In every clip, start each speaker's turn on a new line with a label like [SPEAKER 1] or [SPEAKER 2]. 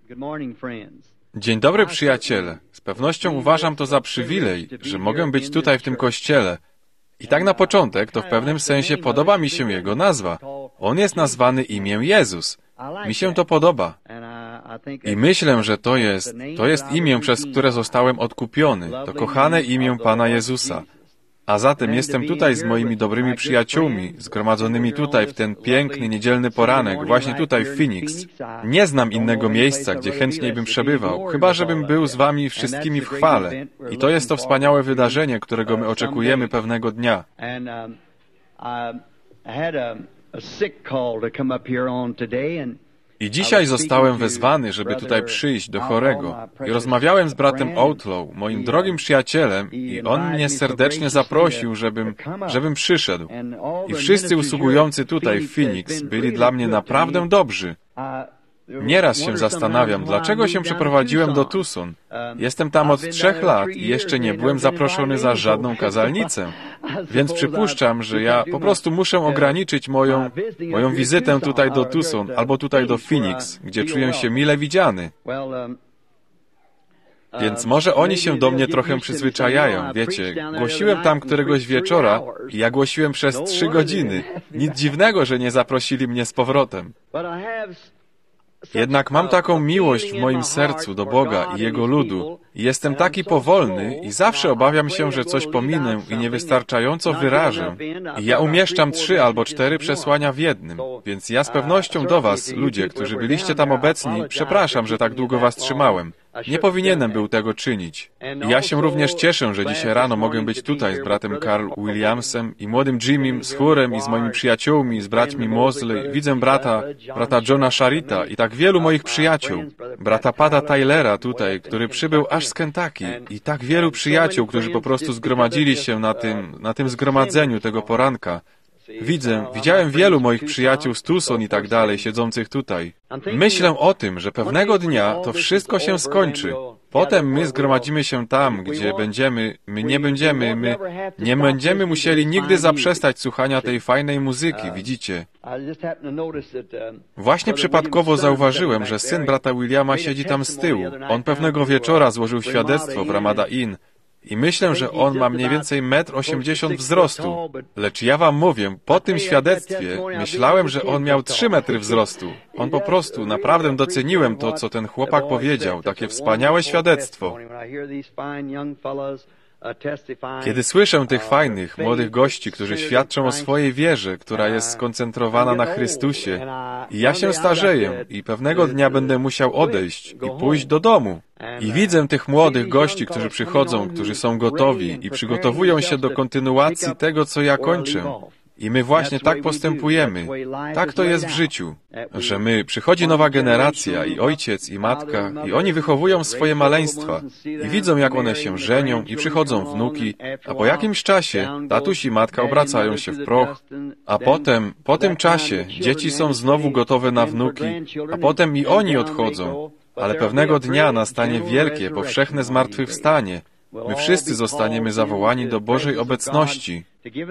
[SPEAKER 1] Dzień dobry, przyjaciele. Z pewnością uważam to za przywilej, że mogę być tutaj w tym kościele. I tak na początek, to w pewnym sensie podoba mi się jego nazwa. On jest nazwany imię Jezus. Mi się to podoba. I myślę, że to jest imię, przez które zostałem odkupiony. To kochane imię Pana Jezusa. A zatem jestem tutaj z moimi dobrymi przyjaciółmi, zgromadzonymi tutaj w ten piękny, niedzielny poranek, właśnie tutaj w Phoenix. Nie znam innego miejsca, gdzie chętniej bym przebywał, chyba żebym był z wami wszystkimi w chwale. I to jest to wspaniałe wydarzenie, którego my oczekujemy pewnego dnia. I dzisiaj zostałem wezwany, żeby tutaj przyjść do chorego. I rozmawiałem z bratem Outlaw, moim drogim przyjacielem, i on mnie serdecznie zaprosił, żebym przyszedł. I wszyscy usługujący tutaj w Phoenix byli dla mnie naprawdę dobrzy. Nieraz się zastanawiam, dlaczego się przeprowadziłem do Tucson. Jestem tam od 3 lat i jeszcze nie byłem zaproszony za żadną kazalnicę. Więc przypuszczam, że ja po prostu muszę ograniczyć moją wizytę tutaj do Tucson albo tutaj do Phoenix, gdzie czuję się mile widziany. Więc może oni się do mnie trochę przyzwyczajają. Wiecie, głosiłem tam któregoś wieczora i ja głosiłem przez 3 godziny. Nic dziwnego, że nie zaprosili mnie z powrotem. Jednak mam taką miłość w moim sercu do Boga i Jego ludu. I jestem taki powolny i zawsze obawiam się, że coś pominę i niewystarczająco wyrażę. I ja umieszczam 3 albo 4 przesłania w jednym. Więc ja z pewnością do was, ludzie, którzy byliście tam obecni, przepraszam, że tak długo was trzymałem. Nie powinienem był tego czynić. I ja się również cieszę, że dzisiaj rano mogę być tutaj z bratem Carl Williamsem i młodym Jimmym, z chórem i z moimi przyjaciółmi, z braćmi Mosley. Widzę brata Johna Sharita i tak wielu moich przyjaciół. Brata Pada Tylera tutaj, który przybył aż z Kentucky, i tak wielu przyjaciół, którzy po prostu zgromadzili się na tym zgromadzeniu tego poranka. Widziałem wielu moich przyjaciół z Tucson i tak dalej, siedzących tutaj. Myślę o tym, że pewnego dnia to wszystko się skończy. Potem my zgromadzimy się tam, gdzie nie będziemy musieli nigdy zaprzestać słuchania tej fajnej muzyki, widzicie. Właśnie przypadkowo zauważyłem, że syn brata Williama siedzi tam z tyłu. On pewnego wieczora złożył świadectwo w Ramada Inn. I myślę, że on ma mniej więcej 1,80 m wzrostu. Lecz ja wam mówię, po tym świadectwie myślałem, że on miał 3 metry wzrostu. On po prostu, naprawdę doceniłem to, co ten chłopak powiedział. Takie wspaniałe świadectwo. Kiedy słyszę tych fajnych, młodych gości, którzy świadczą o swojej wierze, która jest skoncentrowana na Chrystusie, i ja się starzeję i pewnego dnia będę musiał odejść i pójść do domu. I widzę tych młodych gości, którzy przychodzą, którzy są gotowi i przygotowują się do kontynuacji tego, co ja kończę. I my właśnie tak postępujemy. Tak to jest w życiu, że przychodzi nowa generacja i ojciec i matka i oni wychowują swoje maleństwa i widzą, jak one się żenią i przychodzą wnuki, a po jakimś czasie tatuś i matka obracają się w proch, a potem, po tym czasie, dzieci są znowu gotowe na wnuki, a potem i oni odchodzą, ale pewnego dnia nastanie wielkie, powszechne zmartwychwstanie. My wszyscy zostaniemy zawołani do Bożej obecności,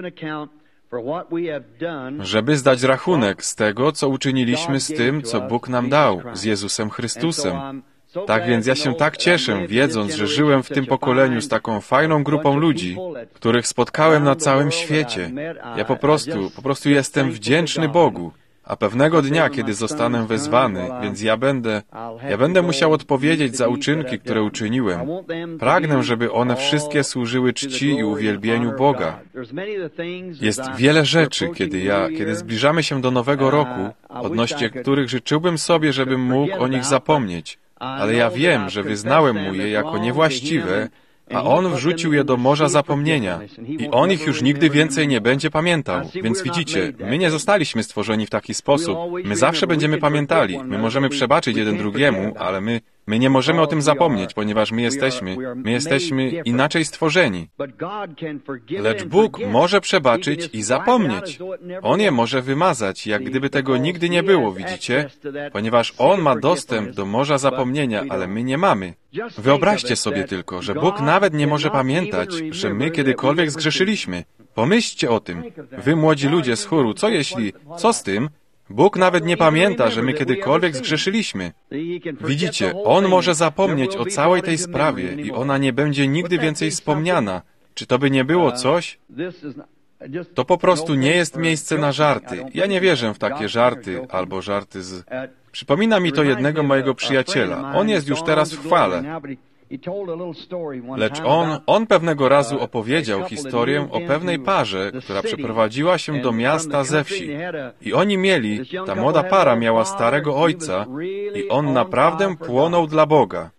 [SPEAKER 1] żeby zdać rachunek z tego, co uczyniliśmy z tym, co Bóg nam dał, z Jezusem Chrystusem. Tak więc ja się tak cieszę, wiedząc, że żyłem w tym pokoleniu z taką fajną grupą ludzi, których spotkałem na całym świecie. Ja po prostu jestem wdzięczny Bogu. A pewnego dnia, kiedy zostanę wezwany, więc ja będę musiał odpowiedzieć za uczynki, które uczyniłem. Pragnę, żeby one wszystkie służyły czci i uwielbieniu Boga. Jest wiele rzeczy, kiedy zbliżamy się do Nowego Roku, odnośnie których życzyłbym sobie, żebym mógł o nich zapomnieć. Ale ja wiem, że wyznałem mu je jako niewłaściwe, a on wrzucił je do morza zapomnienia i on ich już nigdy więcej nie będzie pamiętał. Więc widzicie, my nie zostaliśmy stworzeni w taki sposób. My zawsze będziemy pamiętali. My możemy przebaczyć jeden drugiemu, ale my nie możemy o tym zapomnieć, ponieważ my jesteśmy inaczej stworzeni. Lecz Bóg może przebaczyć i zapomnieć. On je może wymazać, jak gdyby tego nigdy nie było, widzicie? Ponieważ On ma dostęp do morza zapomnienia, ale my nie mamy. Wyobraźcie sobie tylko, że Bóg nawet nie może pamiętać, że my kiedykolwiek zgrzeszyliśmy. Pomyślcie o tym. Wy, młodzi ludzie z chóru, co z tym? Bóg nawet nie pamięta, że my kiedykolwiek zgrzeszyliśmy. Widzicie, On może zapomnieć o całej tej sprawie i ona nie będzie nigdy więcej wspomniana. Czy to by nie było coś? To po prostu nie jest miejsce na żarty. Ja nie wierzę w takie żarty albo żarty z... Przypomina mi to jednego mojego przyjaciela. On jest już teraz w chwale. Lecz on pewnego razu opowiedział historię o pewnej parze, która przeprowadziła się do miasta ze wsi. I oni mieli, ta młoda para miała starego ojca i on naprawdę płonął dla Boga.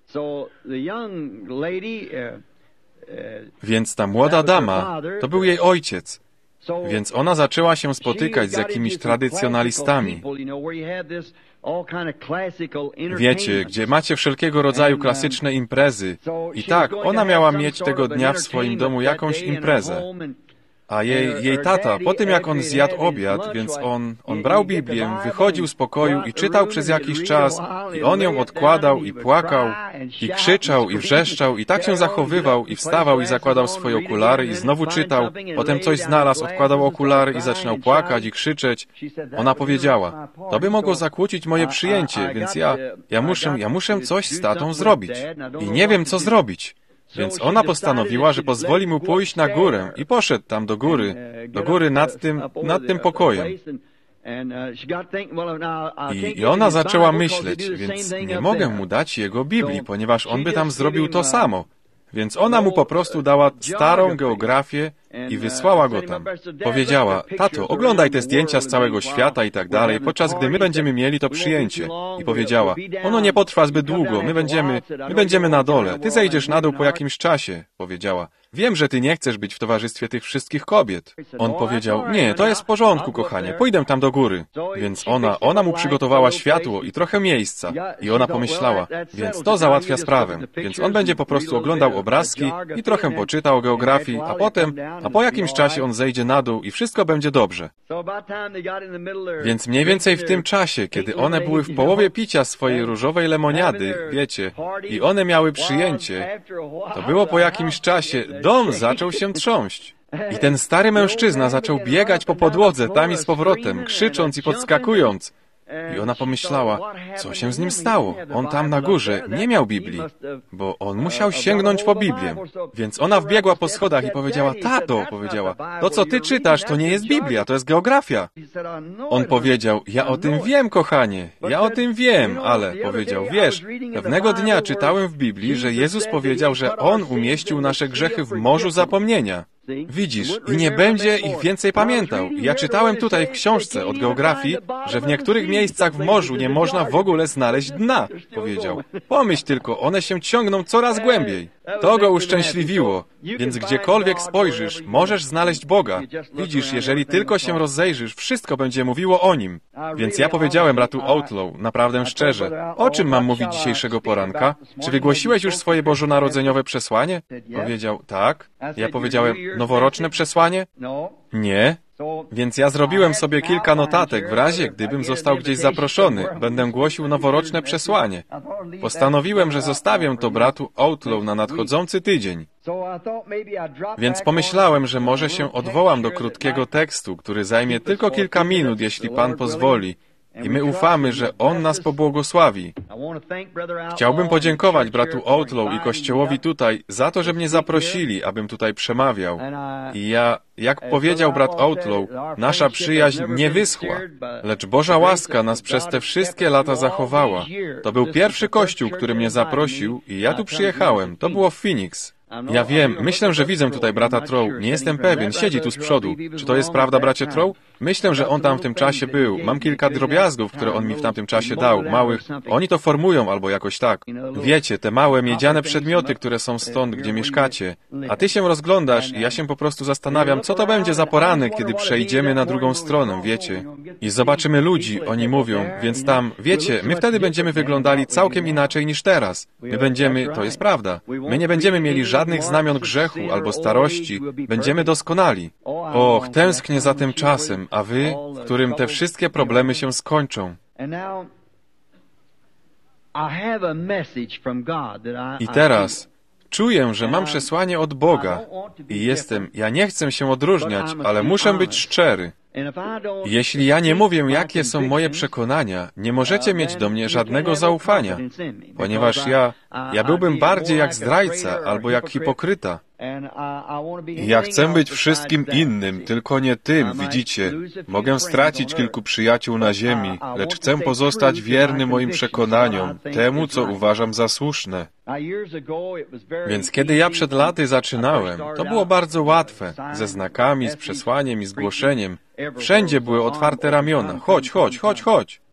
[SPEAKER 1] Więc ta młoda dama, to był jej ojciec. Więc ona zaczęła się spotykać z jakimiś tradycjonalistami. Wiecie, gdzie macie wszelkiego rodzaju klasyczne imprezy. I tak, ona miała mieć tego dnia w swoim domu jakąś imprezę. A jej tata, po tym jak on zjadł obiad, więc on brał Biblię, wychodził z pokoju i czytał przez jakiś czas i on ją odkładał i płakał i krzyczał i wrzeszczał i tak się zachowywał i wstawał i zakładał swoje okulary i znowu czytał, potem coś znalazł, odkładał okulary i zaczynał płakać i krzyczeć. Ona powiedziała, to by mogło zakłócić moje przyjęcie, więc ja muszę coś z tatą zrobić i nie wiem co zrobić. Więc ona postanowiła, że pozwoli mu pójść na górę i poszedł tam do góry nad tym pokojem. I ona zaczęła myśleć, więc nie mogę mu dać jego Biblii, ponieważ on by tam zrobił to samo. Więc ona mu po prostu dała starą geografię i wysłała go tam. Powiedziała, tato, oglądaj te zdjęcia z całego świata i tak dalej, podczas gdy my będziemy mieli to przyjęcie. I powiedziała, ono nie potrwa zbyt długo, my będziemy na dole, ty zejdziesz na dół po jakimś czasie, powiedziała. Wiem, że ty nie chcesz być w towarzystwie tych wszystkich kobiet. On powiedział, nie, to jest w porządku, kochanie, pójdę tam do góry. Więc ona mu przygotowała światło i trochę miejsca. I ona pomyślała, więc to załatwia sprawę. Więc on będzie po prostu oglądał obrazki i trochę poczytał o geografii, a po jakimś czasie on zejdzie na dół i wszystko będzie dobrze. Więc mniej więcej w tym czasie, kiedy one były w połowie picia swojej różowej lemoniady, wiecie, i one miały przyjęcie, to było po jakimś czasie, dom zaczął się trząść. I ten stary mężczyzna zaczął biegać po podłodze tam i z powrotem, krzycząc i podskakując. I ona pomyślała, co się z nim stało? On tam na górze nie miał Biblii, bo on musiał sięgnąć po Biblię. Więc ona wbiegła po schodach i powiedziała, tato, powiedziała, to co ty czytasz, to nie jest Biblia, to jest geografia. On powiedział, ja o tym wiem, kochanie, ja o tym wiem, ale, powiedział, wiesz, pewnego dnia czytałem w Biblii, że Jezus powiedział, że On umieścił nasze grzechy w morzu zapomnienia. Widzisz, i nie będzie ich więcej pamiętał. Ja czytałem tutaj w książce od geografii, że w niektórych miejscach w morzu nie można w ogóle znaleźć dna, powiedział. Pomyśl tylko, one się ciągną coraz głębiej. To go uszczęśliwiło, więc gdziekolwiek spojrzysz, możesz znaleźć Boga. Widzisz, jeżeli tylko się rozejrzysz, wszystko będzie mówiło o Nim. Więc ja powiedziałem bratu Outlaw, naprawdę szczerze, o czym mam mówić dzisiejszego poranka? Czy wygłosiłeś już swoje bożonarodzeniowe przesłanie? Powiedział, tak. Ja powiedziałem, noworoczne przesłanie? Nie. Więc ja zrobiłem sobie kilka notatek w razie, gdybym został gdzieś zaproszony. Będę głosił noworoczne przesłanie. Postanowiłem, że zostawię to bratu Outlaw na nadchodzący tydzień. Więc pomyślałem, że może się odwołam do krótkiego tekstu, który zajmie tylko kilka minut, jeśli Pan pozwoli. I my ufamy, że On nas pobłogosławi. Chciałbym podziękować bratu Outlaw i Kościołowi tutaj za to, że mnie zaprosili, abym tutaj przemawiał. I jak powiedział brat Outlaw, nasza przyjaźń nie wyschła, lecz Boża łaska nas przez te wszystkie lata zachowała. To był pierwszy kościół, który mnie zaprosił i ja tu przyjechałem. To było w Phoenix. Ja wiem, myślę, że widzę tutaj brata Trow. Nie jestem pewien, siedzi tu z przodu. Czy to jest prawda, bracie Trow? Myślę, że on tam w tym czasie był. Mam kilka drobiazgów, które on mi w tamtym czasie dał, małych. Oni to formują albo jakoś tak. Wiecie, te małe miedziane przedmioty, które są stąd, gdzie mieszkacie. A ty się rozglądasz i ja się po prostu zastanawiam, co to będzie za poranek, kiedy przejdziemy na drugą stronę, wiecie. I zobaczymy ludzi, oni mówią, więc tam, wiecie, my wtedy będziemy wyglądali całkiem inaczej niż teraz. My będziemy, to jest prawda, my nie będziemy mieli żadnych znamion grzechu albo starości, będziemy doskonali. Och, tęsknię za tym czasem, a wy, w którym te wszystkie problemy się skończą. I teraz czuję, że mam przesłanie od Boga i ja nie chcę się odróżniać, ale muszę być szczery. Jeśli ja nie mówię, jakie są moje przekonania, nie możecie mieć do mnie żadnego zaufania, ponieważ ja byłbym bardziej jak zdrajca albo jak hipokryta. Ja chcę być wszystkim innym, tylko nie tym, widzicie. Mogę stracić kilku przyjaciół na ziemi, lecz chcę pozostać wierny moim przekonaniom, temu, co uważam za słuszne. Więc kiedy ja przed laty zaczynałem, to było bardzo łatwe, ze znakami, z przesłaniem i zgłoszeniem. Wszędzie były otwarte ramiona. Chodź, chodź, chodź, chodź.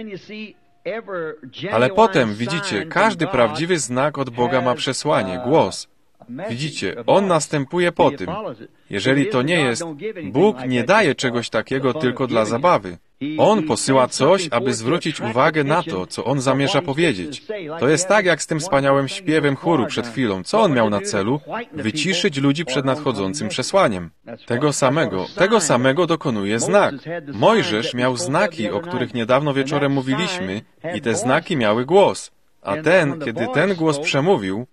[SPEAKER 1] Ale potem, widzicie, każdy prawdziwy znak od Boga ma przesłanie, głos. Widzicie, on następuje po tym. Jeżeli to nie jest, Bóg nie daje czegoś takiego tylko dla zabawy. On posyła coś, aby zwrócić uwagę na to, co On zamierza powiedzieć. To jest tak, jak z tym wspaniałym śpiewem chóru przed chwilą. Co On miał na celu? Wyciszyć ludzi przed nadchodzącym przesłaniem. Tego samego dokonuje znak. Mojżesz miał znaki, o których niedawno wieczorem mówiliśmy, i te znaki miały głos. A kiedy ten głos przemówił,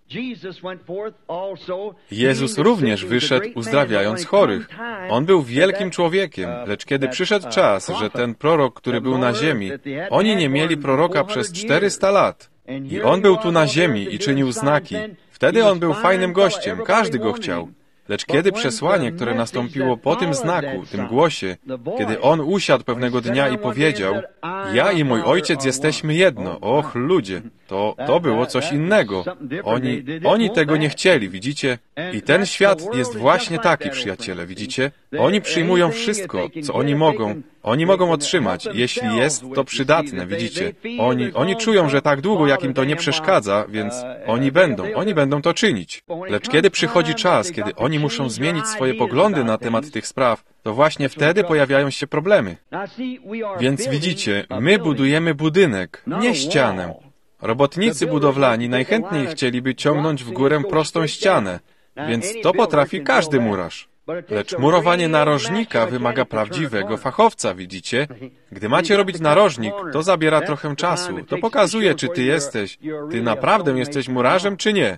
[SPEAKER 1] Jezus również wyszedł, uzdrawiając chorych. On był wielkim człowiekiem, lecz kiedy przyszedł czas, że ten prorok, który był na ziemi, oni nie mieli proroka przez 400 lat. I on był tu na ziemi i czynił znaki. Wtedy on był fajnym gościem, każdy go chciał. Lecz kiedy przesłanie, które nastąpiło po tym znaku, tym głosie, kiedy on usiadł pewnego dnia i powiedział: ja i mój ojciec jesteśmy jedno. Och, ludzie, to było coś innego. Oni tego nie chcieli, widzicie? I ten świat jest właśnie taki, przyjaciele, widzicie? Oni przyjmują wszystko, co oni mogą. Oni mogą otrzymać, jeśli jest to przydatne, widzicie? Oni czują, że tak długo, jak im to nie przeszkadza, więc oni będą to czynić. Lecz kiedy przychodzi czas, kiedy oni muszą zmienić swoje poglądy na temat tych spraw, to właśnie wtedy pojawiają się problemy. Więc widzicie, my budujemy budynek, nie ścianę. Robotnicy budowlani najchętniej chcieliby ciągnąć w górę prostą ścianę, więc to potrafi każdy murarz. Lecz murowanie narożnika wymaga prawdziwego fachowca, widzicie? Gdy macie robić narożnik, to zabiera trochę czasu. To pokazuje, czy ty naprawdę jesteś murarzem, czy nie.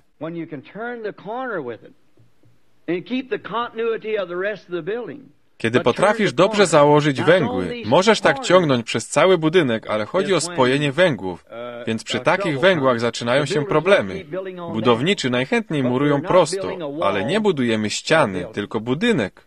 [SPEAKER 1] Kiedy potrafisz dobrze założyć węgły, możesz tak ciągnąć przez cały budynek, ale chodzi o spojenie węgłów. Więc przy takich węgłach zaczynają się problemy. Budowniczy najchętniej murują prosto, ale nie budujemy ściany, tylko budynek.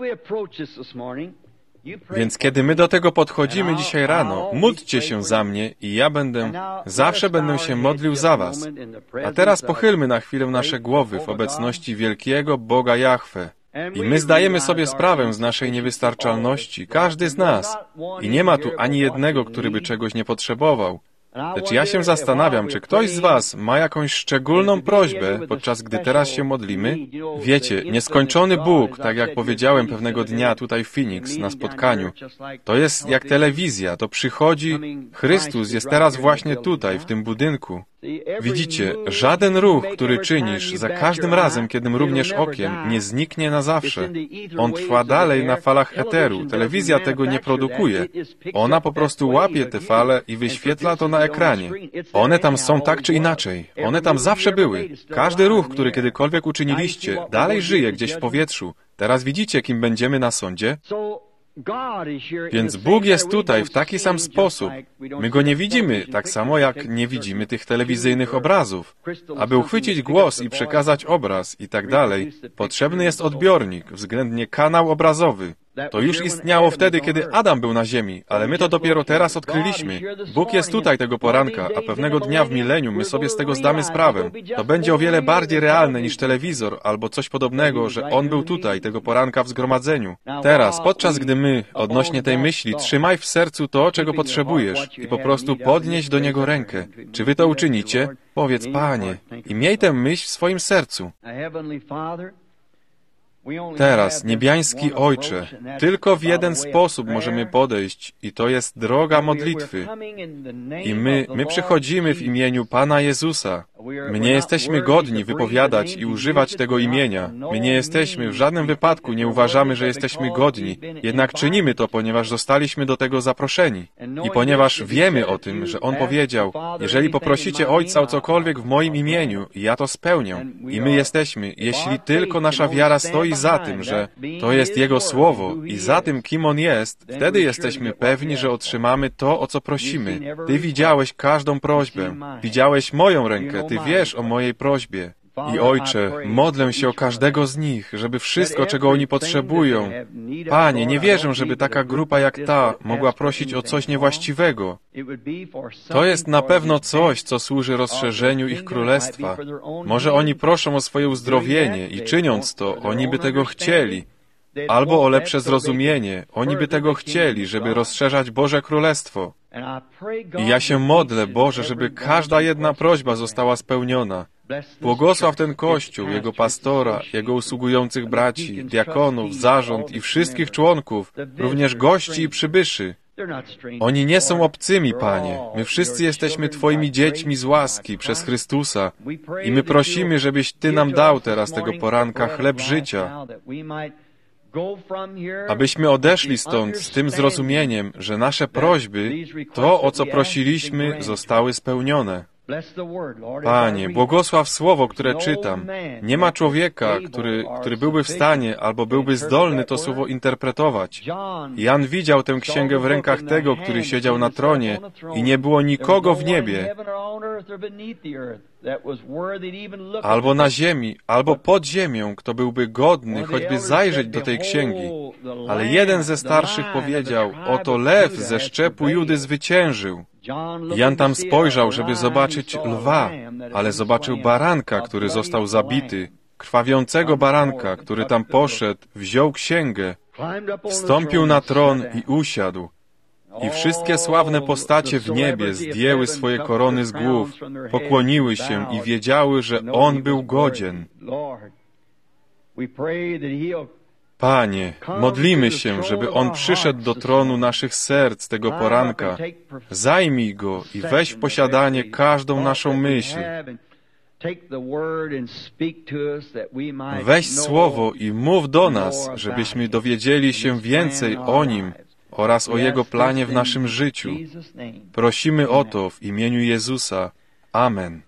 [SPEAKER 1] Więc kiedy my do tego podchodzimy dzisiaj rano, módlcie się za mnie i zawsze będę się modlił za was. A teraz pochylmy na chwilę nasze głowy w obecności wielkiego Boga Jahwe. I my zdajemy sobie sprawę z naszej niewystarczalności, każdy z nas. I nie ma tu ani jednego, który by czegoś nie potrzebował. Lecz ja się zastanawiam, czy ktoś z was ma jakąś szczególną prośbę, podczas gdy teraz się modlimy? Wiecie, nieskończony Bóg, tak jak powiedziałem pewnego dnia tutaj w Phoenix na spotkaniu, to jest jak telewizja, to przychodzi, Chrystus jest teraz właśnie tutaj, w tym budynku. Widzicie, żaden ruch, który czynisz za każdym razem, kiedy mrugniesz okiem, nie zniknie na zawsze. On trwa dalej na falach eteru. Telewizja tego nie produkuje. Ona po prostu łapie te fale i wyświetla to na ekranie. One tam są tak czy inaczej. One tam zawsze były. Każdy ruch, który kiedykolwiek uczyniliście, dalej żyje gdzieś w powietrzu. Teraz widzicie, kim będziemy na sądzie? Więc Bóg jest tutaj w taki sam sposób. My Go nie widzimy, tak samo jak nie widzimy tych telewizyjnych obrazów. Aby uchwycić głos i przekazać obraz i tak dalej, potrzebny jest odbiornik, względnie kanał obrazowy. To już istniało wtedy, kiedy Adam był na ziemi, ale my to dopiero teraz odkryliśmy. Bóg jest tutaj tego poranka, a pewnego dnia w milenium my sobie z tego zdamy sprawę. To będzie o wiele bardziej realne niż telewizor albo coś podobnego, że On był tutaj tego poranka w zgromadzeniu. Teraz, podczas gdy my, odnośnie tej myśli, trzymaj w sercu to, czego potrzebujesz i po prostu podnieś do Niego rękę. Czy wy to uczynicie? Powiedz, Panie, i miej tę myśl w swoim sercu. Teraz, niebiański Ojcze, tylko w jeden sposób możemy podejść i to jest droga modlitwy. I my przychodzimy w imieniu Pana Jezusa. My nie jesteśmy godni wypowiadać i używać tego imienia. My nie jesteśmy, w żadnym wypadku nie uważamy, że jesteśmy godni. Jednak czynimy to, ponieważ zostaliśmy do tego zaproszeni. I ponieważ wiemy o tym, że On powiedział, jeżeli poprosicie Ojca o cokolwiek w moim imieniu, ja to spełnię. I my jesteśmy, jeśli tylko nasza wiara stoi za tym, że to jest Jego Słowo i za tym, kim On jest, wtedy jesteśmy pewni, że otrzymamy to, o co prosimy. Ty widziałeś każdą prośbę. Widziałeś moją rękę. Ty wiesz o mojej prośbie. I Ojcze, modlę się o każdego z nich, żeby wszystko, czego oni potrzebują. Panie, nie wierzę, żeby taka grupa jak ta mogła prosić o coś niewłaściwego. To jest na pewno coś, co służy rozszerzeniu ich królestwa. Może oni proszą o swoje uzdrowienie i czyniąc to, oni by tego chcieli. Albo o lepsze zrozumienie. Oni by tego chcieli, żeby rozszerzać Boże Królestwo. I ja się modlę, Boże, żeby każda jedna prośba została spełniona. Błogosław ten Kościół, jego pastora, jego usługujących braci, diakonów, zarząd i wszystkich członków, również gości i przybyszy. Oni nie są obcymi, Panie. My wszyscy jesteśmy Twoimi dziećmi z łaski przez Chrystusa i my prosimy, żebyś Ty nam dał teraz tego poranka chleb życia, abyśmy odeszli stąd z tym zrozumieniem, że nasze prośby, to, o co prosiliśmy, zostały spełnione. Panie, błogosław słowo, które czytam. Nie ma człowieka, który byłby w stanie albo byłby zdolny to słowo interpretować. Jan widział tę księgę w rękach tego, który siedział na tronie i nie było nikogo w niebie, albo na ziemi, albo pod ziemią, kto byłby godny choćby zajrzeć do tej księgi. Ale jeden ze starszych powiedział, oto lew ze szczepu Judy zwyciężył. Jan tam spojrzał, żeby zobaczyć lwa, ale zobaczył baranka, który został zabity, krwawiącego baranka, który tam poszedł, wziął księgę, wstąpił na tron i usiadł. I wszystkie sławne postacie w niebie zdjęły swoje korony z głów, pokłoniły się i wiedziały, że On był godzien. Panie, modlimy się, żeby On przyszedł do tronu naszych serc tego poranka. Zajmij Go i weź w posiadanie każdą naszą myśl. Weź Słowo i mów do nas, żebyśmy dowiedzieli się więcej o Nim oraz o Jego planie w naszym życiu. Prosimy o to w imieniu Jezusa. Amen.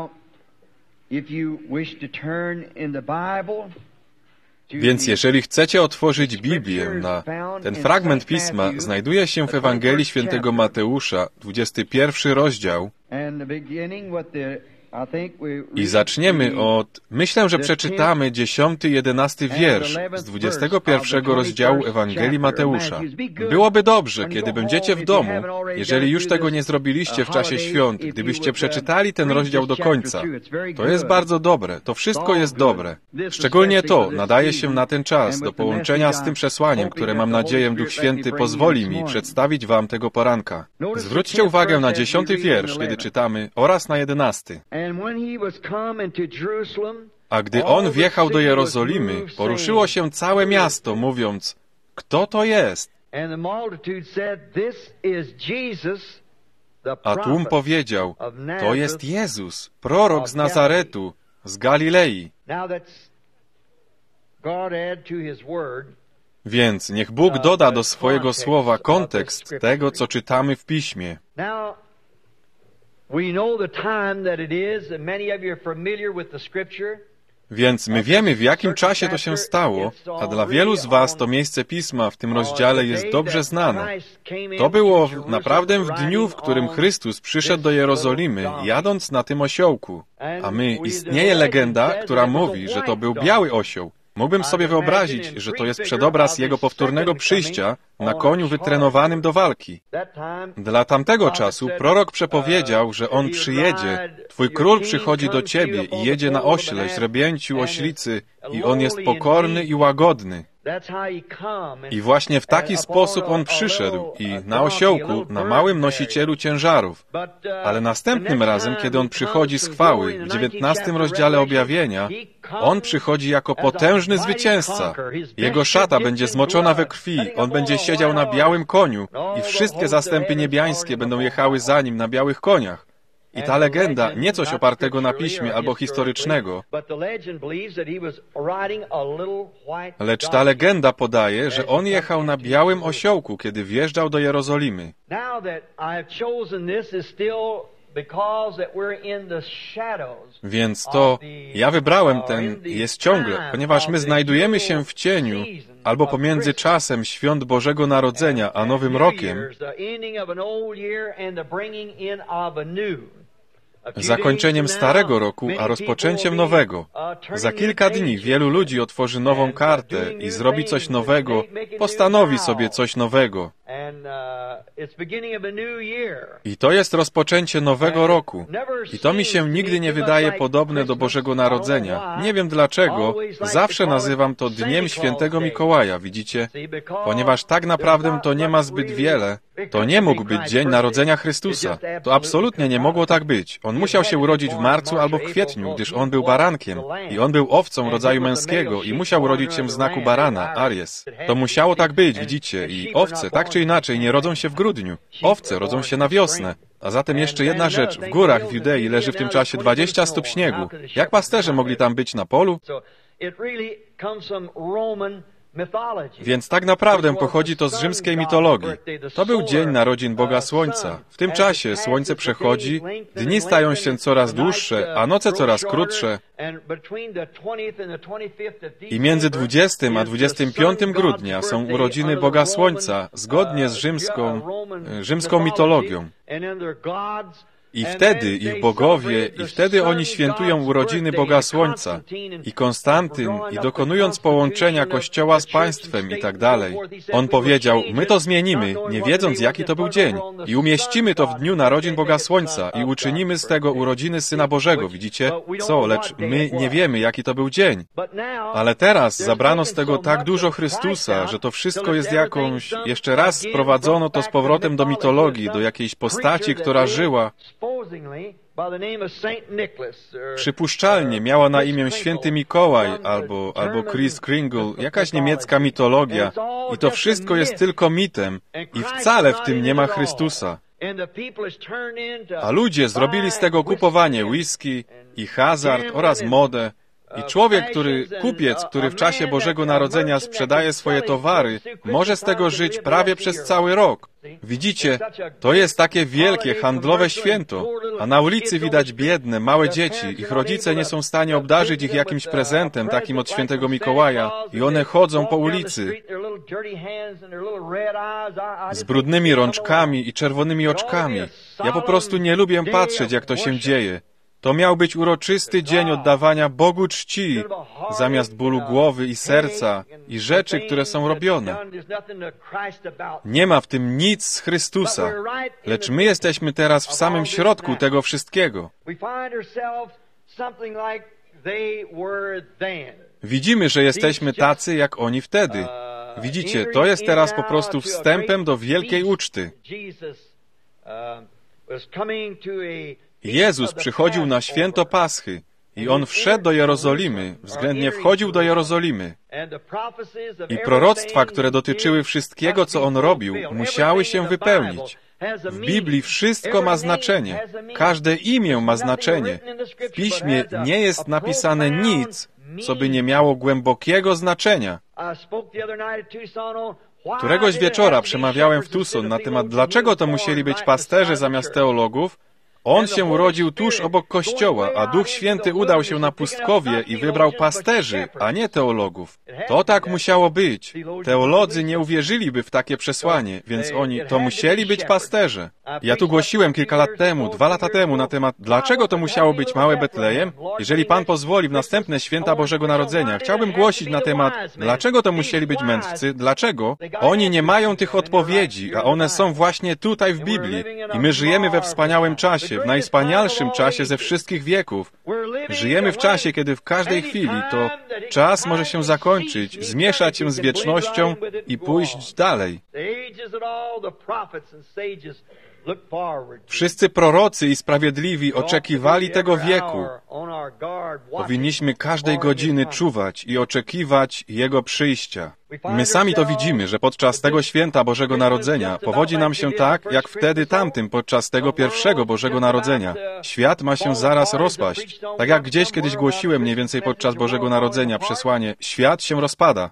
[SPEAKER 1] Więc jeżeli chcecie otworzyć Biblię na ten fragment Pisma, znajduje się w Ewangelii Świętego Mateusza, 21 rozdział. I zaczniemy od, myślę, że przeczytamy 10 i 11 wiersz z 21 rozdziału Ewangelii Mateusza. Byłoby dobrze, kiedy będziecie w domu, jeżeli już tego nie zrobiliście w czasie świąt, gdybyście przeczytali ten rozdział do końca. To jest bardzo dobre, to wszystko jest dobre. Szczególnie to nadaje się na ten czas, do połączenia z tym przesłaniem, które mam nadzieję Duch Święty pozwoli mi przedstawić wam tego poranka. Zwróćcie uwagę na 10 wiersz, kiedy czytamy, oraz na 11. A gdy On wjechał do Jerozolimy, poruszyło się całe miasto, mówiąc, kto to jest? A tłum powiedział, to jest Jezus, prorok z Nazaretu, z Galilei. Więc niech Bóg doda do swojego słowa kontekst tego, co czytamy w Piśmie. Więc my wiemy, w jakim czasie to się stało, a dla wielu z was to miejsce Pisma w tym rozdziale jest dobrze znane. To było naprawdę w dniu, w którym Chrystus przyszedł do Jerozolimy, jadąc na tym osiołku. A istnieje legenda, która mówi, że to był biały osioł. Mógłbym sobie wyobrazić, że to jest przedobraz Jego powtórnego przyjścia na koniu wytrenowanym do walki. Dla tamtego czasu prorok przepowiedział, że On przyjedzie. Twój król przychodzi do ciebie i jedzie na ośle, źrebięciu, oślicy i On jest pokorny i łagodny. I właśnie w taki sposób On przyszedł i na osiołku, na małym nosicielu ciężarów. Ale następnym razem, kiedy On przychodzi z chwały, w 19 rozdziale Objawienia, On przychodzi jako potężny zwycięzca. Jego szata będzie zmoczona we krwi, On będzie siedział na białym koniu i wszystkie zastępy niebiańskie będą jechały za Nim na białych koniach. I ta legenda, nie coś opartego na piśmie albo historycznego, lecz ta legenda podaje, że on jechał na białym osiołku, kiedy wjeżdżał do Jerozolimy. Więc to ja wybrałem ten jest ciągle, ponieważ my znajdujemy się w cieniu albo pomiędzy czasem świąt Bożego Narodzenia a Nowym Rokiem, zakończeniem starego roku, a rozpoczęciem nowego. Za kilka dni wielu ludzi otworzy nową kartę i zrobi coś nowego, postanowi sobie coś nowego. I to jest rozpoczęcie nowego roku. I to mi się nigdy nie wydaje podobne do Bożego Narodzenia. Nie wiem dlaczego, zawsze nazywam to Dniem Świętego Mikołaja, widzicie? Ponieważ tak naprawdę to nie ma zbyt wiele. To nie mógł być Dzień Narodzenia Chrystusa. To absolutnie nie mogło tak być. On musiał się urodzić w marcu albo w kwietniu, gdyż on był barankiem. I on był owcą rodzaju męskiego i musiał urodzić się w znaku barana, Aries. To musiało tak być, widzicie? I owce, tak czy inaczej, nie rodzą się w grudniu. Owce rodzą się na wiosnę. A zatem jeszcze jedna rzecz. W górach w Judei leży w tym czasie 20 stóp śniegu. Jak pasterze mogli tam być na polu? Więc tak naprawdę pochodzi to z rzymskiej mitologii. To był dzień narodzin Boga Słońca. W tym czasie Słońce przechodzi, dni stają się coraz dłuższe, a noce coraz krótsze. I między 20 a 25 grudnia są urodziny Boga Słońca, zgodnie z rzymską mitologią. I wtedy ich bogowie, i wtedy oni świętują urodziny Boga Słońca. I Konstantyn, i dokonując połączenia Kościoła z państwem i tak dalej. On powiedział, my to zmienimy, nie wiedząc jaki to był dzień. I umieścimy to w dniu narodzin Boga Słońca i uczynimy z tego urodziny Syna Bożego. Widzicie? Co? Lecz my nie wiemy jaki to był dzień. Ale teraz zabrano z tego tak dużo Chrystusa, że to wszystko jest jakąś... Jeszcze raz sprowadzono to z powrotem do mitologii, do jakiejś postaci, która żyła. Przypuszczalnie miała na imię Święty Mikołaj albo Kris Kringle, jakaś niemiecka mitologia. I to wszystko jest tylko mitem i wcale w tym nie ma Chrystusa. A ludzie zrobili z tego kupowanie whisky i hazard oraz modę. I kupiec, który w czasie Bożego Narodzenia sprzedaje swoje towary, może z tego żyć prawie przez cały rok. Widzicie, to jest takie wielkie, handlowe święto, a na ulicy widać biedne, małe dzieci. Ich rodzice nie są w stanie obdarzyć ich jakimś prezentem, takim od Świętego Mikołaja, i one chodzą po ulicy z brudnymi rączkami i czerwonymi oczkami. Ja po prostu nie lubię patrzeć, jak to się dzieje. To miał być uroczysty dzień oddawania Bogu czci, zamiast bólu głowy i serca i rzeczy, które są robione. Nie ma w tym nic z Chrystusa, lecz my jesteśmy teraz w samym środku tego wszystkiego. Widzimy, że jesteśmy tacy, jak oni wtedy. Widzicie, to jest teraz po prostu wstępem do wielkiej uczty. Jezus przychodził na święto Paschy i On wszedł do Jerozolimy, względnie wchodził do Jerozolimy. I proroctwa, które dotyczyły wszystkiego, co On robił, musiały się wypełnić. W Biblii wszystko ma znaczenie. Każde imię ma znaczenie. W Piśmie nie jest napisane nic, co by nie miało głębokiego znaczenia. Któregoś wieczora przemawiałem w Tucson na temat, dlaczego to musieli być pasterze zamiast teologów. On się urodził tuż obok kościoła, a Duch Święty udał się na pustkowie i wybrał pasterzy, a nie teologów. To tak musiało być. Teolodzy nie uwierzyliby w takie przesłanie, więc to musieli być pasterze. Ja tu głosiłem kilka lat temu, 2 lata temu na temat, dlaczego to musiało być małe Betlejem. Jeżeli Pan pozwoli w następne święta Bożego Narodzenia, chciałbym głosić na temat, dlaczego to musieli być mędrcy, dlaczego? Oni nie mają tych odpowiedzi, a one są właśnie tutaj w Biblii. I my żyjemy we wspaniałym czasie, w najwspanialszym czasie ze wszystkich wieków. Żyjemy w czasie, kiedy w każdej chwili to czas może się zakończyć, zmieszać się z wiecznością i pójść dalej. Wszyscy prorocy i sprawiedliwi oczekiwali tego wieku. Powinniśmy każdej godziny czuwać i oczekiwać Jego przyjścia. My sami to widzimy, że podczas tego święta Bożego Narodzenia powodzi nam się tak, jak wtedy tamtym podczas tego pierwszego Bożego Narodzenia. Świat ma się zaraz rozpaść. Tak jak gdzieś kiedyś głosiłem mniej więcej podczas Bożego Narodzenia przesłanie, świat się rozpada.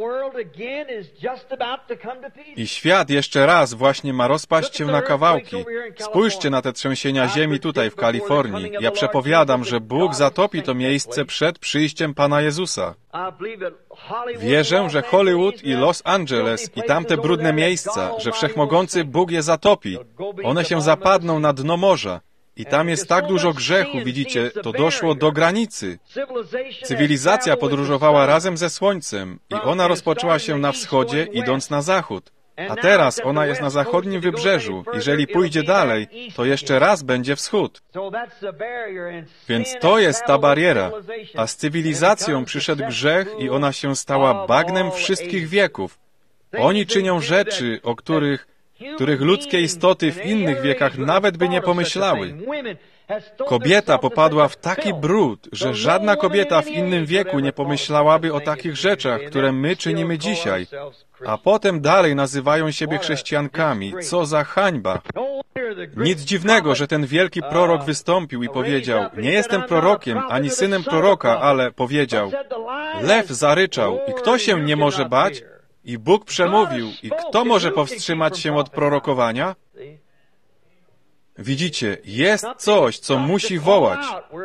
[SPEAKER 1] I świat jeszcze raz właśnie ma rozpaść się na kawałki. Spójrzcie na te trzęsienia ziemi tutaj w Kalifornii. Ja przepowiadam, że Bóg zatopi to miejsce przed przyjściem Pana Jezusa. Wierzę, że Hollywood i Los Angeles i tamte brudne miejsca, że Wszechmogący Bóg je zatopi. One się zapadną na dno morza. I tam jest tak dużo grzechu, widzicie, to doszło do granicy. Cywilizacja podróżowała razem ze Słońcem i ona rozpoczęła się na wschodzie, idąc na zachód. A teraz ona jest na zachodnim wybrzeżu. Jeżeli pójdzie dalej, to jeszcze raz będzie wschód. Więc to jest ta bariera. A z cywilizacją przyszedł grzech i ona się stała bagnem wszystkich wieków. Oni czynią rzeczy, o których ludzkie istoty w innych wiekach nawet by nie pomyślały. Kobieta popadła w taki brud, że żadna kobieta w innym wieku nie pomyślałaby o takich rzeczach, które my czynimy dzisiaj. A potem dalej nazywają siebie chrześcijankami. Co za hańba! Nic dziwnego, że ten wielki prorok wystąpił i powiedział, nie jestem prorokiem, ani synem proroka, ale powiedział, lew zaryczał i kto się nie może bać? I Bóg przemówił. I kto może powstrzymać się od prorokowania? Widzicie, jest coś, co musi wołać.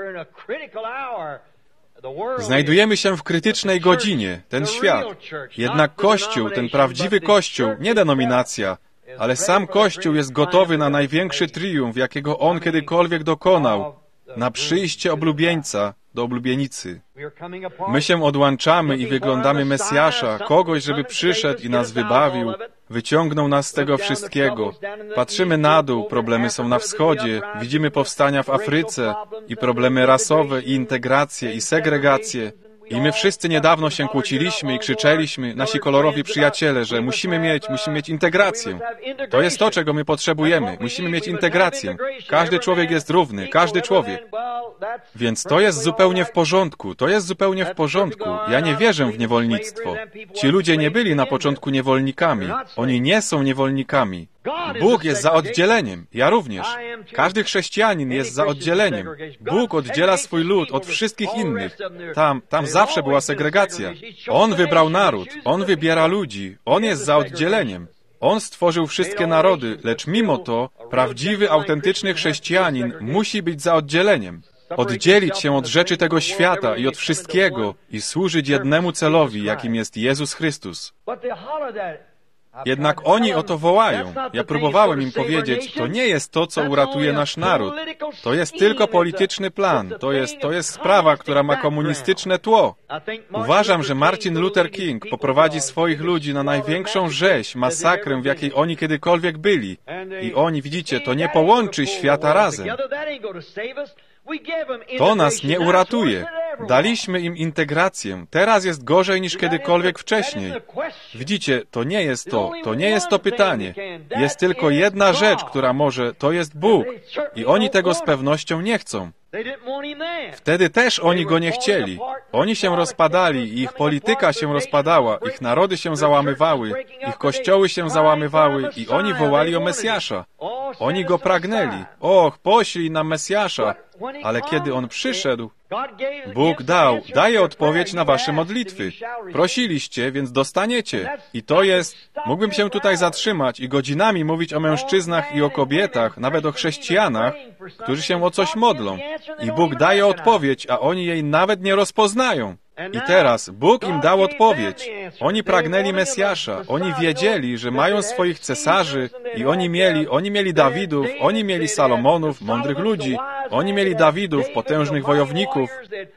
[SPEAKER 1] Znajdujemy się w krytycznej godzinie, ten świat. Jednak Kościół, ten prawdziwy Kościół, nie denominacja, ale sam Kościół jest gotowy na największy triumf, jakiego on kiedykolwiek dokonał, na przyjście oblubieńca do oblubienicy. My się odłączamy i wyglądamy Mesjasza, kogoś, żeby przyszedł i nas wybawił, wyciągnął nas z tego wszystkiego. Patrzymy na dół, problemy są na wschodzie, widzimy powstania w Afryce i problemy rasowe, i integrację, i segregację. I my wszyscy niedawno się kłóciliśmy i krzyczeliśmy, nasi kolorowi przyjaciele, że musimy mieć integrację. To jest to, czego my potrzebujemy. Musimy mieć integrację. Każdy człowiek jest równy, każdy człowiek. Więc to jest zupełnie w porządku. To jest zupełnie w porządku. Ja nie wierzę w niewolnictwo. Ci ludzie nie byli na początku niewolnikami. Oni nie są niewolnikami. Bóg jest za oddzieleniem. Ja również. Każdy chrześcijanin jest za oddzieleniem. Bóg oddziela swój lud od wszystkich innych. Tam zawsze była segregacja. On wybrał naród. On wybiera ludzi. On jest za oddzieleniem. On stworzył wszystkie narody, lecz mimo to prawdziwy, autentyczny chrześcijanin musi być za oddzieleniem. Oddzielić się od rzeczy tego świata i od wszystkiego i służyć jednemu celowi, jakim jest Jezus Chrystus. Jednak oni o to wołają. Ja próbowałem im powiedzieć, to nie jest to, co uratuje nasz naród. To jest tylko polityczny plan. To jest sprawa, która ma komunistyczne tło. Uważam, że Martin Luther King poprowadzi swoich ludzi na największą rzeź, masakrę, w jakiej oni kiedykolwiek byli. I oni, widzicie, to nie połączy świata razem. To nas nie uratuje. Daliśmy im integrację. Teraz jest gorzej niż kiedykolwiek wcześniej. Widzicie, to nie jest to pytanie. Jest tylko jedna rzecz, która może, to jest Bóg. I oni tego z pewnością nie chcą. Wtedy też oni Go nie chcieli. Oni się rozpadali i ich polityka się rozpadała, ich narody się załamywały, ich kościoły się załamywały i oni wołali o Mesjasza. Oni Go pragnęli. Och, poślij nam Mesjasza. Ale kiedy On przyszedł, Bóg daje odpowiedź na wasze modlitwy. Prosiliście, więc dostaniecie. I to jest, mógłbym się tutaj zatrzymać i godzinami mówić o mężczyznach i o kobietach, nawet o chrześcijanach, którzy się o coś modlą. I Bóg daje odpowiedź, a oni jej nawet nie rozpoznają. I teraz Bóg im dał odpowiedź. Oni pragnęli Mesjasza. Oni wiedzieli, że mają swoich cesarzy i oni mieli Dawidów, oni mieli Salomonów, mądrych ludzi. Oni mieli Dawidów, potężnych wojowników.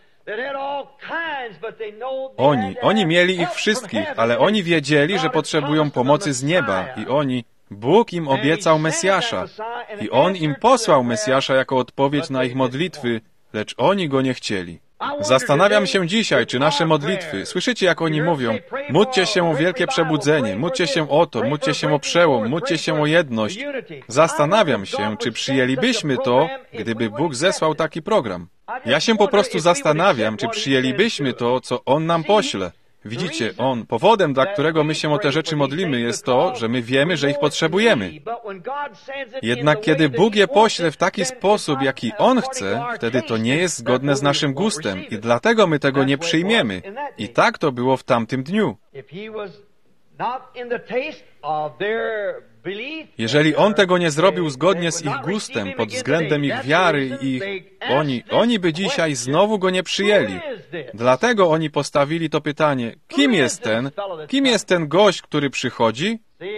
[SPEAKER 1] Oni mieli ich wszystkich, ale oni wiedzieli, że potrzebują pomocy z nieba i Bóg im obiecał Mesjasza i On im posłał Mesjasza jako odpowiedź na ich modlitwy, lecz oni Go nie chcieli. Zastanawiam się dzisiaj, czy nasze modlitwy, słyszycie jak oni mówią, módlcie się o wielkie przebudzenie, módlcie się o to, módlcie się o przełom, módlcie się o jedność. Zastanawiam się, czy przyjęlibyśmy to, gdyby Bóg zesłał taki program. Ja się po prostu zastanawiam, czy przyjęlibyśmy to, co On nam pośle. Widzicie, powodem, dla którego my się o te rzeczy modlimy, jest to, że my wiemy, że ich potrzebujemy. Jednak kiedy Bóg je pośle w taki sposób, jaki On chce, wtedy to nie jest zgodne z naszym gustem i dlatego my tego nie przyjmiemy. I tak to było w tamtym dniu. Jeżeli On tego nie zrobił zgodnie z ich gustem, pod względem ich wiary i oni by dzisiaj znowu Go nie przyjęli. Dlatego oni postawili to pytanie, kim jest ten gość, który przychodzi?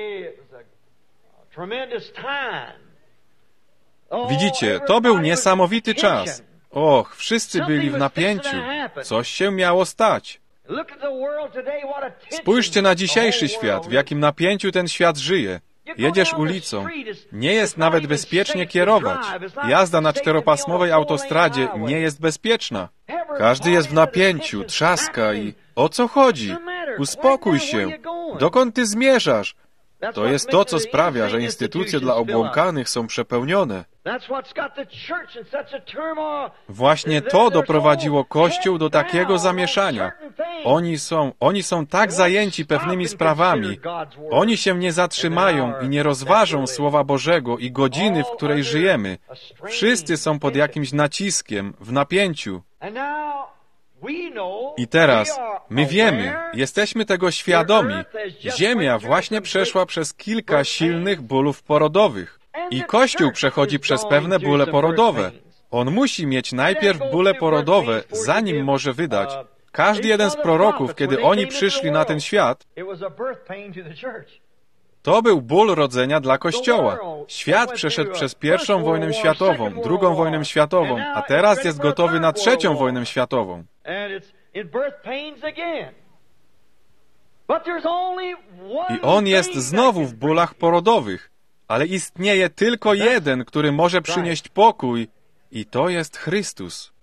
[SPEAKER 1] Widzicie, to był niesamowity czas. Och, wszyscy byli w napięciu. Coś się miało stać. Spójrzcie na dzisiejszy świat, w jakim napięciu ten świat żyje. Jedziesz ulicą, nie jest nawet bezpiecznie kierować. Jazda na czteropasmowej autostradzie nie jest bezpieczna. Każdy jest w napięciu, trzaska i o co chodzi? Uspokój się. Dokąd ty zmierzasz? To jest to, co sprawia, że instytucje dla obłąkanych są przepełnione. Właśnie to doprowadziło Kościół do takiego zamieszania. Oni są tak zajęci pewnymi sprawami. Oni się nie zatrzymają i nie rozważą Słowa Bożego i godziny, w której żyjemy. Wszyscy są pod jakimś naciskiem, w napięciu. I teraz my wiemy, jesteśmy tego świadomi. Ziemia właśnie przeszła przez kilka silnych bólów porodowych. I Kościół przechodzi przez pewne bóle porodowe. On musi mieć najpierw bóle porodowe, zanim może wydać. Każdy jeden z proroków, kiedy oni przyszli na ten świat, to był ból rodzenia dla Kościoła. Świat przeszedł przez I wojnę światową, II wojnę światową, a teraz jest gotowy na III wojnę światową. I on jest znowu w bólach porodowych, ale istnieje tylko jeden, który może przynieść pokój, i to jest Chrystus.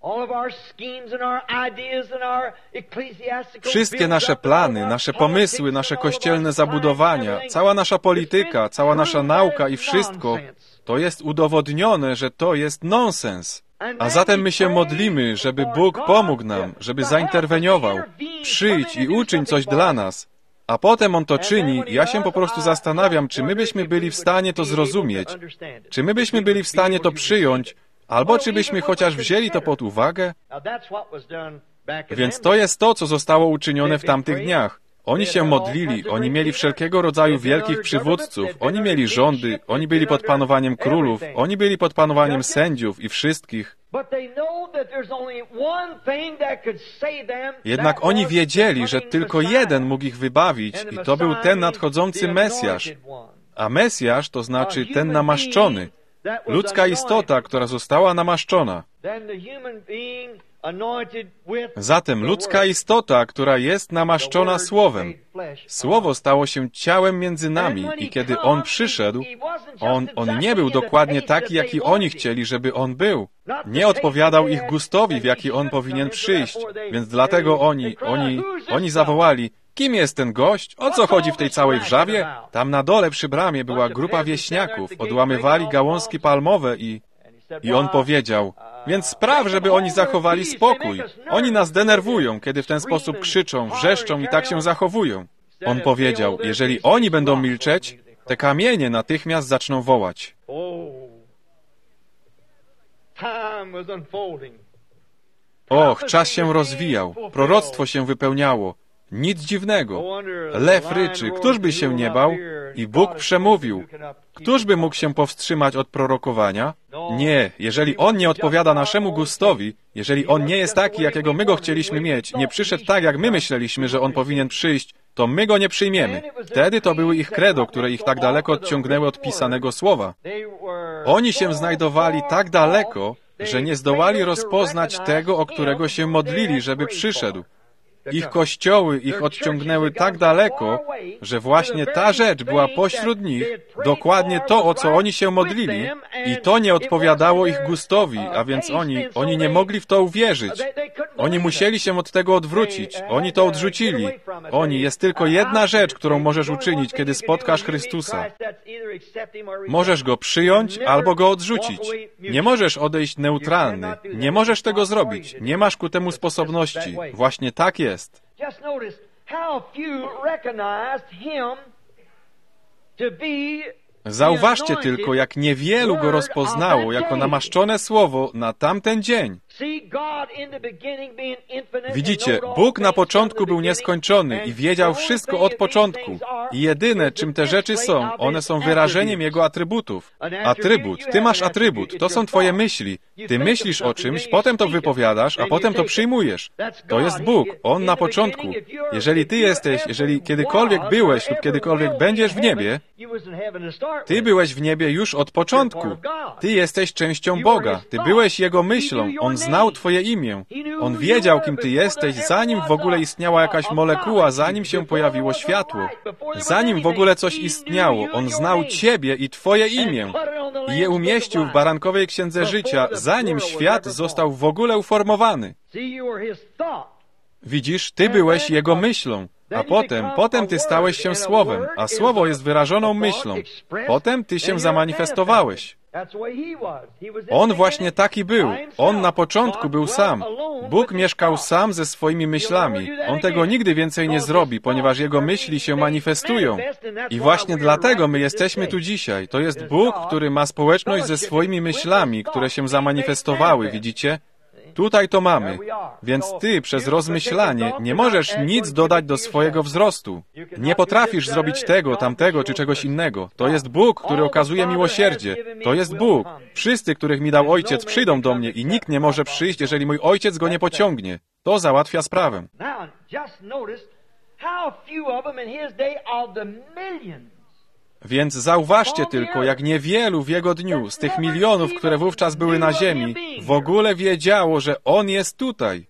[SPEAKER 1] Wszystkie nasze plany, nasze pomysły, nasze kościelne zabudowania, cała nasza polityka, cała nasza nauka i wszystko, to jest udowodnione, że to jest nonsens. A zatem my się modlimy, żeby Bóg pomógł nam, żeby zainterweniował. Przyjdź i uczyń coś dla nas. A potem On to czyni i ja się po prostu zastanawiam, czy my byśmy byli w stanie to zrozumieć, czy my byśmy byli w stanie to przyjąć, albo czy byśmy chociaż wzięli to pod uwagę? Więc to jest to, co zostało uczynione w tamtych dniach. Oni się modlili, oni mieli wszelkiego rodzaju wielkich przywódców, oni mieli rządy, oni byli pod panowaniem królów, oni byli pod panowaniem sędziów i wszystkich. Jednak oni wiedzieli, że tylko jeden mógł ich wybawić i to był ten nadchodzący Mesjasz. A Mesjasz to znaczy ten namaszczony. Ludzka istota, która została namaszczona. Zatem ludzka istota, która jest namaszczona Słowem. Słowo stało się ciałem między nami i kiedy On przyszedł, On nie był dokładnie taki, jaki oni chcieli, żeby On był. Nie odpowiadał ich gustowi, w jaki On powinien przyjść. Więc dlatego oni zawołali, kim jest ten gość? O co chodzi w tej całej wrzawie? Tam na dole przy bramie była grupa wieśniaków, odłamywali gałązki palmowe i On powiedział, więc spraw, żeby oni zachowali spokój. Oni nas denerwują, kiedy w ten sposób krzyczą, wrzeszczą i tak się zachowują. On powiedział, jeżeli oni będą milczeć, te kamienie natychmiast zaczną wołać. Och, czas się rozwijał, proroctwo się wypełniało. Nic dziwnego. Lew ryczy, któż by się nie bał? I Bóg przemówił. Któż by mógł się powstrzymać od prorokowania? Nie, jeżeli On nie odpowiada naszemu gustowi, jeżeli On nie jest taki, jakiego my Go chcieliśmy mieć, nie przyszedł tak, jak my myśleliśmy, że On powinien przyjść, to my Go nie przyjmiemy. Wtedy to były ich credo, które ich tak daleko odciągnęły od pisanego słowa. Oni się znajdowali tak daleko, że nie zdołali rozpoznać tego, o którego się modlili, żeby przyszedł. Ich kościoły ich odciągnęły tak daleko, że właśnie ta rzecz była pośród nich, dokładnie to, o co oni się modlili, i to nie odpowiadało ich gustowi, a więc oni nie mogli w to uwierzyć. Oni musieli się od tego odwrócić. Oni to odrzucili. Jest tylko jedna rzecz, którą możesz uczynić, kiedy spotkasz Chrystusa. Możesz Go przyjąć albo Go odrzucić. Nie możesz odejść neutralny. Nie możesz tego zrobić. Nie masz ku temu sposobności. Właśnie tak jest. Zauważcie tylko, jak niewielu go rozpoznało jako namaszczone słowo na tamten dzień. Widzicie, Bóg na początku był nieskończony i wiedział wszystko od początku. I jedyne, czym te rzeczy są, one są wyrażeniem Jego atrybutów. Atrybut, ty masz atrybut, to są twoje myśli. Ty myślisz o czymś, potem to wypowiadasz, a potem to przyjmujesz. To jest Bóg, On na początku. Jeżeli ty jesteś, jeżeli kiedykolwiek byłeś lub kiedykolwiek będziesz w niebie, ty byłeś w niebie już od początku. Ty jesteś częścią Boga. Ty byłeś Jego myślą. On znał twoje imię. On wiedział, kim ty jesteś, zanim w ogóle istniała jakaś molekuła, zanim się pojawiło światło. Zanim w ogóle coś istniało, On znał ciebie i twoje imię. I je umieścił w barankowej księdze życia, zanim świat został w ogóle uformowany. Widzisz, ty byłeś Jego myślą. A potem ty stałeś się Słowem, a Słowo jest wyrażoną myślą. Potem ty się zamanifestowałeś. On właśnie taki był. On na początku był sam. Bóg mieszkał sam ze swoimi myślami. On tego nigdy więcej nie zrobi, ponieważ Jego myśli się manifestują. I właśnie dlatego my jesteśmy tu dzisiaj. To jest Bóg, który ma społeczność ze swoimi myślami, które się zamanifestowały, widzicie? Tutaj to mamy. Więc ty przez rozmyślanie nie możesz nic dodać do swojego wzrostu. Nie potrafisz zrobić tego, tamtego czy czegoś innego. To jest Bóg, który okazuje miłosierdzie. To jest Bóg. Wszyscy, których mi dał Ojciec, przyjdą do mnie i nikt nie może przyjść, jeżeli mój Ojciec go nie pociągnie. To załatwia sprawę. Więc zauważcie tylko, jak niewielu w Jego dniu z tych milionów, które wówczas były na ziemi, w ogóle wiedziało, że On jest tutaj.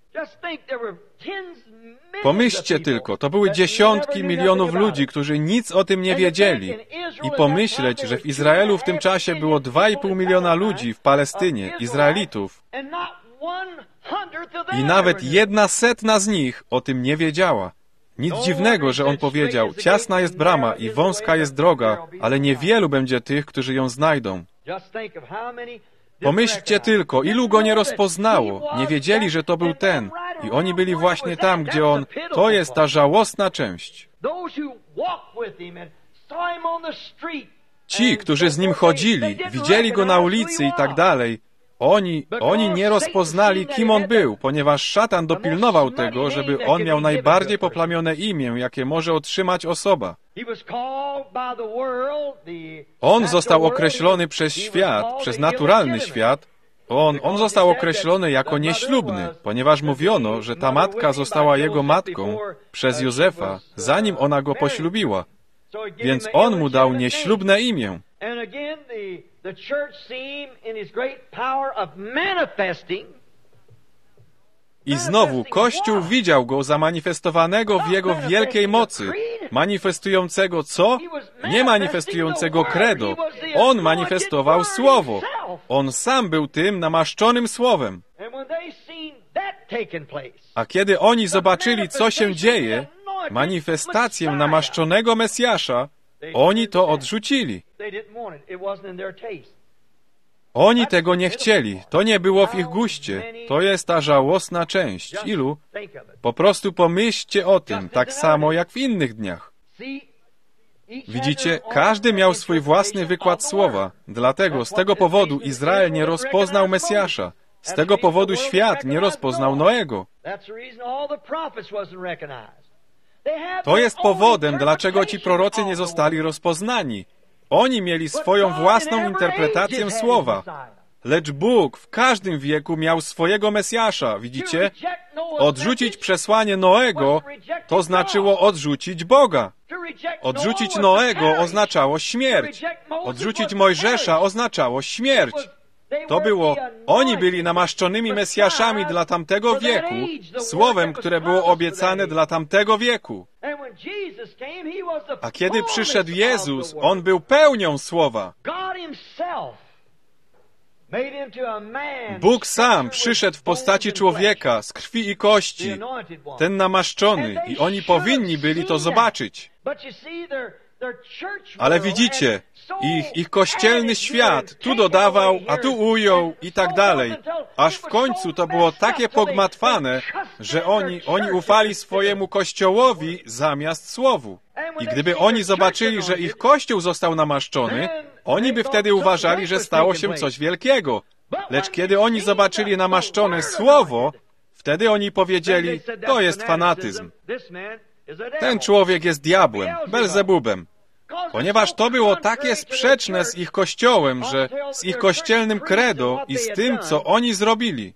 [SPEAKER 1] Pomyślcie tylko, to były dziesiątki milionów ludzi, którzy nic o tym nie wiedzieli. I pomyśleć, że w Izraelu w tym czasie było 2,5 miliona ludzi w Palestynie, Izraelitów. I nawet 1/100 z nich o tym nie wiedziała. Nic dziwnego, że On powiedział, ciasna jest brama i wąska jest droga, ale niewielu będzie tych, którzy ją znajdą. Pomyślcie tylko, ilu Go nie rozpoznało, nie wiedzieli, że to był ten. I oni byli właśnie tam, gdzie On, to jest ta żałosna część. Ci, którzy z Nim chodzili, widzieli Go na ulicy i tak dalej, Oni nie rozpoznali, kim On był, ponieważ szatan dopilnował tego, żeby On miał najbardziej poplamione imię, jakie może otrzymać osoba. On został określony przez świat, przez naturalny świat. On został określony jako nieślubny, ponieważ mówiono, że ta matka została jego matką przez Józefa, zanim ona go poślubiła. Więc On mu dał nieślubne imię. I znowu Kościół widział Go zamanifestowanego w Jego wielkiej mocy, manifestującego co? Nie manifestującego credo. On manifestował Słowo. On sam był tym namaszczonym Słowem. A kiedy oni zobaczyli, co się dzieje, manifestację namaszczonego Mesjasza, oni to odrzucili. Oni tego nie chcieli. To nie było w ich guście. To jest ta żałosna część. Ilu? Po prostu pomyślcie o tym, tak samo jak w innych dniach. Widzicie, każdy miał swój własny wykład słowa. Dlatego z tego powodu Izrael nie rozpoznał Mesjasza. Z tego powodu świat nie rozpoznał Noego. To jest powodem, dlaczego ci prorocy nie zostali rozpoznani. Oni mieli swoją własną interpretację słowa. Lecz Bóg w każdym wieku miał swojego Mesjasza, widzicie? Odrzucić przesłanie Noego to znaczyło odrzucić Boga. Odrzucić Noego oznaczało śmierć. Odrzucić Mojżesza oznaczało śmierć. To było, oni byli namaszczonymi Mesjaszami dla tamtego wieku, słowem, które było obiecane dla tamtego wieku. A kiedy przyszedł Jezus, On był pełnią słowa. Bóg sam przyszedł w postaci człowieka z krwi i kości, ten namaszczony, i oni powinni byli to zobaczyć. Ale widzicie, ich kościelny świat tu dodawał, a tu ujął i tak dalej. Aż w końcu to było takie pogmatwane, że oni ufali swojemu Kościołowi zamiast Słowu. I gdyby oni zobaczyli, że ich Kościół został namaszczony, oni by wtedy uważali, że stało się coś wielkiego. Lecz kiedy oni zobaczyli namaszczone Słowo, wtedy oni powiedzieli, to jest fanatyzm. Ten człowiek jest diabłem, Belzebubem. Ponieważ to było takie sprzeczne z ich Kościołem, z ich kościelnym credo i z tym, co oni zrobili.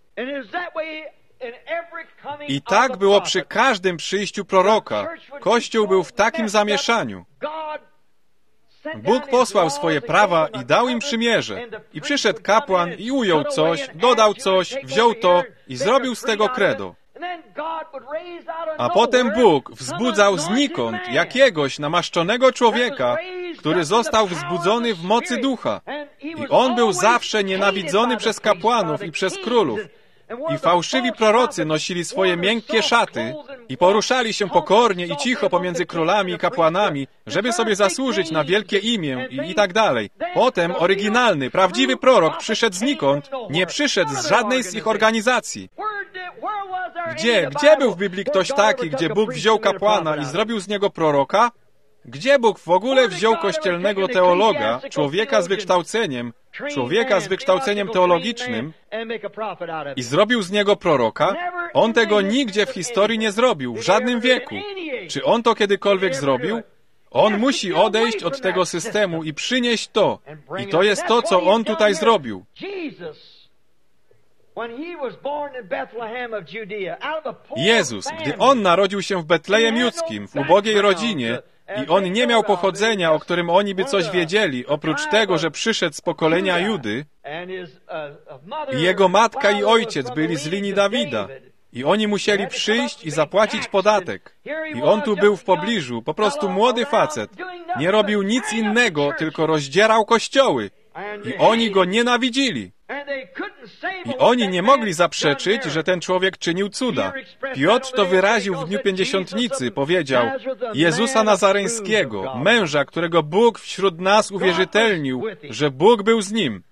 [SPEAKER 1] I tak było przy każdym przyjściu proroka. Kościół był w takim zamieszaniu. Bóg posłał swoje prawa i dał im przymierze. I przyszedł kapłan i ujął coś, dodał coś, wziął to i zrobił z tego credo. A potem Bóg wzbudzał znikąd jakiegoś namaszczonego człowieka, który został wzbudzony w mocy ducha. I on był zawsze nienawidzony przez kapłanów i przez królów. I fałszywi prorocy nosili swoje miękkie szaty i poruszali się pokornie i cicho pomiędzy królami i kapłanami, żeby sobie zasłużyć na wielkie imię i tak dalej. Potem oryginalny, prawdziwy prorok przyszedł znikąd, nie przyszedł z żadnej z ich organizacji. Gdzie był w Biblii ktoś taki, gdzie Bóg wziął kapłana i zrobił z niego proroka? Gdzie Bóg w ogóle wziął kościelnego teologa, człowieka z wykształceniem teologicznym i zrobił z niego proroka? On tego nigdzie w historii nie zrobił, w żadnym wieku. Czy on to kiedykolwiek zrobił? On musi odejść od tego systemu i przynieść to. I to jest to, co on tutaj zrobił. Jezus, gdy On narodził się w Betlejem Judzkim, w ubogiej rodzinie, i On nie miał pochodzenia, o którym oni by coś wiedzieli, oprócz tego, że przyszedł z pokolenia Judy, i jego matka i ojciec byli z linii Dawida, i oni musieli przyjść i zapłacić podatek. I on tu był w pobliżu, po prostu młody facet. Nie robił nic innego, tylko rozdzierał kościoły. I oni go nienawidzili. I oni nie mogli zaprzeczyć, że ten człowiek czynił cuda. Piotr to wyraził w Dniu Pięćdziesiątnicy, powiedział: Jezusa Nazareńskiego, męża, którego Bóg wśród nas uwierzytelnił, że Bóg był z nim.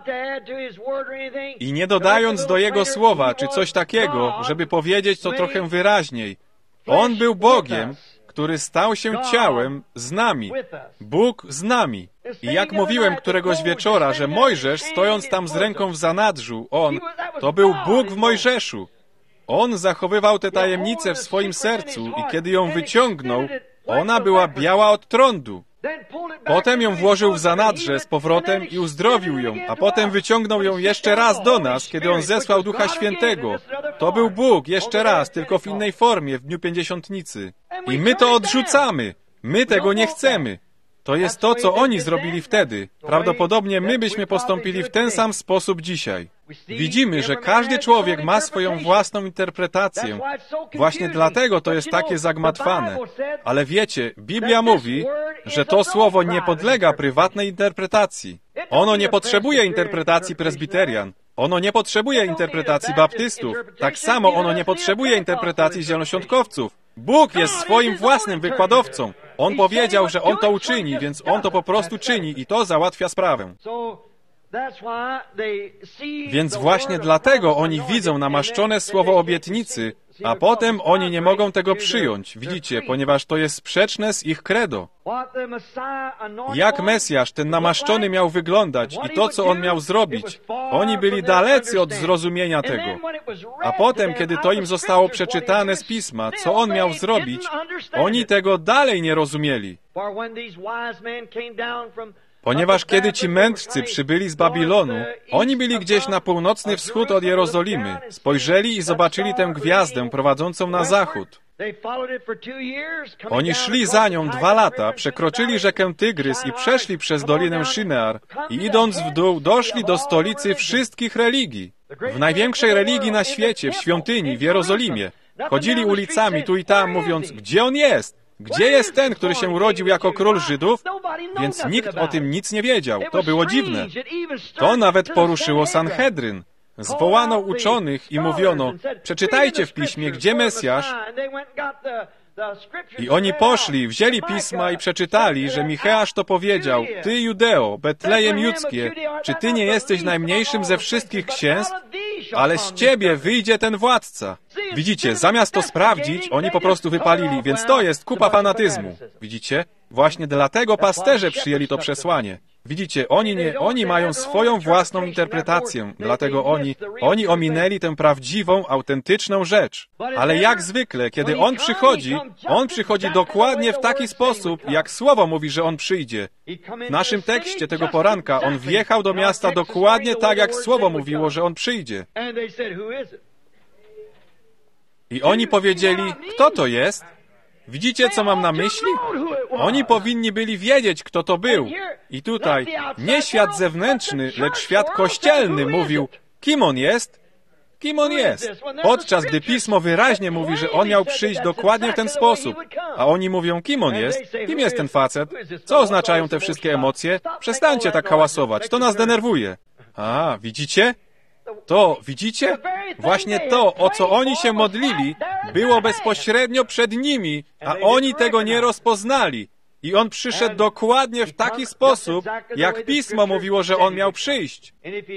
[SPEAKER 1] I nie dodając do Jego słowa, czy coś takiego, żeby powiedzieć to trochę wyraźniej. On był Bogiem, który stał się ciałem z nami. Bóg z nami. I jak mówiłem któregoś wieczora, że Mojżesz, stojąc tam z ręką w zanadrzu, to był Bóg w Mojżeszu. On zachowywał tę tajemnicę w swoim sercu i kiedy ją wyciągnął, ona była biała od trądu. Potem ją włożył w zanadrze z powrotem i uzdrowił ją, a potem wyciągnął ją jeszcze raz do nas, kiedy On zesłał Ducha Świętego. To był Bóg jeszcze raz, tylko w innej formie, w Dniu Pięćdziesiątnicy. I my to odrzucamy. My tego nie chcemy. To jest to, co oni zrobili wtedy. Prawdopodobnie my byśmy postąpili w ten sam sposób dzisiaj. Widzimy, że każdy człowiek ma swoją własną interpretację. Właśnie dlatego to jest takie zagmatwane. Ale wiecie, Biblia mówi, że to słowo nie podlega prywatnej interpretacji. Ono nie potrzebuje interpretacji prezbiterian. Ono nie potrzebuje interpretacji baptystów. Tak samo ono nie potrzebuje interpretacji zielonoświątkowców. Bóg jest swoim własnym wykładowcą. On powiedział, że On to uczyni, więc On to po prostu czyni i to załatwia sprawę. Więc właśnie dlatego oni widzą namaszczone słowo obietnicy, a potem oni nie mogą tego przyjąć, widzicie, ponieważ to jest sprzeczne z ich credo. Jak Mesjasz, ten namaszczony, miał wyglądać i to, co On miał zrobić, oni byli dalecy od zrozumienia tego. A potem, kiedy to im zostało przeczytane z Pisma, co On miał zrobić, oni tego dalej nie rozumieli. Ponieważ kiedy ci mędrcy przybyli z Babilonu, oni byli gdzieś na północny wschód od Jerozolimy. Spojrzeli i zobaczyli tę gwiazdę prowadzącą na zachód. Oni szli za nią 2 lata, przekroczyli rzekę Tygrys i przeszli przez Dolinę Shinear i idąc w dół doszli do stolicy wszystkich religii. W największej religii na świecie, w świątyni, w Jerozolimie. Chodzili ulicami tu i tam, mówiąc: gdzie on jest? Gdzie jest ten, który się urodził jako król Żydów? Więc nikt o tym nic nie wiedział. To było dziwne. To nawet poruszyło Sanhedryn. Zwołano uczonych i mówiono: przeczytajcie w Piśmie, gdzie Mesjasz. I oni poszli, wzięli Pisma i przeczytali, że Micheasz to powiedział: Ty, Judeo, Betlejem Judzkie, czy ty nie jesteś najmniejszym ze wszystkich księstw? Ale z ciebie wyjdzie ten władca. Widzicie, zamiast to sprawdzić, oni po prostu wypalili, więc to jest kupa fanatyzmu. Widzicie? Właśnie dlatego pasterze przyjęli to przesłanie. Widzicie, oni mają swoją własną interpretację, dlatego oni ominęli tę prawdziwą, autentyczną rzecz. Ale jak zwykle, kiedy On przychodzi dokładnie w taki sposób, jak Słowo mówi, że On przyjdzie. W naszym tekście tego poranka On wjechał do miasta dokładnie tak, jak Słowo mówiło, że On przyjdzie. I oni powiedzieli, kto to jest? Widzicie, co mam na myśli? Oni powinni byli wiedzieć, kto to był. I tutaj nie świat zewnętrzny, lecz świat kościelny mówił, kim on jest? Kim on jest? Podczas gdy Pismo wyraźnie mówi, że on miał przyjść dokładnie w ten sposób. A oni mówią, kim on jest? Kim jest ten facet? Co oznaczają te wszystkie emocje? Przestańcie tak hałasować, to nas denerwuje. A, widzicie? Widzicie? Właśnie to, o co oni się modlili, było bezpośrednio przed nimi, a oni tego nie rozpoznali. I On przyszedł dokładnie w taki sposób, jak Pismo mówiło, że On miał przyjść.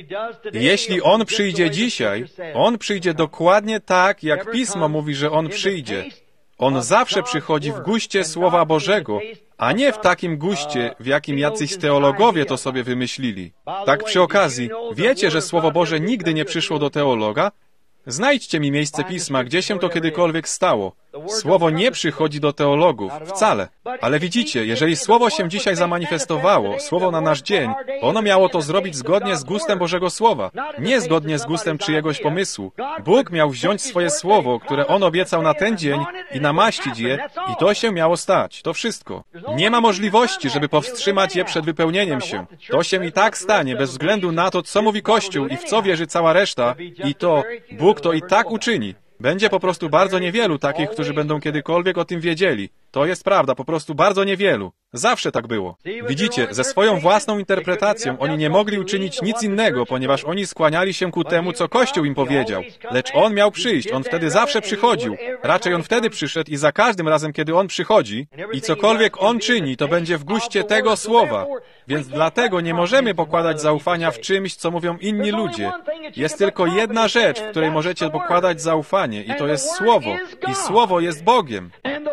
[SPEAKER 1] Jeśli On przyjdzie dzisiaj, On przyjdzie dokładnie tak, jak Pismo mówi, że On przyjdzie. On zawsze przychodzi w guście Słowa Bożego, a nie w takim guście, w jakim jacyś teologowie to sobie wymyślili. Tak przy okazji, wiecie, że Słowo Boże nigdy nie przyszło do teologa? Znajdźcie mi miejsce Pisma, gdzie się to kiedykolwiek stało. Słowo nie przychodzi do teologów, wcale. Ale widzicie, jeżeli Słowo się dzisiaj zamanifestowało, Słowo na nasz dzień, ono miało to zrobić zgodnie z gustem Bożego Słowa, nie zgodnie z gustem czyjegoś pomysłu. Bóg miał wziąć swoje Słowo, które On obiecał na ten dzień i namaścić je, i to się miało stać. To wszystko. Nie ma możliwości, żeby powstrzymać je przed wypełnieniem się. To się i tak stanie, bez względu na to, co mówi Kościół i w co wierzy cała reszta, i to Bóg to i tak uczyni. Będzie po prostu bardzo niewielu takich, którzy będą kiedykolwiek o tym wiedzieli. To jest prawda, po prostu bardzo niewielu. Zawsze tak było. Widzicie, ze swoją własną interpretacją oni nie mogli uczynić nic innego, ponieważ oni skłaniali się ku temu, co Kościół im powiedział. Lecz On miał przyjść, On wtedy zawsze przychodził. Raczej On wtedy przyszedł i za każdym razem, kiedy On przychodzi i cokolwiek On czyni, to będzie w guście tego Słowa. Więc dlatego nie możemy pokładać zaufania w czymś, co mówią inni ludzie. Jest tylko jedna rzecz, w której możecie pokładać zaufanie i to jest Słowo. I Słowo jest Bogiem.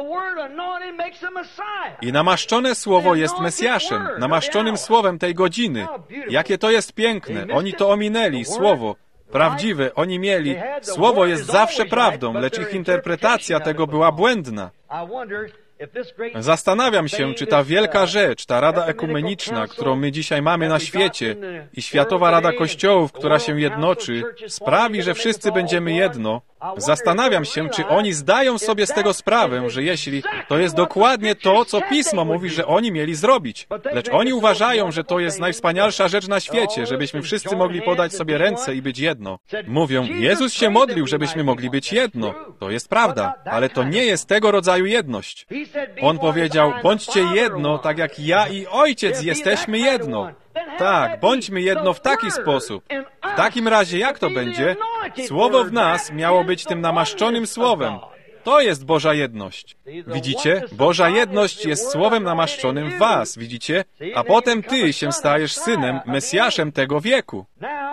[SPEAKER 1] I namaszczone Słowo jest Mesjaszem, namaszczonym Słowem tej godziny. Jakie to jest piękne. Oni to ominęli, Słowo. Prawdziwe, oni mieli. Słowo jest zawsze prawdą, lecz ich interpretacja tego była błędna. Zastanawiam się, czy ta wielka rzecz, ta Rada Ekumeniczna, którą my dzisiaj mamy na świecie i Światowa Rada Kościołów, która się jednoczy, sprawi, że wszyscy będziemy jedno. Zastanawiam się, czy oni zdają sobie z tego sprawę, że jeśli to jest dokładnie to, co Pismo mówi, że oni mieli zrobić. Lecz oni uważają, że to jest najwspanialsza rzecz na świecie, żebyśmy wszyscy mogli podać sobie ręce i być jedno. Mówią, Jezus się modlił, żebyśmy mogli być jedno. To jest prawda, ale to nie jest tego rodzaju jedność. On powiedział, bądźcie jedno, tak jak ja i Ojciec jesteśmy jedno. Tak, bądźmy jedno w taki sposób. W takim razie jak to będzie? Słowo w nas miało być tym namaszczonym Słowem. To jest Boża jedność. Widzicie? Boża jedność jest Słowem namaszczonym w was, widzicie? A potem ty się stajesz synem, Mesjaszem tego wieku.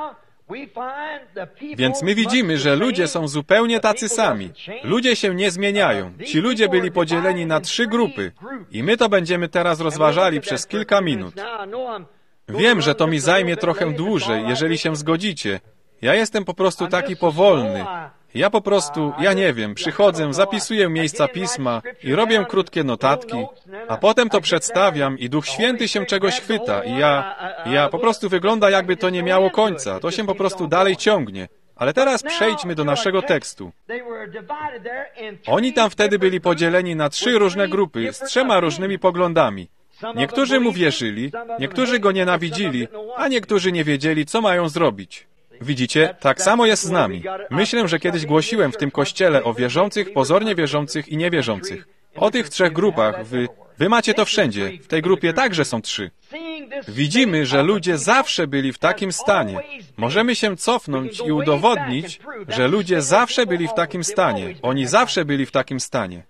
[SPEAKER 1] Więc my widzimy, że ludzie są zupełnie tacy sami. Ludzie się nie zmieniają. Ci ludzie byli podzieleni na 3 grupy. I my to będziemy teraz rozważali przez kilka minut. Wiem, że to mi zajmie trochę dłużej, jeżeli się zgodzicie. Ja jestem po prostu taki powolny. Ja nie wiem, przychodzę, zapisuję miejsca Pisma i robię krótkie notatki, a potem to przedstawiam i Duch Święty się czegoś chwyta i ja po prostu wygląda, jakby to nie miało końca. To się po prostu dalej ciągnie. Ale teraz przejdźmy do naszego tekstu. Oni tam wtedy byli podzieleni na 3 różne grupy z 3 różnymi poglądami. Niektórzy mu wierzyli, niektórzy go nienawidzili, a niektórzy nie wiedzieli, co mają zrobić. Widzicie, tak samo jest z nami. Myślę, że kiedyś głosiłem w tym kościele o wierzących, pozornie wierzących i niewierzących. O tych 3 grupach. Wy macie to wszędzie. W tej grupie także są 3. Widzimy, że ludzie zawsze byli w takim stanie. Możemy się cofnąć i udowodnić, że ludzie zawsze byli w takim stanie. Oni zawsze byli w takim stanie.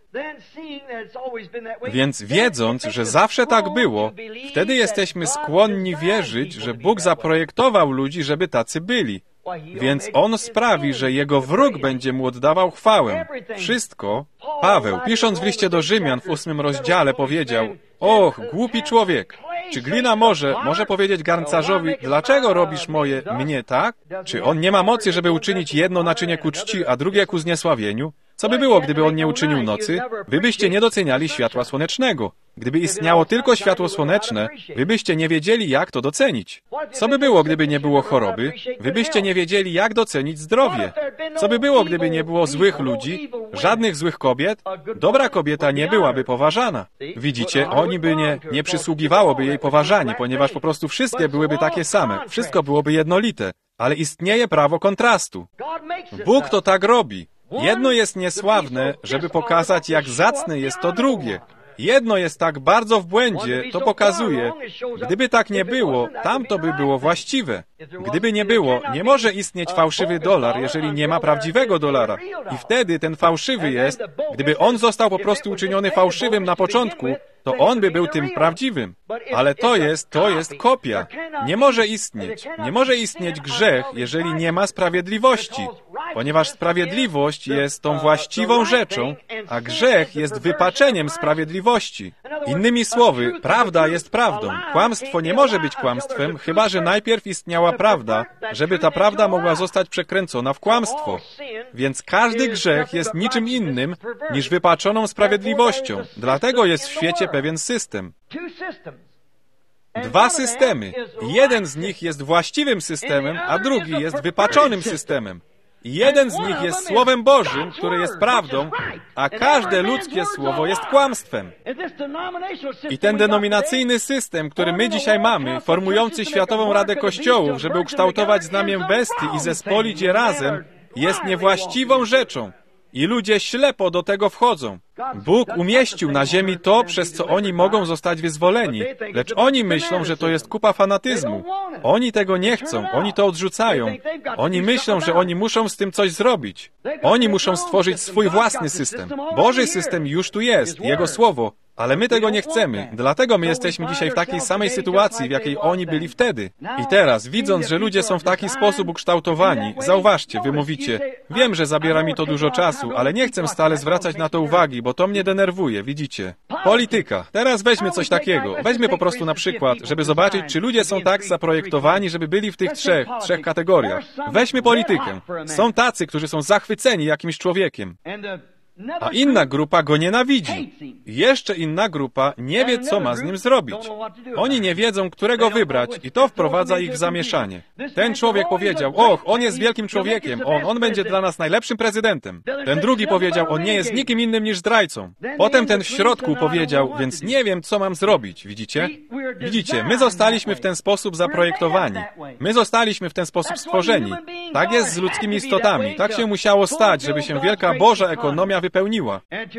[SPEAKER 1] Więc wiedząc, że zawsze tak było, wtedy jesteśmy skłonni wierzyć, że Bóg zaprojektował ludzi, żeby tacy byli. Więc On sprawi, że Jego wróg będzie Mu oddawał chwałę. Wszystko. Paweł, pisząc w liście do Rzymian w 8 rozdziale, powiedział: Och, głupi człowiek! Czy glina może powiedzieć garncarzowi: dlaczego robisz mnie tak? Czy on nie ma mocy, żeby uczynić jedno naczynie ku czci, a drugie ku zniesławieniu? Co by było, gdyby on nie uczynił nocy? Wy byście nie doceniali światła słonecznego. Gdyby istniało tylko światło słoneczne, wy byście nie wiedzieli, jak to docenić. Co by było, gdyby nie było choroby? Wy byście nie wiedzieli, jak docenić zdrowie. Co by było, gdyby nie było złych ludzi, żadnych złych kobiet? Dobra kobieta nie byłaby poważana. Widzicie, nie przysługiwałoby jej poważanie, ponieważ po prostu wszystkie byłyby takie same. Wszystko byłoby jednolite. Ale istnieje prawo kontrastu. Bóg to tak robi. Jedno jest niesławne, żeby pokazać, jak zacne jest to drugie. Jedno jest tak bardzo w błędzie, to pokazuje. Gdyby tak nie było, tamto by było właściwe. Gdyby nie było, nie może istnieć fałszywy dolar, jeżeli nie ma prawdziwego dolara. I wtedy ten fałszywy jest, gdyby on został po prostu uczyniony fałszywym na początku, to on by był tym prawdziwym. Ale to jest kopia. Nie może istnieć grzech, jeżeli nie ma sprawiedliwości. Ponieważ sprawiedliwość jest tą właściwą rzeczą, a grzech jest wypaczeniem sprawiedliwości. Innymi słowy, prawda jest prawdą. Kłamstwo nie może być kłamstwem, chyba że najpierw istniała prawda, żeby ta prawda mogła zostać przekręcona w kłamstwo. Więc każdy grzech jest niczym innym niż wypaczoną sprawiedliwością. Dlatego jest w świecie pewien system. Dwa systemy. Jeden z nich jest właściwym systemem, a drugi jest wypaczonym systemem. Jeden z nich jest Słowem Bożym, które jest prawdą, a każde ludzkie słowo jest kłamstwem. I ten denominacyjny system, który my dzisiaj mamy, formujący Światową Radę Kościołów, żeby ukształtować znamię bestii i zespolić je razem, jest niewłaściwą rzeczą. I ludzie ślepo do tego wchodzą. Bóg umieścił na ziemi to, przez co oni mogą zostać wyzwoleni, lecz oni myślą, że to jest kupa fanatyzmu. Oni tego nie chcą, oni to odrzucają. Oni myślą, że oni muszą z tym coś zrobić. Oni muszą stworzyć swój własny system. Boży system już tu jest, Jego Słowo. Ale my tego nie chcemy. Dlatego my jesteśmy dzisiaj w takiej samej sytuacji, w jakiej oni byli wtedy. I teraz, widząc, że ludzie są w taki sposób ukształtowani, zauważcie, wy mówicie: wiem, że zabiera mi to dużo czasu, ale nie chcę stale zwracać na to uwagi, bo to mnie denerwuje, widzicie? Polityka. Teraz weźmy coś takiego. Weźmy po prostu na przykład, żeby zobaczyć, czy ludzie są tak zaprojektowani, żeby byli w tych trzech kategoriach. Weźmy politykę. Są tacy, którzy są zachwyceni jakimś człowiekiem, a inna grupa go nienawidzi. Jeszcze inna grupa nie wie, co ma z nim zrobić. Oni nie wiedzą, którego wybrać i to wprowadza ich w zamieszanie. Ten człowiek powiedział: och, on jest wielkim człowiekiem, on będzie dla nas najlepszym prezydentem. Ten drugi powiedział: on nie jest nikim innym niż zdrajcą. Potem ten w środku powiedział: więc nie wiem, co mam zrobić. Widzicie? Widzicie, my zostaliśmy w ten sposób zaprojektowani. My zostaliśmy w ten sposób stworzeni. Tak jest z ludzkimi istotami. Tak się musiało stać, żeby się wielka Boża ekonomia wypełniła.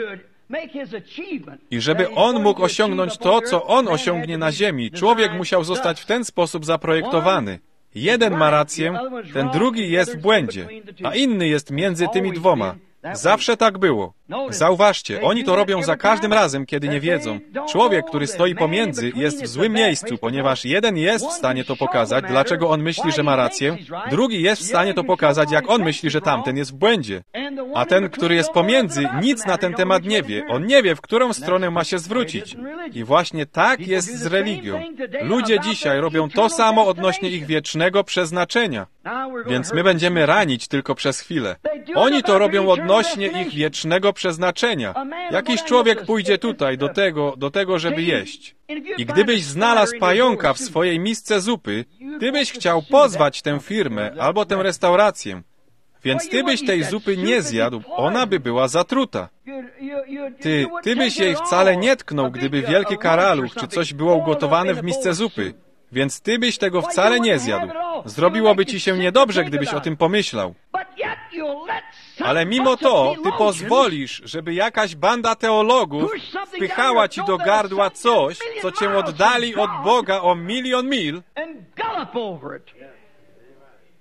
[SPEAKER 1] I żeby on mógł osiągnąć to, co on osiągnie na ziemi, człowiek musiał zostać w ten sposób zaprojektowany. Jeden ma rację, ten drugi jest w błędzie, a inny jest między tymi dwoma. Zawsze tak było. Zauważcie, oni to robią za każdym razem, kiedy nie wiedzą. Człowiek, który stoi pomiędzy, jest w złym miejscu, ponieważ jeden jest w stanie to pokazać, dlaczego on myśli, że ma rację, drugi jest w stanie to pokazać, jak on myśli, że tamten jest w błędzie. A ten, który jest pomiędzy, nic na ten temat nie wie. On nie wie, w którą stronę ma się zwrócić. I właśnie tak jest z religią. Ludzie dzisiaj robią to samo odnośnie ich wiecznego przeznaczenia. Więc my będziemy ranić tylko przez chwilę. Oni to robią odnośnie ich wiecznego przeznaczenia. Jakiś człowiek pójdzie tutaj do tego, żeby jeść. I gdybyś znalazł pająka w swojej misce zupy, ty byś chciał pozwać tę firmę albo tę restaurację. Więc ty byś tej zupy nie zjadł, ona by była zatruta. Ty byś jej wcale nie tknął, gdyby wielki karaluch czy coś było ugotowane w misce zupy. Więc ty byś tego wcale nie zjadł. Zrobiłoby ci się niedobrze, gdybyś o tym pomyślał. Ale mimo to, ty pozwolisz, żeby jakaś banda teologów wpychała ci do gardła coś, co cię oddali od Boga o milion mil,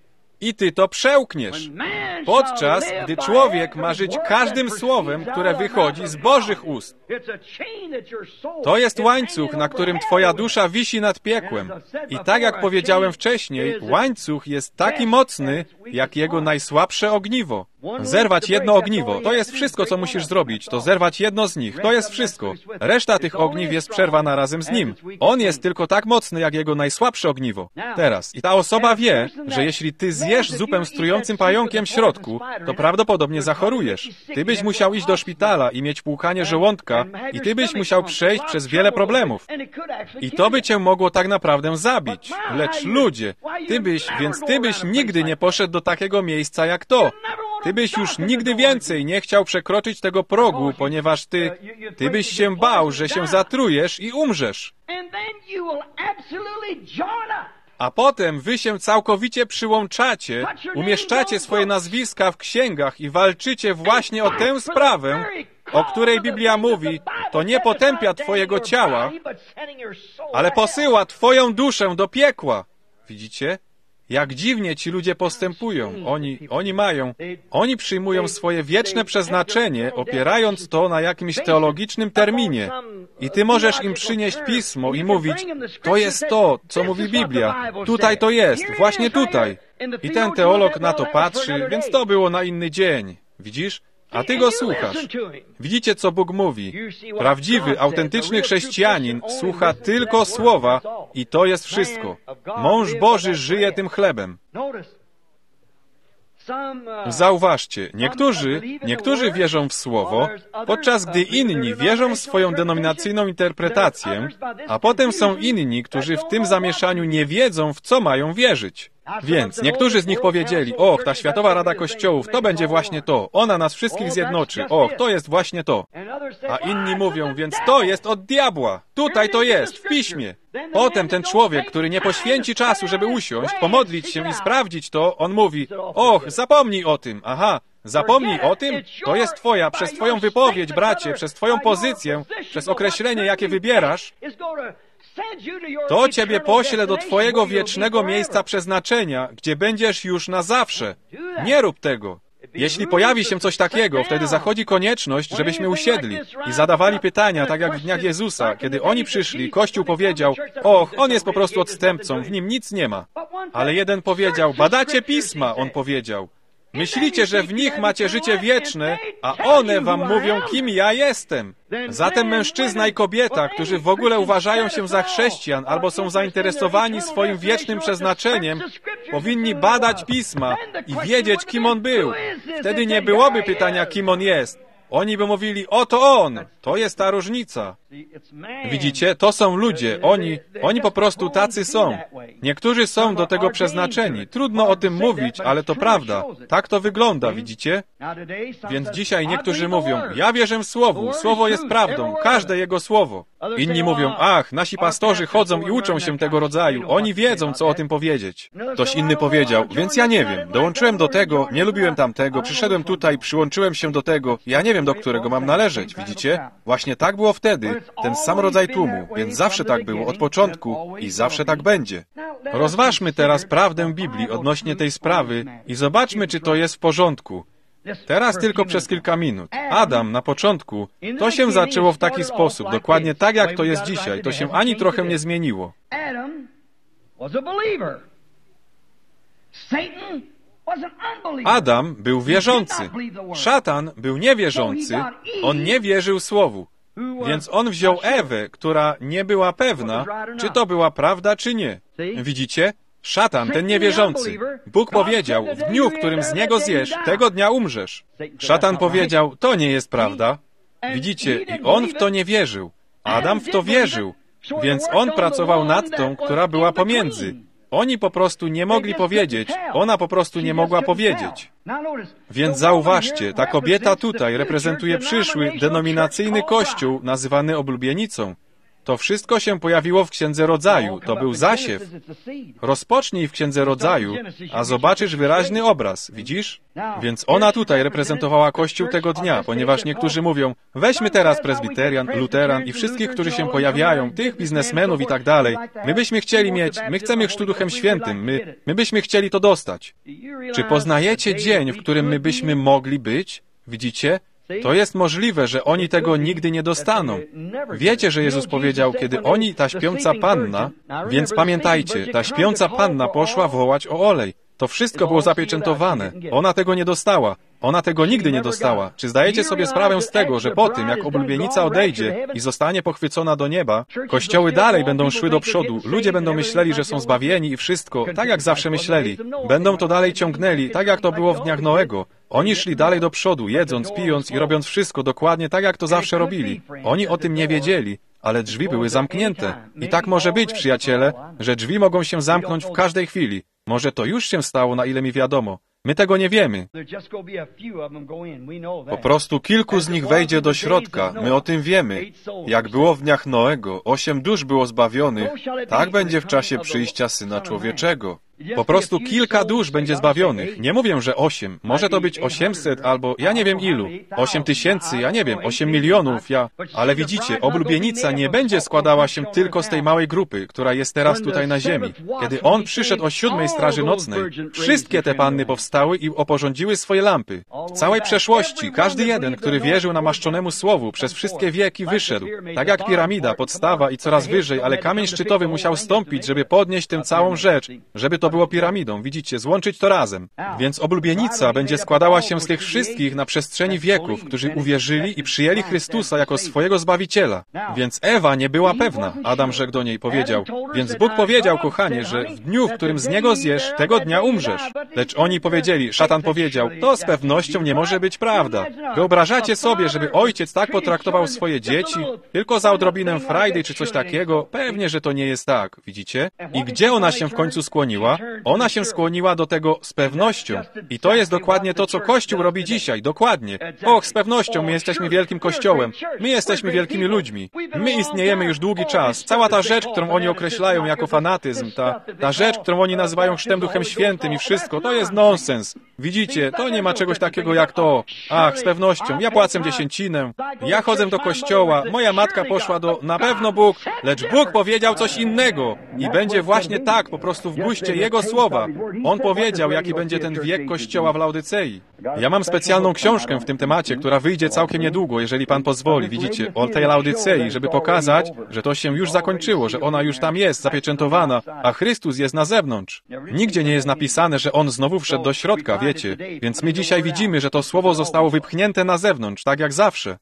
[SPEAKER 1] i ty to przełkniesz. Podczas gdy człowiek ma żyć każdym słowem, które wychodzi z Bożych ust. To jest łańcuch, na którym twoja dusza wisi nad piekłem. I tak jak powiedziałem wcześniej, łańcuch jest taki mocny, jak jego najsłabsze ogniwo. Zerwać jedno ogniwo, to jest wszystko, co musisz zrobić. To zerwać jedno z nich, to jest wszystko. Reszta tych ogniw jest przerwana razem z nim. On jest tylko tak mocny, jak jego najsłabsze ogniwo. Teraz, i ta osoba wie, że jeśli ty zjesz zupę z trującym pająkiem w środku, to prawdopodobnie zachorujesz. Ty byś musiał iść do szpitala i mieć płukanie żołądka i ty byś musiał przejść przez wiele problemów. I to by cię mogło tak naprawdę zabić. Lecz ludzie, ty byś nigdy nie poszedł do takiego miejsca jak to. Ty byś już nigdy więcej nie chciał przekroczyć tego progu, ponieważ ty byś się bał, że się zatrujesz i umrzesz. A potem wy się całkowicie przyłączacie, umieszczacie swoje nazwiska w księgach i walczycie właśnie o tę sprawę, o której Biblia mówi, to nie potępia twojego ciała, ale posyła twoją duszę do piekła. Widzicie? Jak dziwnie ci ludzie postępują. Oni przyjmują swoje wieczne przeznaczenie, opierając to na jakimś teologicznym terminie. I ty możesz im przynieść pismo i mówić, to jest to, co mówi Biblia. Tutaj to jest, właśnie tutaj. I ten teolog na to patrzy, więc to było na inny dzień. Widzisz? A ty go słuchasz. Widzicie, co Bóg mówi. Prawdziwy, autentyczny chrześcijanin słucha tylko słowa i to jest wszystko. Mąż Boży żyje tym chlebem. Zauważcie, niektórzy wierzą w słowo, podczas gdy inni wierzą w swoją denominacyjną interpretację, a potem są inni, którzy w tym zamieszaniu nie wiedzą, w co mają wierzyć. Więc niektórzy z nich powiedzieli, och, ta Światowa Rada Kościołów, to będzie właśnie to, ona nas wszystkich zjednoczy, och, to jest właśnie to. A inni mówią, więc to jest od diabła, tutaj to jest, w Piśmie. Potem ten człowiek, który nie poświęci czasu, żeby usiąść, pomodlić się i sprawdzić to, on mówi, och, zapomnij o tym, aha, zapomnij o tym, to jest twoja, przez twoją wypowiedź, bracie, przez twoją pozycję, przez określenie, jakie wybierasz, to ciebie pośle do twojego wiecznego miejsca przeznaczenia, gdzie będziesz już na zawsze. Nie rób tego. Jeśli pojawi się coś takiego, wtedy zachodzi konieczność, żebyśmy usiedli i zadawali pytania, tak jak w dniach Jezusa. Kiedy oni przyszli, Kościół powiedział, och, on jest po prostu odstępcą, w nim nic nie ma. Ale jeden powiedział, badacie pisma, on powiedział. Myślicie, że w nich macie życie wieczne, a one wam mówią, kim ja jestem. Zatem mężczyzna i kobieta, którzy w ogóle uważają się za chrześcijan albo są zainteresowani swoim wiecznym przeznaczeniem, powinni badać pisma i wiedzieć, kim on był. Wtedy nie byłoby pytania, kim on jest. Oni by mówili, oto on, to jest ta różnica. Widzicie, to są ludzie, oni po prostu tacy są. Niektórzy są do tego przeznaczeni. Trudno o tym mówić, ale to prawda. Tak to wygląda, widzicie? Więc dzisiaj niektórzy mówią, ja wierzę w Słowo, Słowo jest prawdą, każde Jego Słowo. Inni mówią, ach, nasi pastorzy chodzą i uczą się tego rodzaju, oni wiedzą, co o tym powiedzieć. Ktoś inny powiedział, więc ja nie wiem, dołączyłem do tego, nie lubiłem tamtego, przyszedłem tutaj, przyłączyłem się do tego, ja nie wiem, do którego mam należeć, widzicie? Właśnie tak było wtedy, ten sam rodzaj tłumu, więc zawsze tak było od początku i zawsze tak będzie. Rozważmy teraz prawdę Biblii odnośnie tej sprawy i zobaczmy, czy to jest w porządku. Teraz tylko przez kilka minut. Adam na początku, to się zaczęło w taki sposób, dokładnie tak jak to jest dzisiaj. To się ani trochę nie zmieniło. Adam był wierzący. Szatan był niewierzący. On nie wierzył Słowu. Więc on wziął Ewę, która nie była pewna, czy to była prawda, czy nie. Widzicie? Szatan, ten niewierzący. Bóg powiedział, w dniu, w którym z niego zjesz, tego dnia umrzesz. Szatan powiedział, to nie jest prawda. Widzicie, i on w to nie wierzył. Adam w to wierzył. Więc on pracował nad tą, która była pomiędzy. Oni po prostu nie mogli powiedzieć. Ona po prostu nie mogła powiedzieć. Więc zauważcie, ta kobieta tutaj reprezentuje przyszły, denominacyjny kościół nazywany oblubienicą. To wszystko się pojawiło w Księdze Rodzaju. To był zasiew. Rozpocznij w Księdze Rodzaju, a zobaczysz wyraźny obraz. Widzisz? Więc ona tutaj reprezentowała Kościół tego dnia, ponieważ niektórzy mówią, weźmy teraz prezbiterian, luteran i wszystkich, którzy się pojawiają, tych biznesmenów i tak dalej. My byśmy chcieli mieć, my chcemy chrztu Duchem Świętym, my byśmy chcieli to dostać. Czy poznajecie dzień, w którym my byśmy mogli być? Widzicie? To jest możliwe, że oni tego nigdy nie dostaną. Wiecie, że Jezus powiedział, kiedy oni, ta śpiąca panna, więc pamiętajcie, ta śpiąca panna poszła wołać o olej. To wszystko było zapieczętowane. Ona tego nie dostała. Ona tego nigdy nie dostała. Czy zdajecie sobie sprawę z tego, że po tym, jak oblubienica odejdzie i zostanie pochwycona do nieba, kościoły dalej będą szły do przodu, ludzie będą myśleli, że są zbawieni i wszystko, tak jak zawsze myśleli. Będą to dalej ciągnęli, tak jak to było w dniach Noego. Oni szli dalej do przodu, jedząc, pijąc i robiąc wszystko dokładnie tak, jak to zawsze robili. Oni o tym nie wiedzieli, ale drzwi były zamknięte. I tak może być, przyjaciele, że drzwi mogą się zamknąć w każdej chwili. Może to już się stało, na ile mi wiadomo. My tego nie wiemy. Po prostu kilku z nich wejdzie do środka. My o tym wiemy. Jak było w dniach Noego, 8 dusz było zbawionych, tak będzie w czasie przyjścia Syna Człowieczego. Po prostu kilka dusz będzie zbawionych. Nie mówię, że 8. Może to być 800 albo ja nie wiem ilu. 8000, ja nie wiem, 8 milionów, Ale widzicie, oblubienica nie będzie składała się tylko z tej małej grupy, która jest teraz tutaj na ziemi. Kiedy On przyszedł o 7 straży nocnej, wszystkie te panny powstały i oporządziły swoje lampy. W całej przeszłości każdy jeden, który wierzył namaszczonemu słowu, przez wszystkie wieki wyszedł. Tak jak piramida, podstawa i coraz wyżej, ale kamień szczytowy musiał stąpić, żeby podnieść tę całą rzecz, żeby to było piramidą, widzicie, złączyć to razem. Więc oblubienica będzie składała się z tych wszystkich na przestrzeni wieków, którzy uwierzyli i przyjęli Chrystusa jako swojego Zbawiciela. Więc Ewa nie była pewna. Adam rzekł do niej, powiedział, więc Bóg powiedział, kochanie, że w dniu, w którym z niego zjesz, tego dnia umrzesz. Lecz oni powiedzieli, szatan powiedział, to z pewnością nie może być prawda. Wyobrażacie sobie, żeby ojciec tak potraktował swoje dzieci, tylko za odrobinę frajdy czy coś takiego? Pewnie, że to nie jest tak, widzicie? I gdzie ona się w końcu skłoniła? Ona się skłoniła do tego z pewnością. I to jest dokładnie to, co Kościół robi dzisiaj. Dokładnie. Och, z pewnością my jesteśmy wielkim Kościołem. My jesteśmy wielkimi ludźmi. My istniejemy już długi czas. Cała ta rzecz, którą oni określają jako fanatyzm, ta rzecz, którą oni nazywają chrztem Duchem Świętym i wszystko, to jest nonsens. Widzicie, to nie ma czegoś takiego jak to. Ach, z pewnością, ja płacę dziesięcinę. Ja chodzę do kościoła. Moja matka poszła do... Na pewno Bóg. Lecz Bóg powiedział coś innego. I będzie właśnie tak, po prostu w guście Jego słowa. On powiedział, jaki będzie ten wiek Kościoła w Laodycei. Ja mam specjalną książkę w tym temacie, która wyjdzie całkiem niedługo, jeżeli Pan pozwoli, widzicie, o tej Laodycei, żeby pokazać, że to się już zakończyło, że ona już tam jest, zapieczętowana, a Chrystus jest na zewnątrz. Nigdzie nie jest napisane, że On znowu wszedł do środka, wiecie. Więc my dzisiaj widzimy, że to słowo zostało wypchnięte na zewnątrz, tak jak zawsze.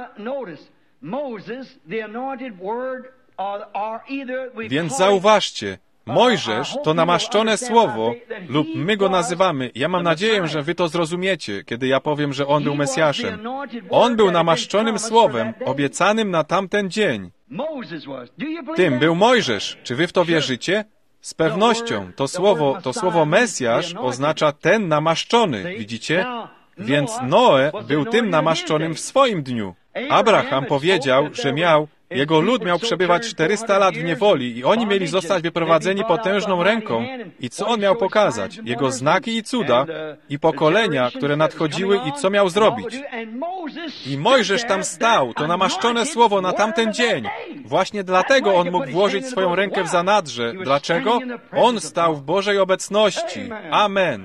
[SPEAKER 1] Więc zauważcie, Mojżesz to namaszczone słowo, lub my go nazywamy. Ja mam nadzieję, że wy to zrozumiecie, kiedy ja powiem, że on był Mesjaszem. On był namaszczonym słowem, obiecanym na tamten dzień. Tym był Mojżesz. Czy wy w to wierzycie? Z pewnością. To słowo Mesjasz oznacza ten namaszczony. Widzicie? Więc Noe był tym namaszczonym w swoim dniu. Abraham powiedział, że jego lud miał przebywać 400 lat w niewoli i oni mieli zostać wyprowadzeni potężną ręką. I co on miał pokazać? Jego znaki i cuda i pokolenia, które nadchodziły i co miał zrobić. I Mojżesz tam stał, to namaszczone słowo na tamten dzień. Właśnie dlatego on mógł włożyć swoją rękę w zanadrze. Dlaczego? On stał w Bożej obecności. Amen.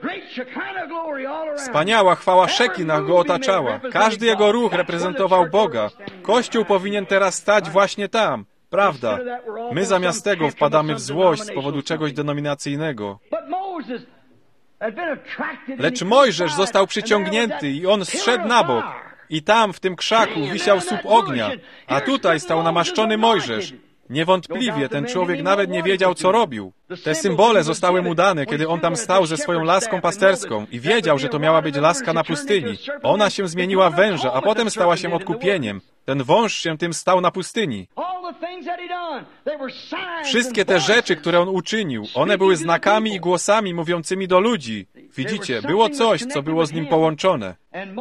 [SPEAKER 1] Wspaniała chwała Szekinah go otaczała. Każdy jego ruch reprezentował Boga. Kościół powinien teraz stać właśnie tam. Prawda? My zamiast tego wpadamy w złość z powodu czegoś denominacyjnego. Lecz Mojżesz został przyciągnięty i on zszedł na bok. I tam, w tym krzaku, wisiał słup ognia. A tutaj stał namaszczony Mojżesz. Niewątpliwie ten człowiek nawet nie wiedział, co robił. Te symbole zostały mu dane, kiedy on tam stał ze swoją laską pasterską i wiedział, że to miała być laska na pustyni. Ona się zmieniła w węża, a potem stała się odkupieniem. Ten wąż się tym stał na pustyni. Wszystkie te rzeczy, które on uczynił, one były znakami i głosami mówiącymi do ludzi. Widzicie, było coś, co było z nim połączone.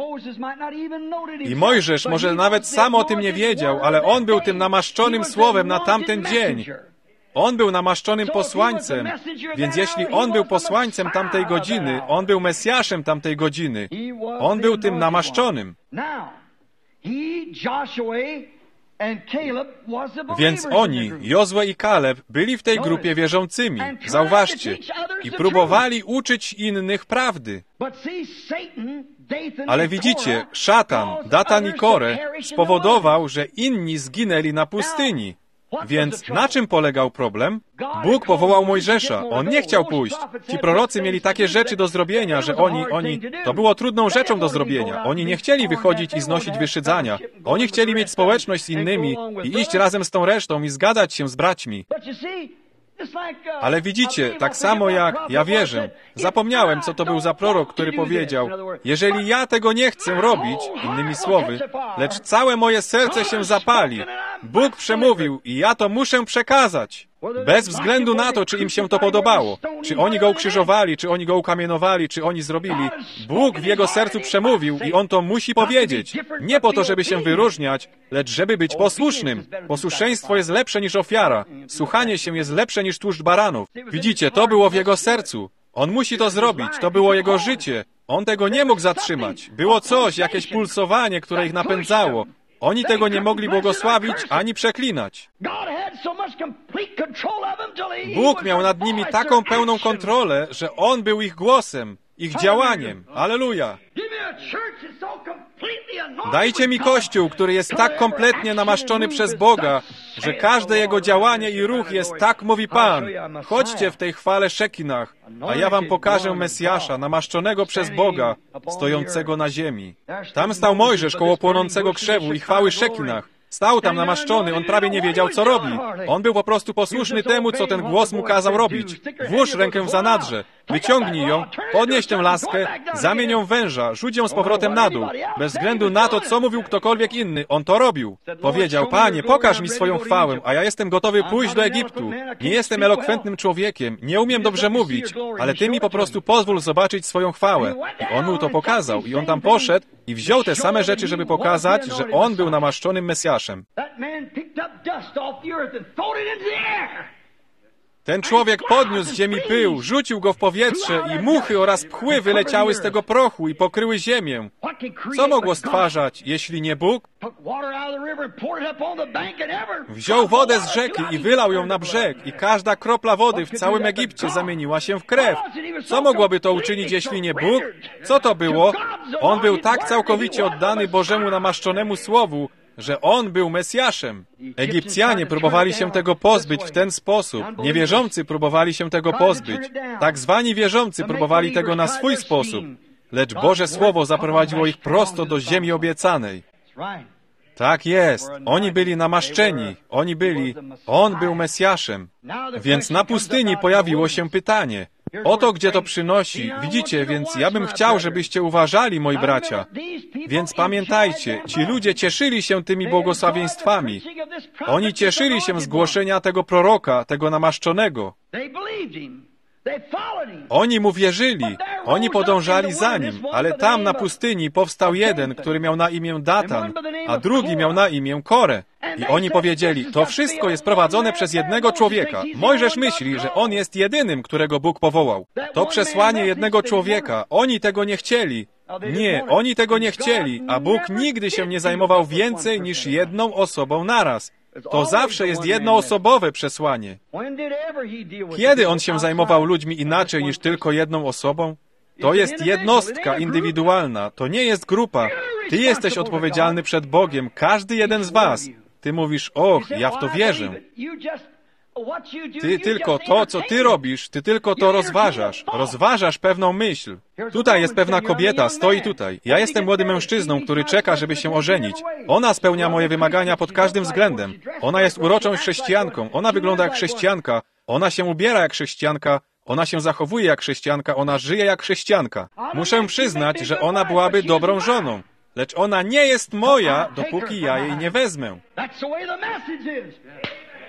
[SPEAKER 1] I Mojżesz może nawet sam o tym nie wiedział, ale on był tym namaszczonym słowem na tamten dzień. On był namaszczonym posłańcem, więc jeśli on był posłańcem tamtej godziny, on był Mesjaszem tamtej godziny. On był tym namaszczonym. Więc oni, Jozue i Kaleb, byli w tej grupie wierzącymi, zauważcie, i próbowali uczyć innych prawdy. Ale widzicie, szatan, Datan i Korę spowodował, że inni zginęli na pustyni. Więc na czym polegał problem? Bóg powołał Mojżesza. On nie chciał pójść. Ci prorocy mieli takie rzeczy do zrobienia, że to było trudną rzeczą do zrobienia. Oni nie chcieli wychodzić i znosić wyszydzania. Oni chcieli mieć społeczność z innymi i iść razem z tą resztą i zgadzać się z braćmi. Ale widzicie, tak samo jak ja wierzę, zapomniałem, co to był za prorok, który powiedział, jeżeli ja tego nie chcę robić, innymi słowy, lecz całe moje serce się zapali, Bóg przemówił i ja to muszę przekazać. Bez względu na to, czy im się to podobało, czy oni go ukrzyżowali, czy oni go ukamienowali, czy oni zrobili, Bóg w jego sercu przemówił i on to musi powiedzieć. Nie po to, żeby się wyróżniać, lecz żeby być posłusznym. Posłuszeństwo jest lepsze niż ofiara. Słuchanie się jest lepsze niż tłuszcz baranów. Widzicie, to było w jego sercu. On musi to zrobić, to było jego życie. On tego nie mógł zatrzymać. Było coś, jakieś pulsowanie, które ich napędzało. Oni tego nie mogli błogosławić ani przeklinać. Bóg miał nad nimi taką pełną kontrolę, że On był ich głosem, ich działaniem. Alleluja! Dajcie mi Kościół, który jest tak kompletnie namaszczony przez Boga, że każde jego działanie i ruch jest tak, mówi Pan. Chodźcie w tej chwale Szekinach, a ja wam pokażę Mesjasza, namaszczonego przez Boga, stojącego na ziemi. Tam stał Mojżesz koło płonącego krzewu i chwały Szekinach. Stał tam namaszczony, on prawie nie wiedział, co robi. On był po prostu posłuszny temu, co ten głos mu kazał robić. Włóż rękę w zanadrze, wyciągnij ją, podnieś tę laskę, zamień ją w węża, rzuć ją z powrotem na dół. Bez względu na to, co mówił ktokolwiek inny, on to robił. Powiedział, Panie, pokaż mi swoją chwałę, a ja jestem gotowy pójść do Egiptu. Nie jestem elokwentnym człowiekiem, nie umiem dobrze mówić, ale Ty mi po prostu pozwól zobaczyć swoją chwałę. I on mu to pokazał i on tam poszedł i wziął te same rzeczy, żeby pokazać, że on był namaszczonym Mesjaszem. Ten człowiek podniósł z ziemi pył, rzucił go w powietrze i muchy oraz pchły wyleciały z tego prochu i pokryły ziemię. Co mogło stwarzać, jeśli nie Bóg? Wziął wodę z rzeki i wylał ją na brzeg i każda kropla wody w całym Egipcie zamieniła się w krew. Co mogłoby to uczynić, jeśli nie Bóg? Co to było? On był tak całkowicie oddany Bożemu namaszczonemu Słowu, że on był Mesjaszem. Egipcjanie próbowali się tego pozbyć w ten sposób. Niewierzący próbowali się tego pozbyć. Tak zwani wierzący próbowali tego na swój sposób. Lecz Boże Słowo zaprowadziło ich prosto do ziemi obiecanej. Tak jest. Oni byli namaszczeni. On był Mesjaszem. Więc na pustyni pojawiło się pytanie. Oto gdzie to przynosi. Widzicie, więc ja bym chciał, żebyście uważali, moi bracia. Więc pamiętajcie, ci ludzie cieszyli się tymi błogosławieństwami. Oni cieszyli się z głoszenia tego proroka, tego namaszczonego. Oni mu wierzyli, oni podążali za nim, ale tam na pustyni powstał jeden, który miał na imię Datan, a drugi miał na imię Korę. I oni powiedzieli, to wszystko jest prowadzone przez jednego człowieka. Mojżesz myśli, że on jest jedynym, którego Bóg powołał. To przesłanie jednego człowieka. Oni tego nie chcieli. Nie, oni tego nie chcieli, a Bóg nigdy się nie zajmował więcej niż jedną osobą naraz. To zawsze jest jednoosobowe przesłanie. Kiedy On się zajmował ludźmi inaczej niż tylko jedną osobą? To jest jednostka indywidualna, to nie jest grupa. Ty jesteś odpowiedzialny przed Bogiem, każdy jeden z was. Ty mówisz, och, ja w to wierzę. Ty tylko to, co ty robisz, ty tylko to rozważasz. Rozważasz pewną myśl. Tutaj jest pewna kobieta, stoi tutaj. Ja jestem młodym mężczyzną, który czeka, żeby się ożenić. Ona spełnia moje wymagania pod każdym względem. Ona jest uroczą chrześcijanką, ona wygląda jak chrześcijanka, ona się ubiera jak chrześcijanka, ona się zachowuje jak chrześcijanka, ona żyje jak chrześcijanka. Muszę przyznać, że ona byłaby dobrą żoną. Lecz ona nie jest moja, dopóki ja jej nie wezmę.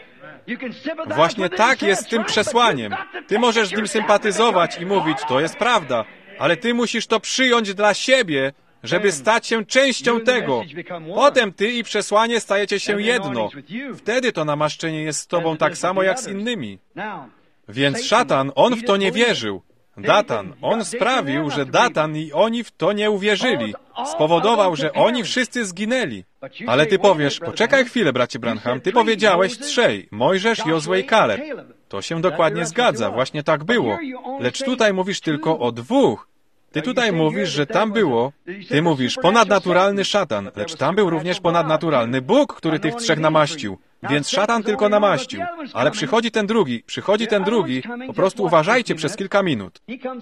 [SPEAKER 1] Właśnie tak jest z tym przesłaniem. Ty możesz z nim sympatyzować i mówić, to jest prawda, ale ty musisz to przyjąć dla siebie, żeby stać się częścią tego. Potem ty i przesłanie stajecie się jedno. Wtedy to namaszczenie jest z tobą tak samo jak z innymi. Więc szatan, on w to nie wierzył. Datan, on sprawił, że Datan i oni w to nie uwierzyli. Spowodował, że oni wszyscy zginęli. Ale ty powiesz, poczekaj chwilę, bracie Branham, ty powiedziałeś trzej, Mojżesz, Jozue i Kaleb. To się dokładnie zgadza, właśnie tak było. Lecz tutaj mówisz tylko o dwóch. Ty tutaj mówisz, że tam było, ty mówisz ponadnaturalny szatan, lecz tam był również ponadnaturalny Bóg, który tych trzech namaścił. Więc szatan tylko namaścił. Ale przychodzi ten drugi, po prostu uważajcie przez kilka minut.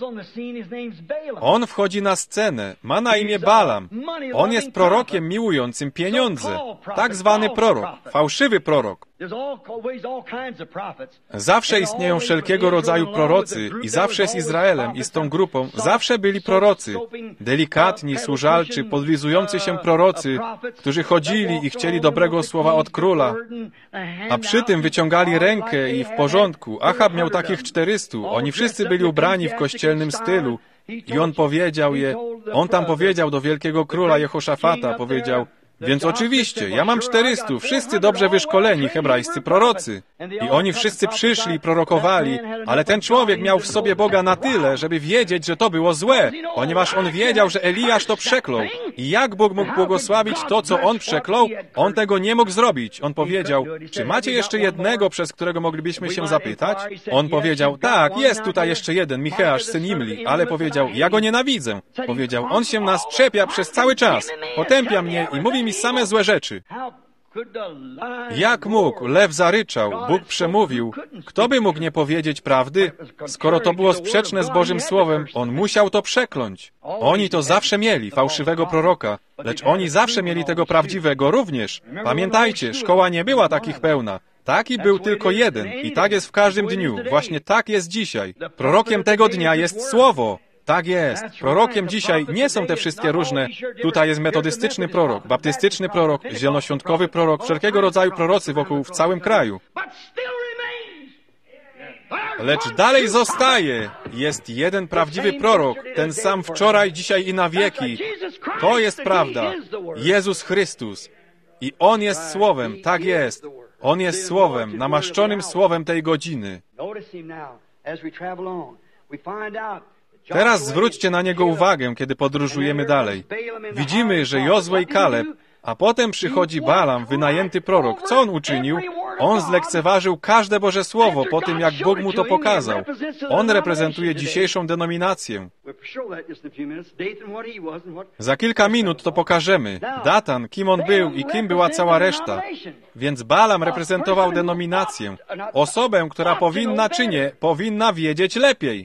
[SPEAKER 1] On wchodzi na scenę, ma na imię Balaam. On jest prorokiem miłującym pieniądze. Tak zwany prorok, fałszywy prorok. Zawsze istnieją wszelkiego rodzaju prorocy i zawsze z Izraelem i z tą grupą zawsze byli prorocy. Delikatni, służalczy, podlizujący się prorocy, którzy chodzili i chcieli dobrego słowa od króla, a przy tym wyciągali rękę i w porządku. Achab miał takich 400. Oni wszyscy byli ubrani w kościelnym stylu. I on tam powiedział do wielkiego króla Jehoszafata, powiedział, więc oczywiście, ja mam 400, wszyscy dobrze wyszkoleni hebrajscy prorocy. I oni wszyscy przyszli i prorokowali, ale ten człowiek miał w sobie Boga na tyle, żeby wiedzieć, że to było złe, ponieważ on wiedział, że Eliasz to przeklął. I jak Bóg mógł błogosławić to, co on przeklął? On tego nie mógł zrobić. On powiedział, czy macie jeszcze jednego, przez którego moglibyśmy się zapytać? On powiedział, tak, jest tutaj jeszcze jeden, Micheasz, syn Imli, ale powiedział, ja go nienawidzę. Powiedział, on się nas czepia przez cały czas, potępia mnie i mówi mi same złe rzeczy. Jak mógł? Lew zaryczał, Bóg przemówił. Kto by mógł nie powiedzieć prawdy? Skoro to było sprzeczne z Bożym Słowem, on musiał to przekląć. Oni to zawsze mieli, fałszywego proroka, lecz oni zawsze mieli tego prawdziwego również. Pamiętajcie, szkoła nie była takich pełna. Taki był tylko jeden i tak jest w każdym dniu. Właśnie tak jest dzisiaj. Prorokiem tego dnia jest Słowo. Tak jest. Prorokiem dzisiaj nie są te wszystkie różne. Tutaj jest metodystyczny prorok, baptystyczny prorok, zielonoświątkowy prorok, wszelkiego rodzaju prorocy wokół w całym kraju. Lecz dalej zostaje. Jest jeden prawdziwy prorok, ten sam wczoraj, dzisiaj i na wieki. To jest prawda. Jezus Chrystus. I On jest Słowem, tak jest. On jest Słowem, namaszczonym Słowem tej godziny. Teraz zwróćcie na niego uwagę, kiedy podróżujemy dalej. Widzimy, że Jozue i Kaleb, a potem przychodzi Balaam, wynajęty prorok. Co on uczynił? On zlekceważył każde Boże Słowo po tym, jak Bóg mu to pokazał. On reprezentuje dzisiejszą denominację. Za kilka minut to pokażemy. Datan, kim on był i kim była cała reszta. Więc Balaam reprezentował denominację. Osobę, która powinna czy nie, powinna wiedzieć lepiej.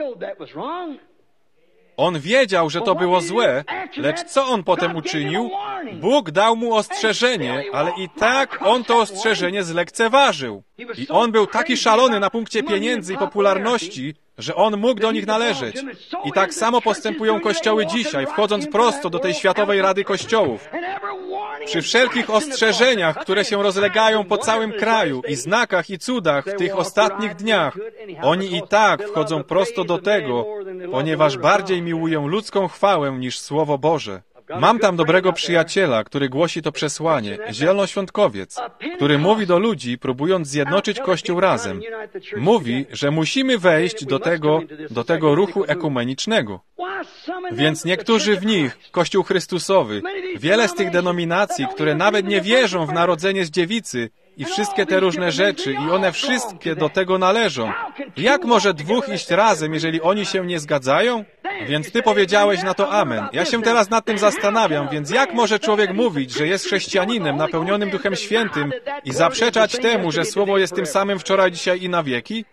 [SPEAKER 1] On wiedział, że to było złe, lecz co on potem uczynił? Bóg dał mu ostrzeżenie, ale i tak on to ostrzeżenie zlekceważył. I on był taki szalony na punkcie pieniędzy i popularności, że on mógł do nich należeć. I tak samo postępują kościoły dzisiaj, wchodząc prosto do tej Światowej Rady Kościołów. Przy wszelkich ostrzeżeniach, które się rozlegają po całym kraju i znakach i cudach w tych ostatnich dniach, oni i tak wchodzą prosto do tego, ponieważ bardziej miłują ludzką chwałę niż Słowo Boże. Mam tam dobrego przyjaciela, który głosi to przesłanie, zielonoświątkowiec, który mówi do ludzi, próbując zjednoczyć Kościół razem. Mówi, że musimy wejść do tego ruchu ekumenicznego. Więc niektórzy w nich, Kościół Chrystusowy, wiele z tych denominacji, które nawet nie wierzą w narodzenie z dziewicy i wszystkie te różne rzeczy, i one wszystkie do tego należą. Jak może dwóch iść razem, jeżeli oni się nie zgadzają? Więc ty powiedziałeś na to amen. Ja się teraz nad tym zastanawiam, więc jak może człowiek mówić, że jest chrześcijaninem napełnionym Duchem Świętym i zaprzeczać temu, że Słowo jest tym samym wczoraj, dzisiaj i na wieki?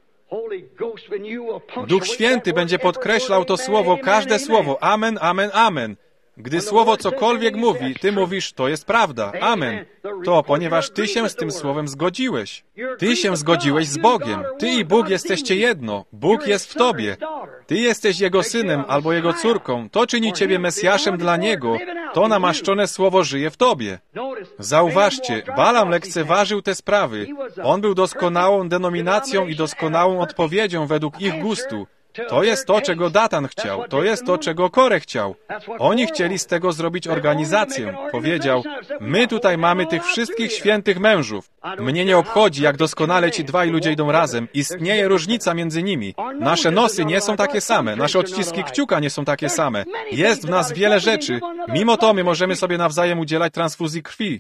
[SPEAKER 1] Duch Święty będzie podkreślał to Słowo, każde Słowo. Amen, amen, amen. Gdy Słowo cokolwiek mówi, ty mówisz, to jest prawda. Amen. To, ponieważ ty się z tym Słowem zgodziłeś. Ty się zgodziłeś z Bogiem. Ty i Bóg jesteście jedno. Bóg jest w tobie. Ty jesteś Jego synem albo Jego córką. To czyni ciebie Mesjaszem dla Niego to namaszczone słowo żyje w tobie. Zauważcie, Balaam lekceważył te sprawy. On był doskonałą denominacją i doskonałą odpowiedzią według ich gustu. To jest to, czego Datan chciał. To jest to, czego Korę chciał. Oni chcieli z tego zrobić organizację. Powiedział, my tutaj mamy tych wszystkich świętych mężów. Mnie nie obchodzi, jak doskonale ci dwaj ludzie idą razem. Istnieje różnica między nimi. Nasze nosy nie są takie same. Nasze odciski kciuka nie są takie same. Jest w nas wiele rzeczy. Mimo to my możemy sobie nawzajem udzielać transfuzji krwi.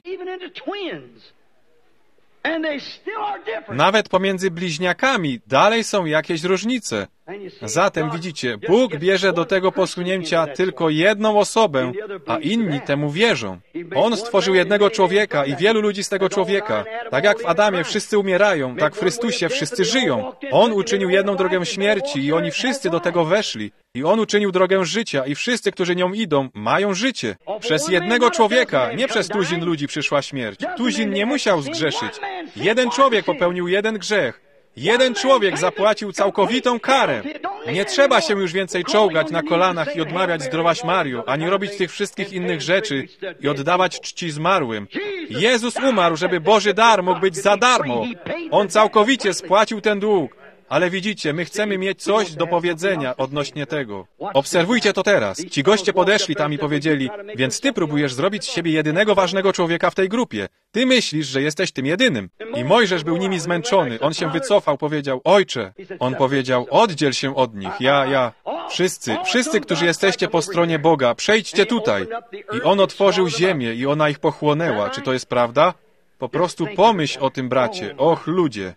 [SPEAKER 1] Nawet pomiędzy bliźniakami dalej są jakieś różnice. Zatem widzicie, Bóg bierze do tego posunięcia tylko jedną osobę, a inni temu wierzą. On stworzył jednego człowieka i wielu ludzi z tego człowieka. Tak jak w Adamie wszyscy umierają, tak w Chrystusie wszyscy żyją. On uczynił jedną drogę śmierci i oni wszyscy do tego weszli. I On uczynił drogę życia i wszyscy, którzy nią idą, mają życie. Przez jednego człowieka, nie przez tuzin ludzi przyszła śmierć. Tuzin nie musiał zgrzeszyć. Jeden człowiek popełnił jeden grzech. Jeden człowiek zapłacił całkowitą karę. Nie trzeba się już więcej czołgać na kolanach i odmawiać zdrowaś Mario, ani robić tych wszystkich innych rzeczy i oddawać czci zmarłym. Jezus umarł, żeby Boży dar mógł być za darmo. On całkowicie spłacił ten dług. Ale widzicie, my chcemy mieć coś do powiedzenia odnośnie tego. Obserwujcie to teraz. Ci goście podeszli tam i powiedzieli, więc ty próbujesz zrobić z siebie jedynego ważnego człowieka w tej grupie. Ty myślisz, że jesteś tym jedynym. I Mojżesz był nimi zmęczony. On się wycofał, powiedział, Ojcze. On powiedział, oddziel się od nich. Wszyscy, którzy jesteście po stronie Boga, przejdźcie tutaj. I On otworzył ziemię i ona ich pochłonęła. Czy to jest prawda? Po prostu pomyśl o tym, bracie. Och, ludzie.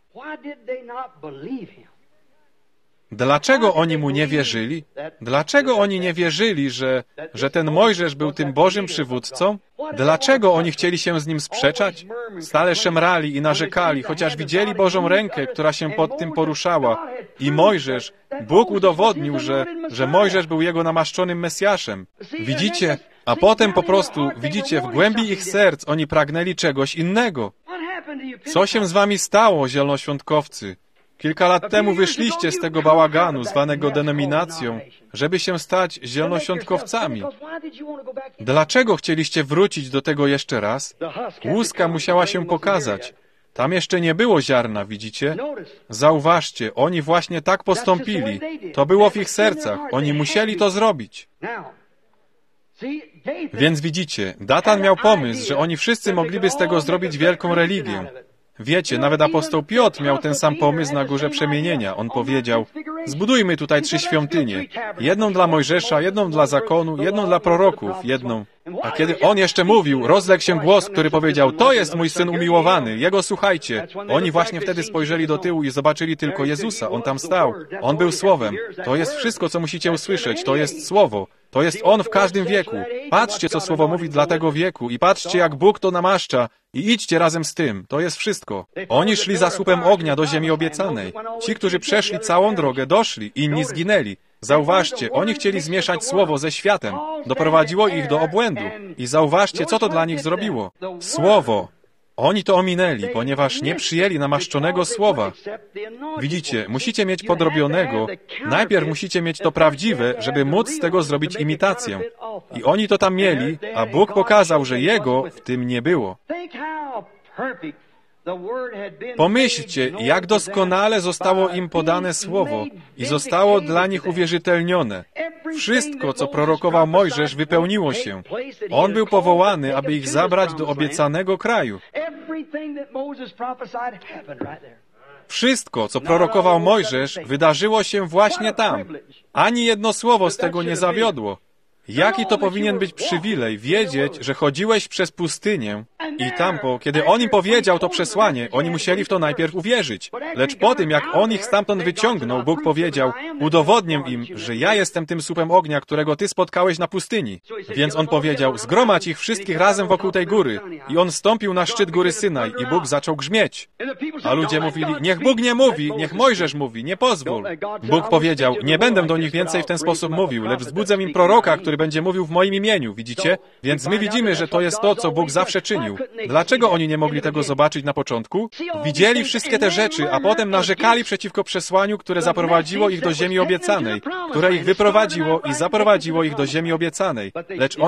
[SPEAKER 1] Dlaczego oni mu nie wierzyli? Dlaczego oni nie wierzyli, że ten Mojżesz był tym Bożym przywódcą? Dlaczego oni chcieli się z nim sprzeczać? Stale szemrali i narzekali, chociaż widzieli Bożą rękę, która się pod tym poruszała. I Mojżesz, Bóg udowodnił, że Mojżesz był jego namaszczonym Mesjaszem. Widzicie? A potem po prostu, widzicie, w głębi ich serc oni pragnęli czegoś innego. Co się z wami stało, zielonoświątkowcy? Kilka lat temu wyszliście z tego bałaganu, zwanego denominacją, żeby się stać zielonoświątkowcami. Dlaczego chcieliście wrócić do tego jeszcze raz? Łuska musiała się pokazać. Tam jeszcze nie było ziarna, widzicie? Zauważcie, oni właśnie tak postąpili. To było w ich sercach. Oni musieli to zrobić. Więc widzicie, Datan miał pomysł, że oni wszyscy mogliby z tego zrobić wielką religię. Wiecie, nawet apostoł Piotr miał ten sam pomysł na Górze Przemienienia. On powiedział, zbudujmy tutaj 3 świątynie. Jedną dla Mojżesza, jedną dla zakonu, jedną dla proroków, jedną. A kiedy on jeszcze mówił, rozległ się głos, który powiedział, to jest mój Syn umiłowany, Jego słuchajcie. Oni właśnie wtedy spojrzeli do tyłu i zobaczyli tylko Jezusa. On tam stał. On był Słowem. To jest wszystko, co musicie usłyszeć. To jest Słowo. To jest On w każdym wieku. Patrzcie, co Słowo mówi dla tego wieku i patrzcie, jak Bóg to namaszcza i idźcie razem z tym. To jest wszystko. Oni szli za słupem ognia do ziemi obiecanej. Ci, którzy przeszli całą drogę, doszli, inni zginęli. Zauważcie, oni chcieli zmieszać Słowo ze światem. Doprowadziło ich do obłędu. I zauważcie, co to dla nich zrobiło. Słowo. Oni to ominęli, ponieważ nie przyjęli namaszczonego Słowa. Widzicie, musicie mieć podrobionego. Najpierw musicie mieć to prawdziwe, żeby móc z tego zrobić imitację. I oni to tam mieli, a Bóg pokazał, że Jego w tym nie było. Pomyślcie, jak doskonale zostało im podane Słowo i zostało dla nich uwierzytelnione. Wszystko, co prorokował Mojżesz, wypełniło się. On był powołany, aby ich zabrać do obiecanego kraju. Wszystko, co prorokował Mojżesz, wydarzyło się właśnie tam. Ani jedno słowo z tego nie zawiodło. Jaki to powinien być przywilej, wiedzieć, że chodziłeś przez pustynię i tam, kiedy On im powiedział to przesłanie, oni musieli w to najpierw uwierzyć. Lecz po tym, jak On ich stamtąd wyciągnął, Bóg powiedział, udowodnię im, że ja jestem tym słupem ognia, którego ty spotkałeś na pustyni. Więc On powiedział, zgromadź ich wszystkich razem wokół tej góry. I On stąpił na szczyt góry Synaj i Bóg zaczął grzmieć. A ludzie mówili, niech Bóg nie mówi, niech Mojżesz mówi, nie pozwól. Bóg powiedział, nie będę do nich więcej w ten sposób mówił, lecz wzbudzę im proroka, który będzie mówił w moim imieniu, widzicie? Więc my widzimy, że to jest to, co Bóg zawsze czynił. Dlaczego oni nie mogli tego zobaczyć na początku? Widzieli wszystkie te rzeczy, a potem narzekali przeciwko przesłaniu, które zaprowadziło ich do ziemi obiecanej, które ich wyprowadziło i zaprowadziło ich do ziemi obiecanej. Lecz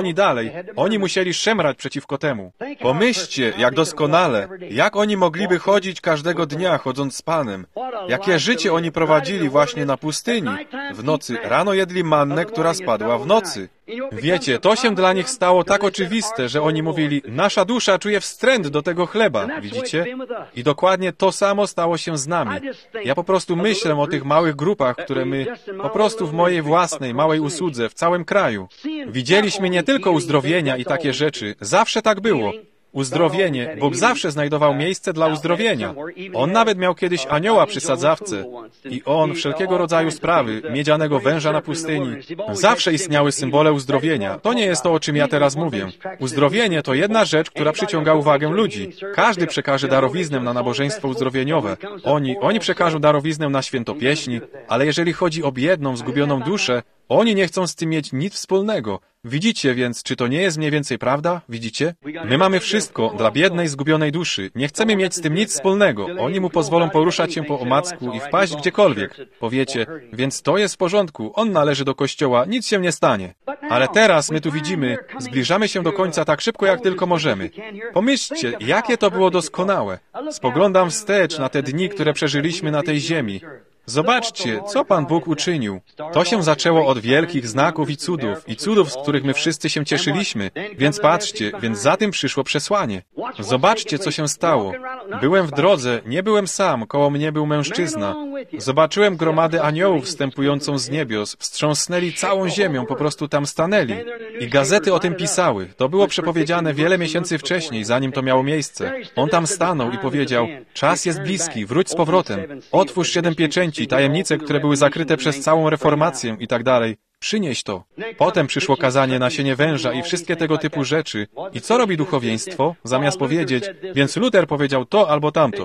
[SPEAKER 1] oni musieli szemrać przeciwko temu. Pomyślcie, jak doskonale, jak oni mogliby chodzić każdego dnia, chodząc z Panem. Jakie życie oni prowadzili właśnie na pustyni. W nocy rano jedli mannę, która spadła w nocy. Wiecie, to się dla nich stało tak oczywiste, że oni mówili, nasza dusza czuje wstręt do tego chleba, widzicie? I dokładnie to samo stało się z nami. Ja po prostu myślę o tych małych grupach, które my, po prostu w mojej własnej, małej usłudze, w całym kraju. Widzieliśmy nie tylko uzdrowienia i takie rzeczy, zawsze tak było. Uzdrowienie, Bóg zawsze znajdował miejsce dla uzdrowienia. On nawet miał kiedyś anioła przy sadzawce i on wszelkiego rodzaju sprawy, miedzianego węża na pustyni. Zawsze istniały symbole uzdrowienia. To nie jest to, o czym ja teraz mówię. Uzdrowienie to jedna rzecz, która przyciąga uwagę ludzi. Każdy przekaże darowiznę na nabożeństwo uzdrowieniowe. Oni przekażą darowiznę na święto pieśni, ale jeżeli chodzi o biedną, zgubioną duszę, oni nie chcą z tym mieć nic wspólnego. Widzicie więc, czy to nie jest mniej więcej prawda? Widzicie? My mamy wszystko dla biednej, zgubionej duszy. Nie chcemy mieć z tym nic wspólnego. Oni mu pozwolą poruszać się po omacku i wpaść gdziekolwiek. Powiecie, więc to jest w porządku. On należy do Kościoła, nic się nie stanie. Ale teraz my tu widzimy, zbliżamy się do końca tak szybko, jak tylko możemy. Pomyślcie, jakie to było doskonałe. Spoglądam wstecz na te dni, które przeżyliśmy na tej ziemi. Zobaczcie, co Pan Bóg uczynił. To się zaczęło od wielkich znaków i cudów, z których my wszyscy się cieszyliśmy. Więc patrzcie, więc za tym przyszło przesłanie. Zobaczcie, co się stało. Byłem w drodze, nie byłem sam, koło mnie był mężczyzna. Zobaczyłem gromadę aniołów wstępującą z niebios, wstrząsnęli całą ziemią, po prostu tam stanęli. I gazety o tym pisały. To było przepowiedziane wiele miesięcy wcześniej, zanim to miało miejsce. On tam stanął i powiedział, czas jest bliski, wróć z powrotem, otwórz 7 pieczęci, tajemnice, które były zakryte przez całą reformację i tak dalej. Przynieś to. Potem przyszło kazanie nasienie węża i wszystkie tego typu rzeczy. I co robi duchowieństwo? Zamiast powiedzieć, więc Luter powiedział to albo tamto.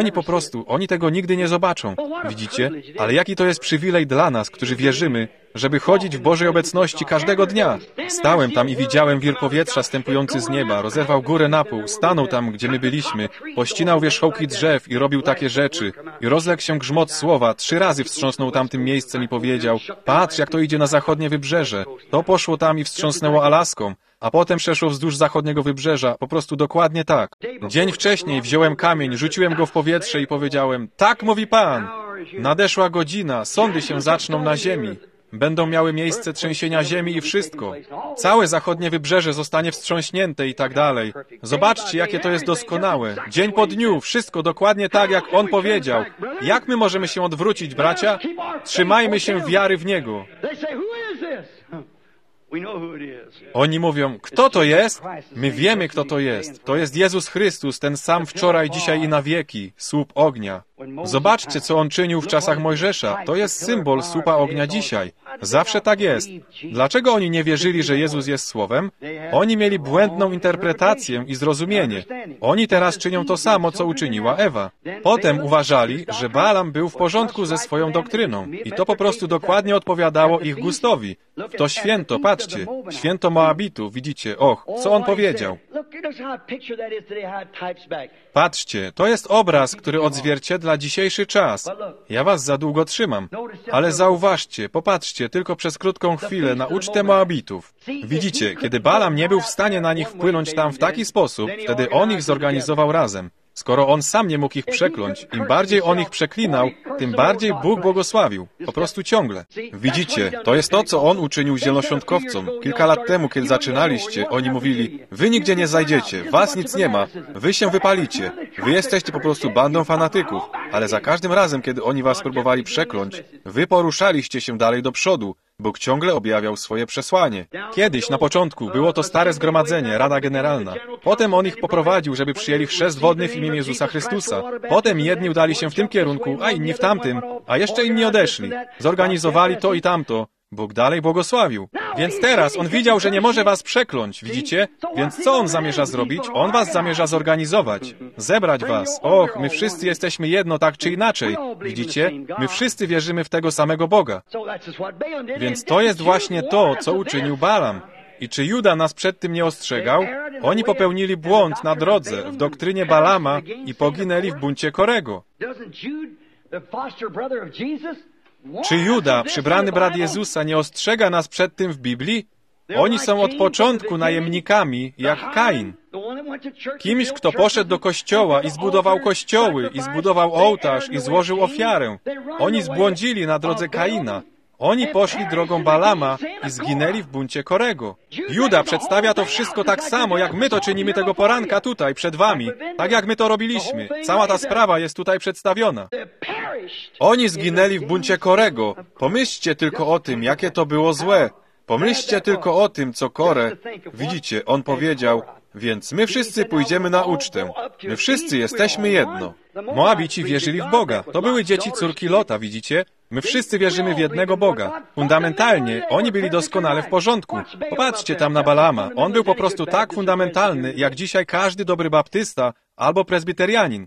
[SPEAKER 1] Oni tego nigdy nie zobaczą. Widzicie? Ale jaki to jest przywilej dla nas, którzy wierzymy, żeby chodzić w Bożej obecności każdego dnia. Stałem tam i widziałem wir powietrza stępujący z nieba, rozerwał górę na pół, stanął tam, gdzie my byliśmy, pościnał wierzchołki drzew i robił takie rzeczy. I rozległ się grzmot słowa, 3 razy wstrząsnął tamtym miejscem i powiedział, patrz, jak to idzie na zachodnie wybrzeże. To poszło tam i wstrząsnęło Alaską. A potem przeszło wzdłuż zachodniego wybrzeża, po prostu dokładnie tak. Dzień wcześniej wziąłem kamień, rzuciłem go w powietrze i powiedziałem, tak mówi Pan. Nadeszła godzina, sądy się zaczną na ziemi. Będą miały miejsce trzęsienia ziemi i wszystko. Całe zachodnie wybrzeże zostanie wstrząśnięte i tak dalej. Zobaczcie, jakie to jest doskonałe. Dzień po dniu, wszystko dokładnie tak, jak On powiedział. Jak my możemy się odwrócić, bracia? Trzymajmy się wiary w Niego. Oni mówią, kto to jest? My wiemy, kto to jest. To jest Jezus Chrystus, ten sam wczoraj, dzisiaj i na wieki, słup ognia. Zobaczcie, co On czynił w czasach Mojżesza. To jest symbol słupa ognia dzisiaj. Zawsze tak jest. Dlaczego oni nie wierzyli, że Jezus jest Słowem? Oni mieli błędną interpretację i zrozumienie. Oni teraz czynią to samo, co uczyniła Ewa. Potem uważali, że Balaam był w porządku ze swoją doktryną i to po prostu dokładnie odpowiadało ich gustowi. W to święto, patrzcie, święto Moabitów, widzicie, co on powiedział. Patrzcie, to jest obraz, który odzwierciedla dzisiejszy czas. Ja was za długo trzymam. Ale zauważcie, popatrzcie tylko przez krótką chwilę na ucztę Moabitów. Widzicie, kiedy Balaam nie był w stanie na nich wpłynąć tam w taki sposób, wtedy on ich zorganizował razem. Skoro on sam nie mógł ich przekląć, im bardziej on ich przeklinał, tym bardziej Bóg błogosławił. Po prostu ciągle. Widzicie, to jest to, co on uczynił zielonoświątkowcom. Kilka lat temu, kiedy zaczynaliście, oni mówili, wy nigdzie nie zajdziecie, was nic nie ma, wy się wypalicie, wy jesteście po prostu bandą fanatyków. Ale za każdym razem, kiedy oni was próbowali przekląć, wy poruszaliście się dalej do przodu. Bóg ciągle objawiał swoje przesłanie. Kiedyś, na początku, było to stare zgromadzenie, Rada Generalna. Potem on ich poprowadził, żeby przyjęli chrzest wodny w imię Jezusa Chrystusa. Potem jedni udali się w tym kierunku, a inni w tamtym, a jeszcze inni odeszli. Zorganizowali to i tamto. Bóg dalej błogosławił. Więc teraz on widział, że nie może was przekląć, widzicie? Więc co on zamierza zrobić? On was zamierza zorganizować, zebrać was. Och, my wszyscy jesteśmy jedno, tak czy inaczej. Widzicie? My wszyscy wierzymy w tego samego Boga. Więc to jest właśnie to, co uczynił Balam. I czy Juda nas przed tym nie ostrzegał? Oni popełnili błąd na drodze, w doktrynie Balama i poginęli w buncie Korego. Czy Juda, przybrany brat Jezusa, nie ostrzega nas przed tym w Biblii? Oni są od początku najemnikami, jak Kain. Kimś, kto poszedł do kościoła i zbudował kościoły, i zbudował ołtarz, i złożył ofiarę. Oni zbłądzili na drodze Kaina. Oni poszli drogą Balama i zginęli w buncie Korego. Juda przedstawia to wszystko tak samo, jak my to czynimy tego poranka tutaj, przed wami. Tak jak my to robiliśmy. Cała ta sprawa jest tutaj przedstawiona. Oni zginęli w buncie Korego. Pomyślcie tylko o tym, jakie to było złe. Pomyślcie tylko o tym, co Korę... Widzicie, on powiedział, więc my wszyscy pójdziemy na ucztę. My wszyscy jesteśmy jedno. Moabici wierzyli w Boga. To były dzieci córki Lota, widzicie? My wszyscy wierzymy w jednego Boga. Fundamentalnie oni byli doskonale w porządku. Popatrzcie tam na Balama. On był po prostu tak fundamentalny, jak dzisiaj każdy dobry baptysta albo prezbiterianin.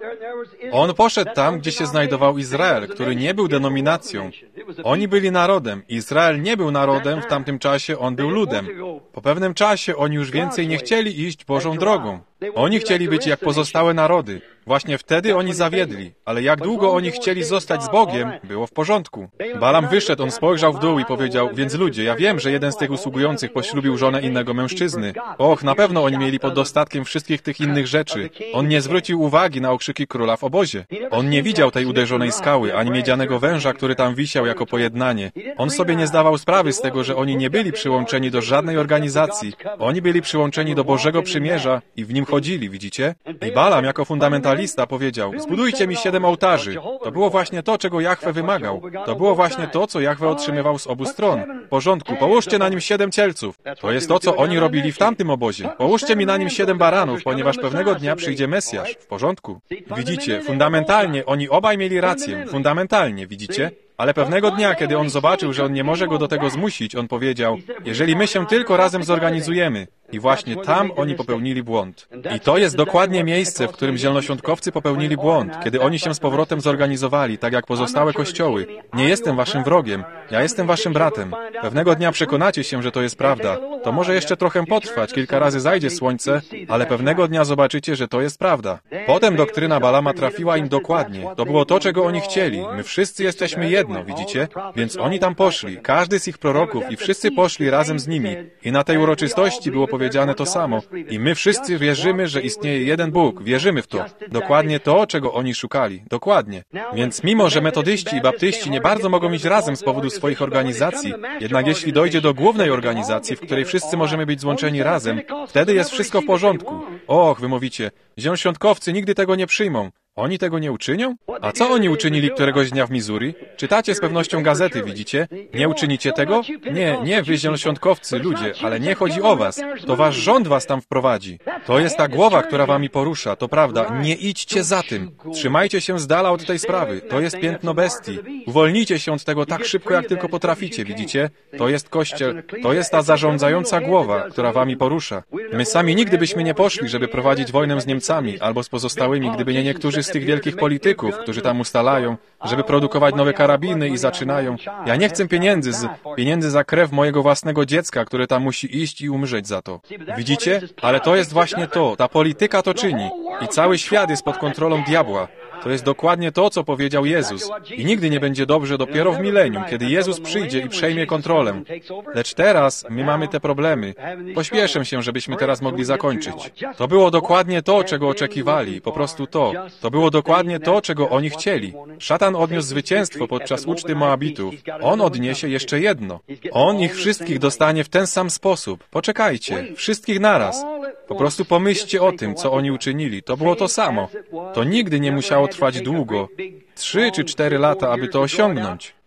[SPEAKER 1] On poszedł tam, gdzie się znajdował Izrael, który nie był denominacją. Oni byli narodem. Izrael nie był narodem, w tamtym czasie on był ludem. Po pewnym czasie oni już więcej nie chcieli iść Bożą drogą. Oni chcieli być jak pozostałe narody. Właśnie wtedy oni zawiedli. Ale jak długo oni chcieli zostać z Bogiem, było w porządku. Balam wyszedł, on spojrzał w dół i powiedział, więc ludzie, ja wiem, że jeden z tych usługujących poślubił żonę innego mężczyzny. Och, na pewno oni mieli pod dostatkiem wszystkich tych innych rzeczy. On nie zwrócił uwagi na okrzyki króla w obozie. On nie widział tej uderzonej skały, ani miedzianego węża, który tam wisiał jako pojednanie. On sobie nie zdawał sprawy z tego, że oni nie byli przyłączeni do żadnej organizacji. Oni byli przyłączeni do Bożego Przymierza i w nim chodzili, widzicie? I Balam jako fundamentalista powiedział, zbudujcie mi 7 ołtarzy. To było właśnie to, czego Jahwe wymagał. To było właśnie to, co Jahwe otrzymywał z obu stron. W porządku, połóżcie na nim 7 cielców. To jest to, co oni robili w tamtym obozie. Połóżcie mi na nim 7 baranów, ponieważ pewnego dnia przyjdzie Mesjasz. W porządku. Widzicie, fundamentalnie oni obaj mieli rację. Fundamentalnie, widzicie? Ale pewnego dnia, kiedy on zobaczył, że on nie może go do tego zmusić, on powiedział, jeżeli my się tylko razem zorganizujemy. I właśnie tam oni popełnili błąd. I to jest dokładnie miejsce, w którym zielonoświątkowcy popełnili błąd, kiedy oni się z powrotem zorganizowali, tak jak pozostałe kościoły. Nie jestem waszym wrogiem, ja jestem waszym bratem. Pewnego dnia przekonacie się, że to jest prawda. To może jeszcze trochę potrwać, kilka razy zajdzie słońce, ale pewnego dnia zobaczycie, że to jest prawda. Potem doktryna Balama trafiła im dokładnie. To było to, czego oni chcieli. My wszyscy jesteśmy jedno, widzicie? Więc oni tam poszli, każdy z ich proroków i wszyscy poszli razem z nimi. I na tej uroczystości było powiedziane to samo. I my wszyscy wierzymy, że istnieje jeden Bóg. Wierzymy w to. Dokładnie to, czego oni szukali. Dokładnie. Więc mimo, że metodyści i baptyści nie bardzo mogą iść razem z powodu swoich organizacji, jednak jeśli dojdzie do głównej organizacji, w której wszyscy możemy być złączeni razem, wtedy jest wszystko w porządku. Och, wy mówicie, zielonoświątkowcy nigdy tego nie przyjmą. Oni tego nie uczynią? A co oni uczynili któregoś dnia w Missouri? Czytacie z pewnością gazety, widzicie? Nie uczynicie tego? Nie, wy zielonoświątkowcy, ludzie, ale nie chodzi o was. To wasz rząd was tam wprowadzi. To jest ta głowa, która wami porusza, to prawda. Nie idźcie za tym. Trzymajcie się z dala od tej sprawy. To jest piętno bestii. Uwolnijcie się od tego tak szybko, jak tylko potraficie, widzicie? To jest Kościół, to jest ta zarządzająca głowa, która wami porusza. My sami nigdy byśmy nie poszli, żeby prowadzić wojnę z Niemcami albo z pozostałymi, gdyby nie niektórzy z tych wielkich polityków, którzy tam ustalają, żeby produkować nowe karabiny i zaczynają. Ja nie chcę pieniędzy za krew mojego własnego dziecka, które tam musi iść i umrzeć za to. Widzicie? Ale to jest właśnie to. Ta polityka to czyni. I cały świat jest pod kontrolą diabła. To jest dokładnie to, co powiedział Jezus. I nigdy nie będzie dobrze dopiero w milenium, kiedy Jezus przyjdzie i przejmie kontrolę. Lecz teraz my mamy te problemy. Pośpieszę się, żebyśmy teraz mogli zakończyć. To było dokładnie to, czego oczekiwali. Po prostu to. To było dokładnie to, czego oni chcieli. Szatan odniósł zwycięstwo podczas uczty Moabitów. On odniesie jeszcze jedno. On ich wszystkich dostanie w ten sam sposób. Poczekajcie. Wszystkich naraz. Po prostu pomyślcie o tym, co oni uczynili. To było to samo. To nigdy nie musiało trwać długo. 3 czy 4 lata, aby to osiągnąć.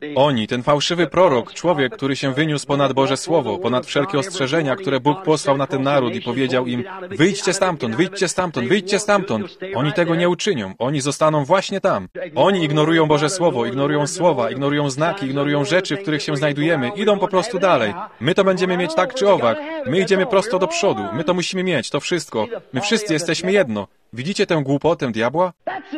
[SPEAKER 1] Oni, ten fałszywy prorok, człowiek, który się wyniósł ponad Boże Słowo, ponad wszelkie ostrzeżenia, które Bóg posłał na ten naród i powiedział im: wyjdźcie stamtąd, wyjdźcie stamtąd, wyjdźcie stamtąd. Oni tego nie uczynią. Oni zostaną właśnie tam. Oni ignorują Boże Słowo, ignorują słowa, ignorują znaki, ignorują rzeczy, w których się znajdujemy. Idą po prostu dalej. My to będziemy mieć tak czy owak. My idziemy prosto do przodu. My to musimy mieć, to wszystko. My wszyscy jesteśmy jedno. Widzicie tę głupotę diabła?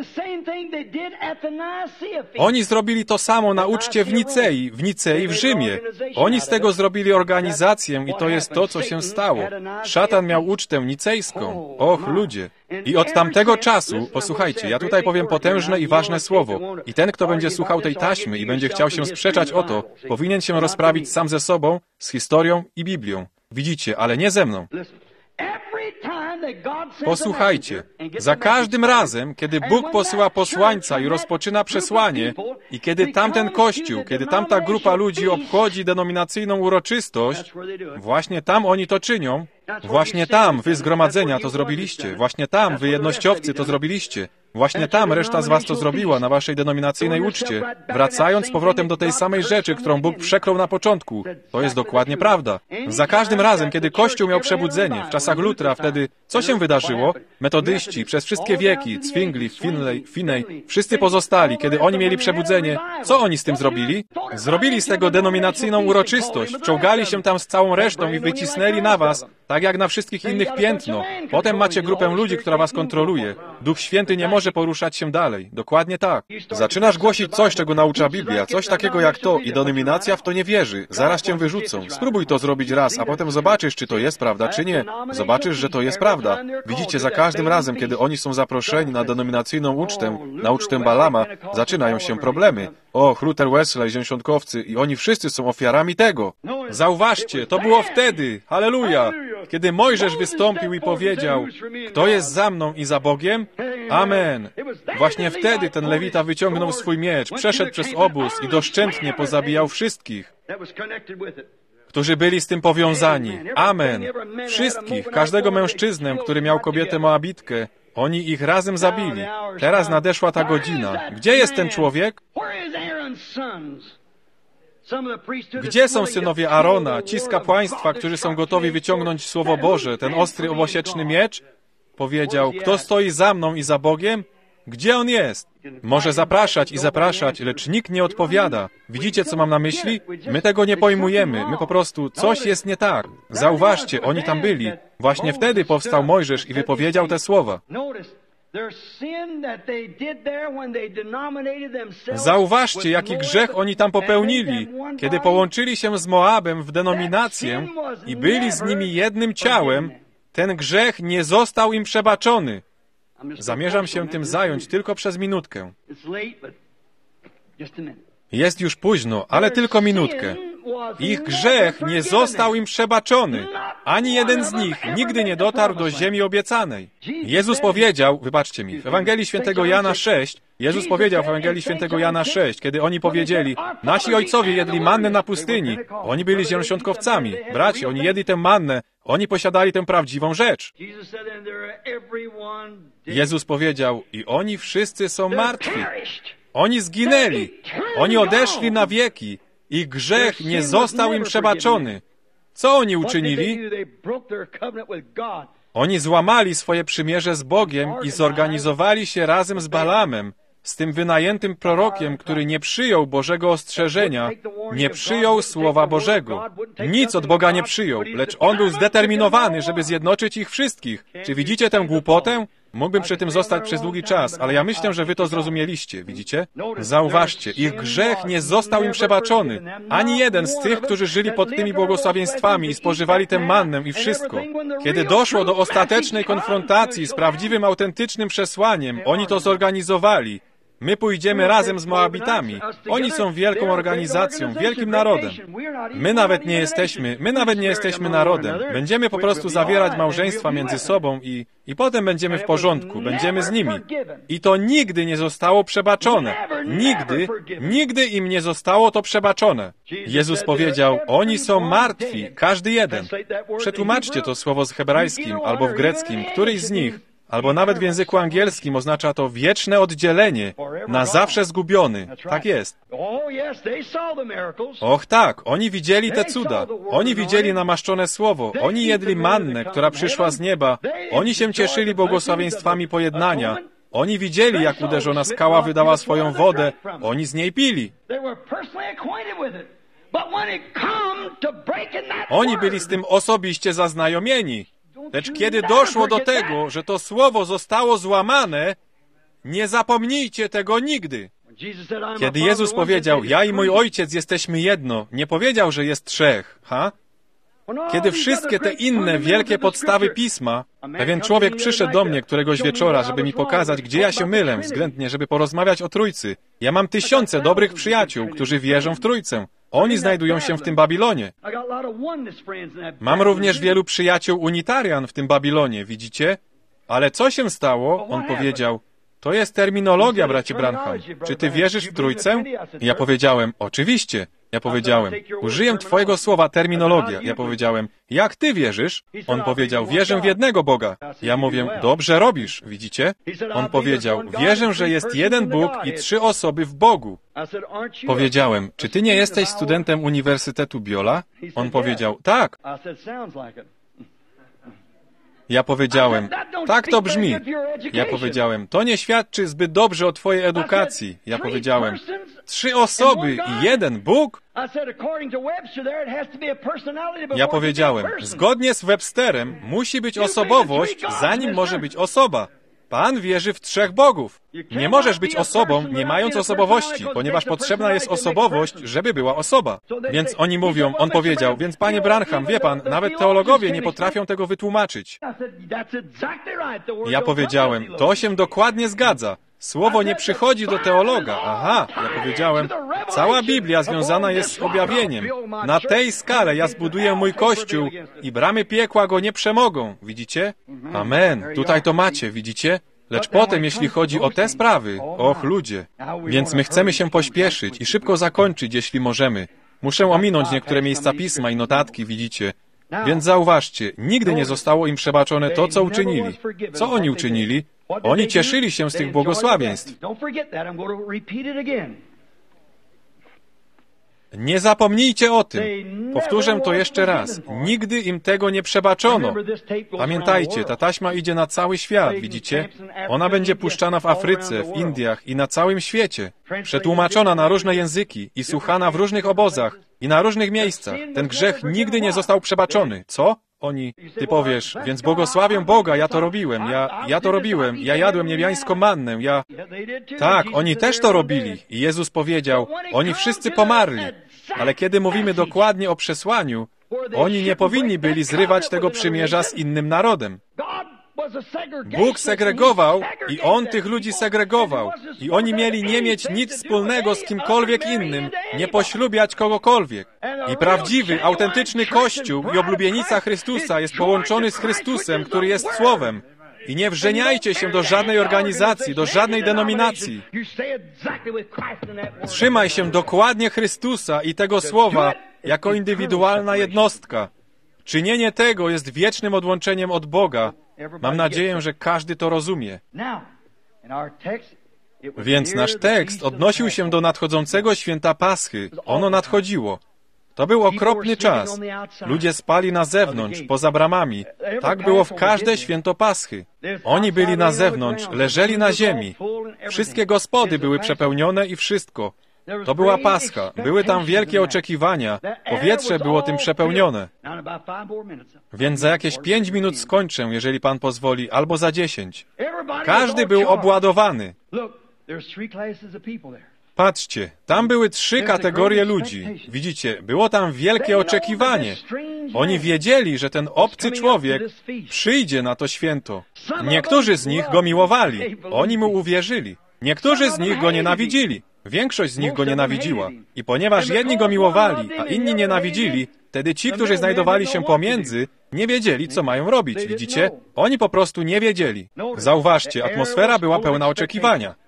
[SPEAKER 1] Oni zrobili to samo na uczcie w Nicei w Rzymie. Oni z tego zrobili organizację i to jest to, co się stało. Szatan miał ucztę nicejską. Och, ludzie. I od tamtego czasu, posłuchajcie, ja tutaj powiem potężne i ważne słowo. I ten, kto będzie słuchał tej taśmy i będzie chciał się sprzeczać o to, powinien się rozprawić sam ze sobą, z historią i Biblią. Widzicie, ale nie ze mną. Posłuchajcie, za każdym razem, kiedy Bóg posyła posłańca i rozpoczyna przesłanie i kiedy tamten kościół, kiedy tamta grupa ludzi obchodzi denominacyjną uroczystość, właśnie tam oni to czynią, właśnie tam wy zgromadzenia to zrobiliście, właśnie tam wy jednościowcy to zrobiliście, właśnie tam reszta z was to zrobiła na waszej denominacyjnej uczcie, wracając z powrotem do tej samej rzeczy, którą Bóg przeklął na początku. To jest dokładnie prawda. Za każdym razem, kiedy Kościół miał przebudzenie, w czasach Lutra, wtedy co się wydarzyło? Metodyści przez wszystkie wieki, Zwingli, Finney, wszyscy pozostali, kiedy oni mieli przebudzenie, co oni z tym zrobili? Zrobili z tego denominacyjną uroczystość, wczołgali się tam z całą resztą i wycisnęli na was, tak jak na wszystkich innych piętno. Potem macie grupę ludzi, która was kontroluje. Duch Święty nie może poruszać się dalej. Dokładnie tak. Zaczynasz głosić coś, czego naucza Biblia, coś takiego jak to i denominacja w to nie wierzy. Zaraz cię wyrzucą. Spróbuj to zrobić raz, a potem zobaczysz, czy to jest prawda, czy nie. Zobaczysz, że to jest prawda. Widzicie, za każdym razem, kiedy oni są zaproszeni na denominacyjną ucztę, na ucztę Balama, zaczynają się problemy. Och, Luther, Wesley, zięćwiątkowcy i oni wszyscy są ofiarami tego. Zauważcie, to było wtedy, halleluja, kiedy Mojżesz wystąpił i powiedział: kto jest za mną i za Bogiem? Amen. Właśnie wtedy ten Lewita wyciągnął swój miecz, przeszedł przez obóz i doszczętnie pozabijał wszystkich, którzy byli z tym powiązani. Amen. Wszystkich, każdego mężczyznę, który miał kobietę Moabitkę, oni ich razem zabili. Teraz nadeszła ta godzina. Gdzie jest ten człowiek? Gdzie są synowie Arona, ci z kapłaństwa, którzy są gotowi wyciągnąć Słowo Boże, ten ostry, obosieczny miecz? Powiedział: kto stoi za mną i za Bogiem? Gdzie on jest? Może zapraszać i zapraszać, lecz nikt nie odpowiada. Widzicie, co mam na myśli? My tego nie pojmujemy. My po prostu, coś jest nie tak. Zauważcie, oni tam byli. Właśnie wtedy powstał Mojżesz i wypowiedział te słowa. Zauważcie, jaki grzech oni tam popełnili, kiedy połączyli się z Moabem w denominację i byli z nimi jednym ciałem. Ten grzech nie został im przebaczony. Zamierzam się tym zająć tylko przez minutkę. Jest już późno, ale tylko minutkę. Ich grzech nie został im przebaczony. Ani jeden z nich nigdy nie dotarł do ziemi obiecanej. Jezus powiedział, wybaczcie mi, w Ewangelii Świętego Jana 6, Jezus powiedział w Ewangelii Świętego Jana 6, kiedy oni powiedzieli: nasi ojcowie jedli mannę na pustyni. Oni byli zielonosiątkowcami. Bracie, oni jedli tę mannę. Oni posiadali tę prawdziwą rzecz. Jezus powiedział: i oni wszyscy są martwi. Oni zginęli. Oni odeszli na wieki. Ich grzech nie został im przebaczony. Co oni uczynili? Oni złamali swoje przymierze z Bogiem i zorganizowali się razem z Balamem, z tym wynajętym prorokiem, który nie przyjął Bożego ostrzeżenia, nie przyjął Słowa Bożego. Nic od Boga nie przyjął, lecz on był zdeterminowany, żeby zjednoczyć ich wszystkich. Czy widzicie tę głupotę? Mógłbym przy tym zostać przez długi czas, ale ja myślę, że wy to zrozumieliście, widzicie? Zauważcie, ich grzech nie został im przebaczony. Ani jeden z tych, którzy żyli pod tymi błogosławieństwami i spożywali tę mannę i wszystko. Kiedy doszło do ostatecznej konfrontacji z prawdziwym, autentycznym przesłaniem, oni to zorganizowali. My pójdziemy razem z Moabitami. Oni są wielką organizacją, wielkim narodem. My nawet nie jesteśmy narodem. Będziemy po prostu zawierać małżeństwa między sobą i potem będziemy w porządku. Będziemy z nimi. I to nigdy nie zostało przebaczone. Nigdy im nie zostało to przebaczone. Jezus powiedział: oni są martwi, każdy jeden. Przetłumaczcie to słowo z hebrajskim albo w greckim, któryś z nich. Albo nawet w języku angielskim oznacza to wieczne oddzielenie, na zawsze zgubiony. Tak jest. Och tak, oni widzieli te cuda. Oni widzieli namaszczone słowo. Oni jedli mannę, która przyszła z nieba. Oni się cieszyli błogosławieństwami pojednania. Oni widzieli, jak uderzona skała wydała swoją wodę. Oni z niej pili. Oni byli z tym osobiście zaznajomieni. Lecz kiedy doszło do tego, że to słowo zostało złamane, nie zapomnijcie tego nigdy. Kiedy Jezus powiedział, ja i mój Ojciec jesteśmy jedno, nie powiedział, że jest trzech, Kiedy wszystkie te inne wielkie podstawy Pisma, pewien człowiek przyszedł do mnie któregoś wieczora, żeby mi pokazać, gdzie ja się mylę, względnie, żeby porozmawiać o Trójcy. Ja mam tysiące dobrych przyjaciół, którzy wierzą w Trójcę. Oni znajdują się w tym Babilonie. Mam również wielu przyjaciół unitarian w tym Babilonie, widzicie? Ale co się stało? On powiedział, to jest terminologia, bracie Branham. Czy ty wierzysz w Trójcę? Ja powiedziałem, oczywiście. Ja powiedziałem, użyję twojego słowa terminologia. Ja powiedziałem, jak ty wierzysz? On powiedział, wierzę w jednego Boga. Ja mówię, dobrze robisz, widzicie? On powiedział, wierzę, że jest jeden Bóg i trzy osoby w Bogu. Powiedziałem, czy ty nie jesteś studentem Uniwersytetu Biola? On powiedział, tak. Ja powiedziałem, tak to brzmi. Ja powiedziałem, to nie świadczy zbyt dobrze o twojej edukacji. Ja powiedziałem, trzy osoby i jeden Bóg? Ja powiedziałem, zgodnie z Websterem musi być osobowość, zanim może być osoba. Pan wierzy w trzech bogów. Nie możesz być osobą, nie mając osobowości, ponieważ potrzebna jest osobowość, żeby była osoba. Więc oni mówią, on powiedział, więc panie Branham, wie pan, nawet teologowie nie potrafią tego wytłumaczyć. Ja powiedziałem, to się dokładnie zgadza. Słowo nie przychodzi do teologa. Aha, ja powiedziałem, cała Biblia związana jest z objawieniem. Na tej skale ja zbuduję mój Kościół i bramy piekła go nie przemogą. Widzicie? Amen. Tutaj to macie, widzicie? Lecz potem, jeśli chodzi o te sprawy, och ludzie, więc my chcemy się pośpieszyć i szybko zakończyć, jeśli możemy. Muszę ominąć niektóre miejsca Pisma i notatki, widzicie? Więc zauważcie, nigdy nie zostało im przebaczone to, co uczynili. Co oni uczynili? Oni cieszyli się z tych błogosławieństw. Nie zapomnijcie o tym. Powtórzę to jeszcze raz. Nigdy im tego nie przebaczono. Pamiętajcie, ta taśma idzie na cały świat, widzicie? Ona będzie puszczana w Afryce, w Indiach i na całym świecie. Przetłumaczona na różne języki i słuchana w różnych obozach i na różnych miejscach. Ten grzech nigdy nie został przebaczony. Co? Ty powiesz, więc błogosławię Boga, ja to robiłem, ja to robiłem, ja jadłem niebiańską mannę, Tak, oni też to robili. I Jezus powiedział, oni wszyscy pomarli. Ale kiedy mówimy dokładnie o przesłaniu, oni nie powinni byli zrywać tego przymierza z innym narodem. Bóg segregował i On tych ludzi segregował. I oni mieli nie mieć nic wspólnego z kimkolwiek innym, nie poślubiać kogokolwiek. I prawdziwy, autentyczny Kościół i oblubienica Chrystusa jest połączony z Chrystusem, który jest Słowem. I nie wrzeniajcie się do żadnej organizacji, do żadnej denominacji. Trzymaj się dokładnie Chrystusa i tego Słowa jako indywidualna jednostka. Czynienie tego jest wiecznym odłączeniem od Boga. Mam nadzieję, że każdy to rozumie. Więc nasz tekst odnosił się do nadchodzącego święta Paschy. Ono nadchodziło. To był okropny czas. Ludzie spali na zewnątrz, poza bramami. Tak było w każde święto Paschy. Oni byli na zewnątrz, leżeli na ziemi. Wszystkie gospody były przepełnione i wszystko. To była Pascha. Były tam wielkie oczekiwania. Powietrze było tym przepełnione. Więc za jakieś 5 minut skończę, jeżeli Pan pozwoli, albo za 10. Każdy był obładowany. Patrzcie, tam były 3 kategorie ludzi. Widzicie, było tam wielkie oczekiwanie. Oni wiedzieli, że ten obcy człowiek przyjdzie na to święto. Niektórzy z nich go miłowali. Oni mu uwierzyli. Niektórzy z nich go nienawidzili. Większość z nich go nienawidziła. I ponieważ jedni go miłowali, a inni nienawidzili, wtedy ci, którzy znajdowali się pomiędzy, nie wiedzieli, co mają robić. Widzicie? Oni po prostu nie wiedzieli. Zauważcie, atmosfera była pełna oczekiwania.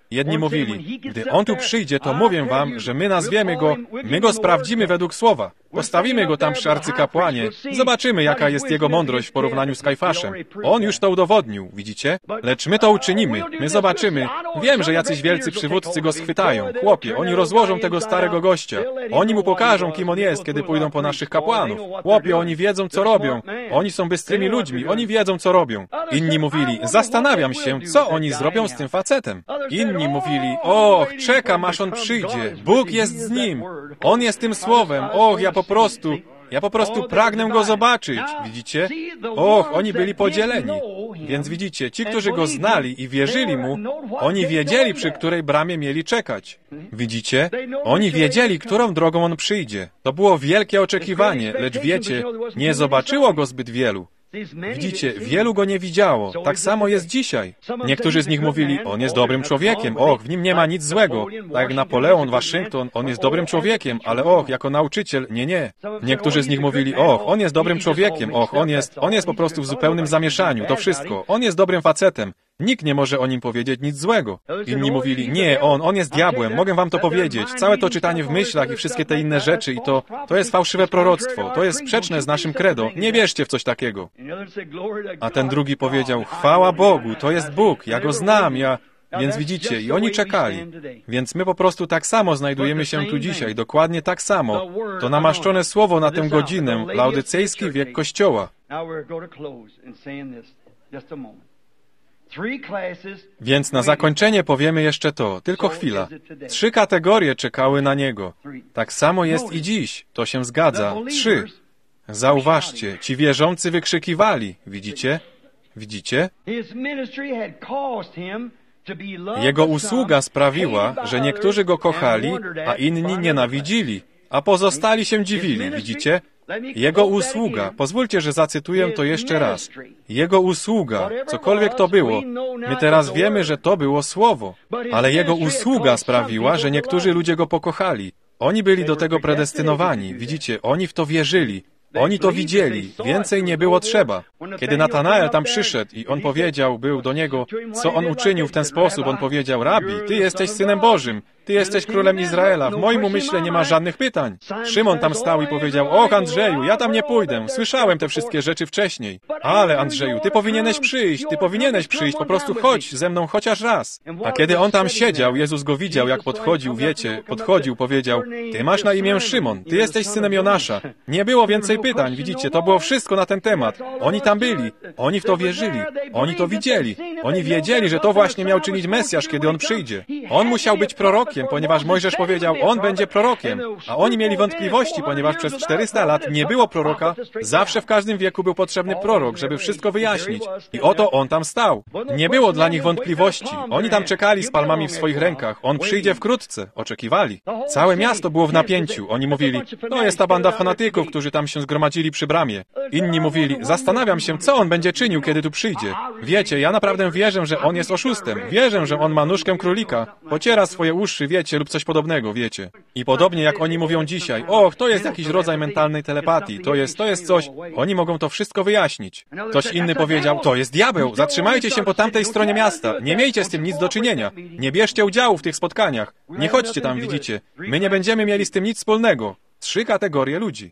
[SPEAKER 1] Jedni mówili, gdy On tu przyjdzie, to mówię wam, że my nazwiemy Go, my Go sprawdzimy według Słowa. Postawimy Go tam przy arcykapłanie. Zobaczymy, jaka jest Jego mądrość w porównaniu z Kajfaszem. On już to udowodnił, widzicie? Lecz my to uczynimy. My zobaczymy. Wiem, że jacyś wielcy przywódcy Go schwytają. Chłopie, oni rozłożą tego starego gościa. Oni mu pokażą, kim on jest, kiedy pójdą po naszych kapłanów. Chłopie, oni wiedzą, co robią. Oni są bystrymi ludźmi. Oni wiedzą, co robią. Inni mówili, zastanawiam się, co oni zrobią z tym facetem. Inni mówili, och, czekam, aż on przyjdzie. Bóg jest z nim. On jest tym słowem. Och, ja po prostu pragnę Go zobaczyć. Widzicie? Och, oni byli podzieleni. Więc widzicie, ci, którzy Go znali i wierzyli Mu, oni wiedzieli, przy której bramie mieli czekać. Widzicie? Oni wiedzieli, którą drogą On przyjdzie. To było wielkie oczekiwanie, lecz wiecie, nie zobaczyło Go zbyt wielu. Widzicie, wielu Go nie widziało. Tak samo jest dzisiaj. Niektórzy z nich mówili, on jest dobrym człowiekiem, och, w nim nie ma nic złego. Tak jak Napoleon, Waszyngton, on jest dobrym człowiekiem, ale och, jako nauczyciel, nie. Niektórzy z nich mówili, och, on jest dobrym człowiekiem, och, on jest po prostu w zupełnym zamieszaniu, to wszystko. On jest dobrym facetem. Nikt nie może o nim powiedzieć nic złego. Inni mówili, nie, on jest diabłem, mogę wam to powiedzieć. Całe to czytanie w myślach i wszystkie te inne rzeczy i to jest fałszywe proroctwo, to jest sprzeczne z naszym credo. Nie wierzcie w coś takiego. A ten drugi powiedział, chwała Bogu, to jest Bóg, ja Go znam, Więc widzicie, i oni czekali. Więc my po prostu tak samo znajdujemy się tu dzisiaj, dokładnie tak samo. To namaszczone słowo na tę godzinę, laudycejski wiek Kościoła. Więc na zakończenie powiemy jeszcze to, tylko chwila. 3 kategorie czekały na Niego. Tak samo jest i dziś, to się zgadza. 3. Zauważcie, ci wierzący wykrzykiwali, widzicie? Widzicie? Jego usługa sprawiła, że niektórzy Go kochali, a inni nienawidzili, a pozostali się dziwili, widzicie? Jego usługa, pozwólcie, że zacytuję to jeszcze raz. Jego usługa, cokolwiek to było, my teraz wiemy, że to było Słowo, ale Jego usługa sprawiła, że niektórzy ludzie Go pokochali. Oni byli do tego predestynowani, widzicie, oni w to wierzyli. Oni to widzieli, więcej nie było trzeba. Kiedy Natanael tam przyszedł i on powiedział, był do niego, co on uczynił w ten sposób, on powiedział, Rabbi, Ty jesteś Synem Bożym, Ty jesteś Królem Izraela, w moim umyśle nie ma żadnych pytań. Szymon tam stał i powiedział, och Andrzeju, ja tam nie pójdę, słyszałem te wszystkie rzeczy wcześniej. Ale Andrzeju, Ty powinieneś przyjść, po prostu chodź ze mną chociaż raz. A kiedy on tam siedział, Jezus go widział, jak podchodził, wiecie, powiedział, Ty masz na imię Szymon, Ty jesteś synem Jonasza. Nie było więcej pytań, widzicie, to było wszystko na ten temat. Oni tam byli, oni w to wierzyli, oni to widzieli, oni wiedzieli, że to właśnie miał czynić Mesjasz, kiedy on przyjdzie. On musiał być prorokiem, ponieważ Mojżesz powiedział, on będzie prorokiem, a oni mieli wątpliwości, ponieważ przez 400 lat nie było proroka, zawsze w każdym wieku był potrzebny prorok, żeby wszystko wyjaśnić. I oto on tam stał. Nie było dla nich wątpliwości. Oni tam czekali z palmami w swoich rękach. On przyjdzie wkrótce. Oczekiwali. Całe miasto było w napięciu. Oni mówili, to jest ta banda fanatyków, którzy tam się zgromadzili przy bramie. Inni mówili, zastanawiam się, co on będzie czynił, kiedy tu przyjdzie. Wiecie, ja naprawdę wierzę, że on jest oszustem. Wierzę, że on ma nóżkę królika. Pociera swoje uszy, wiecie, lub coś podobnego, wiecie. I podobnie jak oni mówią dzisiaj, och, to jest jakiś rodzaj mentalnej telepatii, to jest coś, oni mogą to wszystko wyjaśnić. Ktoś inny powiedział, to jest diabeł, zatrzymajcie się po tamtej stronie miasta, nie miejcie z tym nic do czynienia, nie bierzcie udziału w tych spotkaniach, nie chodźcie tam, widzicie, my nie będziemy mieli z tym nic wspólnego. 3 kategorie ludzi.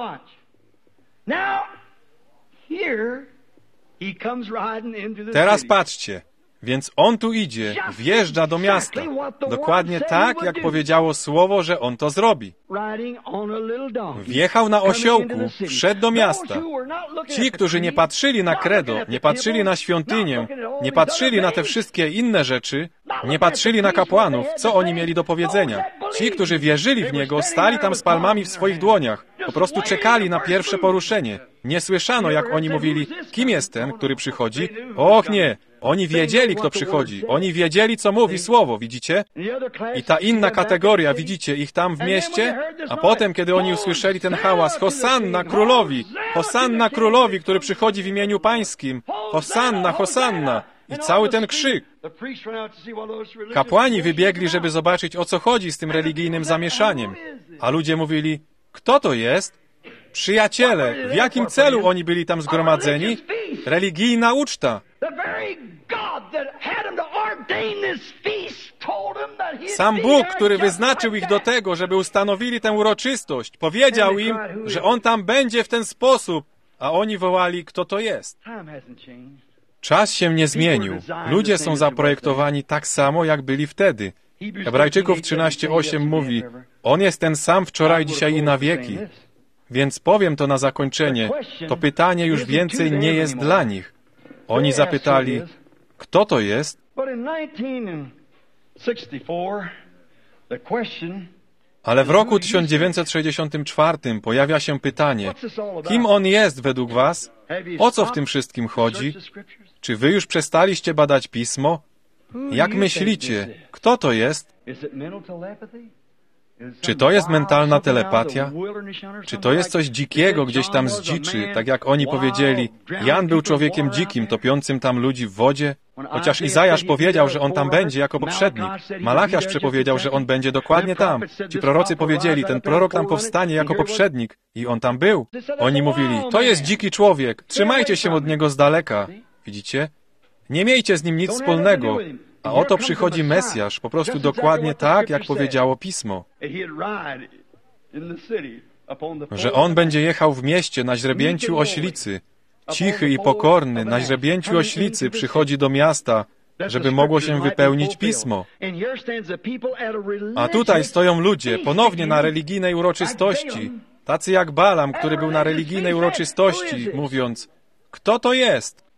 [SPEAKER 1] Teraz patrzcie. Więc on tu idzie, wjeżdża do miasta. Dokładnie tak, jak powiedziało Słowo, że on to zrobi. Wjechał na osiołku, wszedł do miasta. Ci, którzy nie patrzyli na credo, nie patrzyli na świątynię, nie patrzyli na te wszystkie inne rzeczy, nie patrzyli na kapłanów, co oni mieli do powiedzenia. Ci, którzy wierzyli w Niego, stali tam z palmami w swoich dłoniach. Po prostu czekali na pierwsze poruszenie. Nie słyszano, jak oni mówili, kim jest ten, który przychodzi? Och nie! Oni wiedzieli, kto przychodzi. Oni wiedzieli, co mówi Słowo, widzicie? I ta inna kategoria, widzicie ich tam w mieście? A potem, kiedy oni usłyszeli ten hałas, Hosanna królowi, który przychodzi w imieniu pańskim. Hosanna, Hosanna. I cały ten krzyk. Kapłani wybiegli, żeby zobaczyć, o co chodzi z tym religijnym zamieszaniem. A ludzie mówili, kto to jest? Przyjaciele, w jakim celu oni byli tam zgromadzeni? Religijna uczta. Sam Bóg, który wyznaczył ich do tego, żeby ustanowili tę uroczystość, powiedział im, że On tam będzie w ten sposób, a oni wołali, kto to jest. Czas się nie zmienił. Ludzie są zaprojektowani tak samo, jak byli wtedy. Hebrajczyków 13:8 mówi, On jest ten sam wczoraj, dzisiaj i na wieki. Więc powiem to na zakończenie, to pytanie już więcej nie jest dla nich. Oni zapytali, kto to jest? Ale w roku 1964 pojawia się pytanie, kim On jest według was? O co w tym wszystkim chodzi? Czy wy już przestaliście badać Pismo? Jak myślicie, kto to jest? Czy to jest mentalna telepatia? Czy to jest coś dzikiego gdzieś tam z dziczy, tak jak oni powiedzieli, Jan był człowiekiem dzikim, topiącym tam ludzi w wodzie? Chociaż Izajasz powiedział, że on tam będzie jako poprzednik. Malachiasz przepowiedział, że on będzie dokładnie tam. Ci prorocy powiedzieli, ten prorok tam powstanie jako poprzednik i on tam był. Oni mówili, to jest dziki człowiek, trzymajcie się od niego z daleka. Widzicie? Nie miejcie z nim nic wspólnego. A oto przychodzi Mesjasz, po prostu dokładnie tak, jak powiedziało Pismo. Że On będzie jechał w mieście na źrebięciu oślicy. Cichy i pokorny, na źrebięciu oślicy przychodzi do miasta, żeby mogło się wypełnić Pismo. A tutaj stoją ludzie, ponownie na religijnej uroczystości, tacy jak Balam, który był na religijnej uroczystości, mówiąc, kto to jest?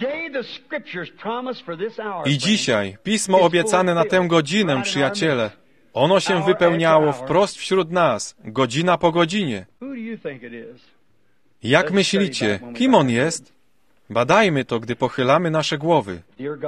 [SPEAKER 1] I dzisiaj Pismo obiecane na tę godzinę, przyjaciele, ono się wypełniało wprost wśród nas, godzina po godzinie. Jak myślicie, kim On jest? Badajmy to, gdy pochylamy nasze głowy.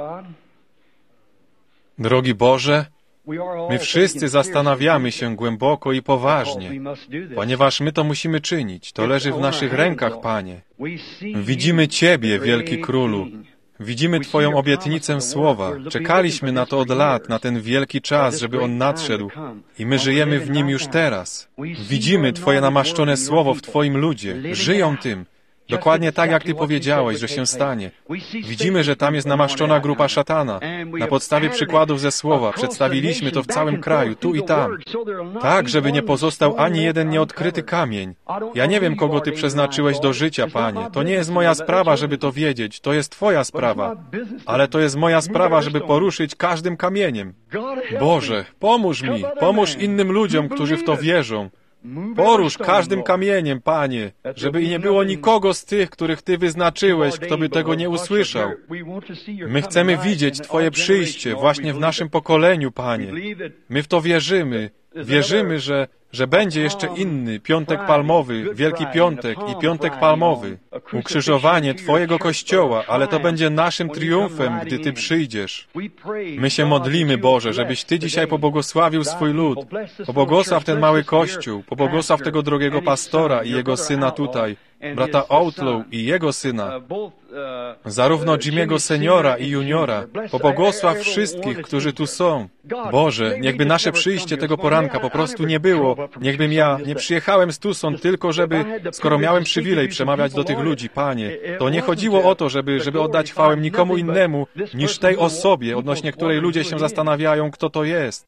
[SPEAKER 1] Drogi Boże, my wszyscy zastanawiamy się głęboko i poważnie, ponieważ my to musimy czynić. To leży w naszych rękach, Panie. Widzimy Ciebie, Wielki Królu. Widzimy Twoją obietnicę słowa. Czekaliśmy na to od lat, na ten wielki czas, żeby on nadszedł. I my żyjemy w nim już teraz. Widzimy Twoje namaszczone słowo w Twoim ludzie. Żyją tym. Dokładnie tak, jak Ty powiedziałeś, że się stanie. Widzimy, że tam jest namaszczona grupa szatana. Na podstawie przykładów ze słowa przedstawiliśmy to w całym kraju, tu i tam. Tak, żeby nie pozostał ani jeden nieodkryty kamień. Ja nie wiem, kogo Ty przeznaczyłeś do życia, Panie. To nie jest moja sprawa, żeby to wiedzieć. To jest Twoja sprawa. Ale to jest moja sprawa, żeby poruszyć każdym kamieniem. Boże, pomóż mi. Pomóż innym ludziom, którzy w to wierzą. Porusz każdym kamieniem, Panie, żeby i nie było nikogo z tych, których Ty wyznaczyłeś, kto by tego nie usłyszał. My chcemy widzieć Twoje przyjście właśnie w naszym pokoleniu, Panie. My w to wierzymy. Wierzymy, że będzie jeszcze inny Piątek Palmowy, Wielki Piątek i Piątek Palmowy. Ukrzyżowanie Twojego Kościoła, ale to będzie naszym triumfem, gdy Ty przyjdziesz. My się modlimy, Boże, żebyś Ty dzisiaj pobłogosławił swój lud. Pobłogosław ten mały Kościół, pobłogosław tego drogiego pastora i jego syna tutaj, brata Outlaw i jego syna, zarówno Jimmy'ego seniora i juniora. Pobłogosław wszystkich, którzy tu są. Boże, niechby nasze przyjście tego poranka po prostu nie było. Niechbym ja nie przyjechałem z Tucson tylko, żeby, skoro miałem przywilej przemawiać do tych ludzi, Panie, to nie chodziło o to, żeby oddać chwałę nikomu innemu, niż tej osobie, odnośnie której ludzie się zastanawiają, kto to jest.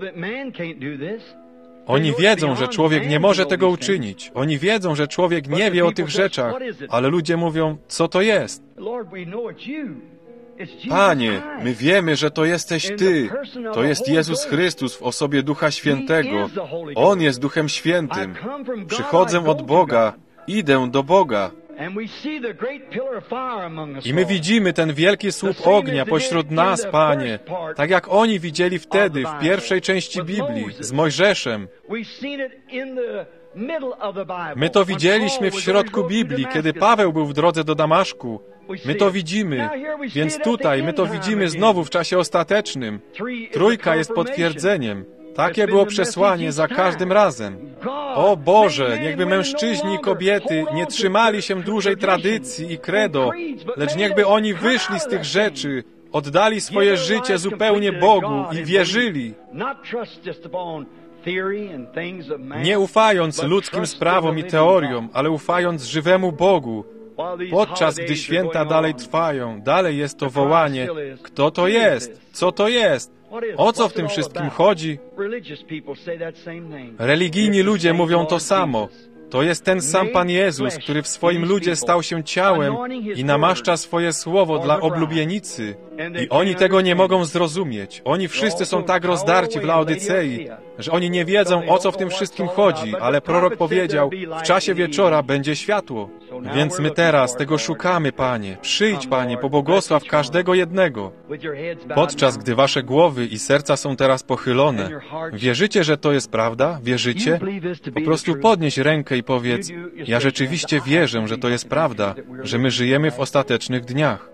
[SPEAKER 1] Oni wiedzą, że człowiek nie może tego uczynić. Oni wiedzą, że człowiek nie wie o tych rzeczach, ale ludzie mówią, co to jest? Panie, my wiemy, że to jesteś Ty. To jest Jezus Chrystus w osobie Ducha Świętego. On jest Duchem Świętym. Przychodzę od Boga, idę do Boga. I my widzimy ten wielki słup ognia pośród nas, Panie, tak jak oni widzieli wtedy, w pierwszej części Biblii, z Mojżeszem. My to widzieliśmy w środku Biblii, kiedy Paweł był w drodze do Damaszku. My to widzimy, więc tutaj my to widzimy znowu w czasie ostatecznym. Trójka jest potwierdzeniem. Takie było przesłanie za każdym razem. O Boże, niechby mężczyźni i kobiety nie trzymali się dłużej tradycji i credo, lecz niechby oni wyszli z tych rzeczy, oddali swoje życie zupełnie Bogu i wierzyli. Nie ufając ludzkim sprawom i teoriom, ale ufając żywemu Bogu, Podczas gdy święta dalej trwają, dalej jest to wołanie, kto to jest? Co to jest? O co w tym wszystkim chodzi? Religijni ludzie mówią to samo. To jest ten sam Pan Jezus, który w swoim ludzie stał się ciałem i namaszcza swoje słowo dla oblubienicy. I oni tego nie mogą zrozumieć. Oni wszyscy są tak rozdarci w Laodycei, że oni nie wiedzą, o co w tym wszystkim chodzi, ale prorok powiedział, w czasie wieczora będzie światło. Więc my teraz tego szukamy, Panie. Przyjdź, Panie, pobłogosław każdego jednego. Podczas gdy wasze głowy i serca są teraz pochylone, wierzycie, że to jest prawda? Wierzycie? Po prostu podnieś rękę i powiedz, ja rzeczywiście wierzę, że to jest prawda, że my żyjemy w ostatecznych dniach.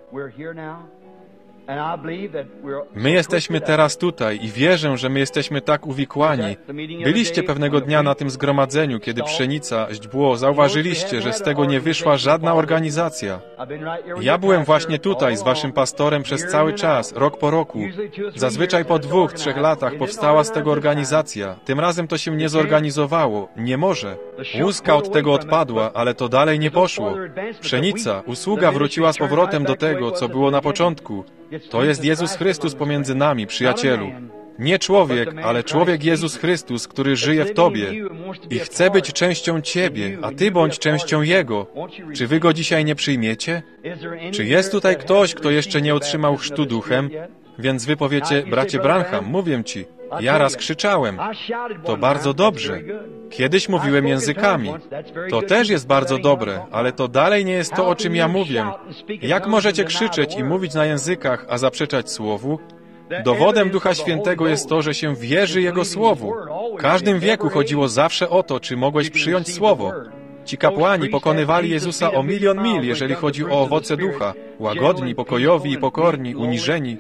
[SPEAKER 1] My jesteśmy teraz tutaj i wierzę, że my jesteśmy tak uwikłani. Byliście pewnego dnia na tym zgromadzeniu, kiedy pszenica, źdźbło, zauważyliście, że z tego nie wyszła żadna organizacja. Ja byłem właśnie tutaj z waszym pastorem przez cały czas, rok po roku. Zazwyczaj po 2-3 latach powstała z tego organizacja. Tym razem to się nie zorganizowało. Nie może. Łuska od tego odpadła, ale to dalej nie poszło. Pszenica, usługa wróciła z powrotem do tego, co było na początku. To jest Jezus Chrystus pomiędzy nami, przyjacielu. Nie człowiek, ale człowiek Jezus Chrystus, który żyje w Tobie i chce być częścią Ciebie, a Ty bądź częścią Jego. Czy Wy Go dzisiaj nie przyjmiecie? Czy jest tutaj ktoś, kto jeszcze nie otrzymał chrztu duchem? Więc Wy powiecie, bracie Branham, mówię Ci, ja raz krzyczałem. To bardzo dobrze. Kiedyś mówiłem językami. To też jest bardzo dobre, ale to dalej nie jest to, o czym ja mówię. Jak możecie krzyczeć i mówić na językach, a zaprzeczać Słowu? Dowodem Ducha Świętego jest to, że się wierzy Jego Słowu. W każdym wieku chodziło zawsze o to, czy mogłeś przyjąć Słowo. Ci kapłani pokonywali Jezusa o 1 000 000 mil, jeżeli chodzi o owoce ducha. Łagodni, pokojowi i pokorni, uniżeni.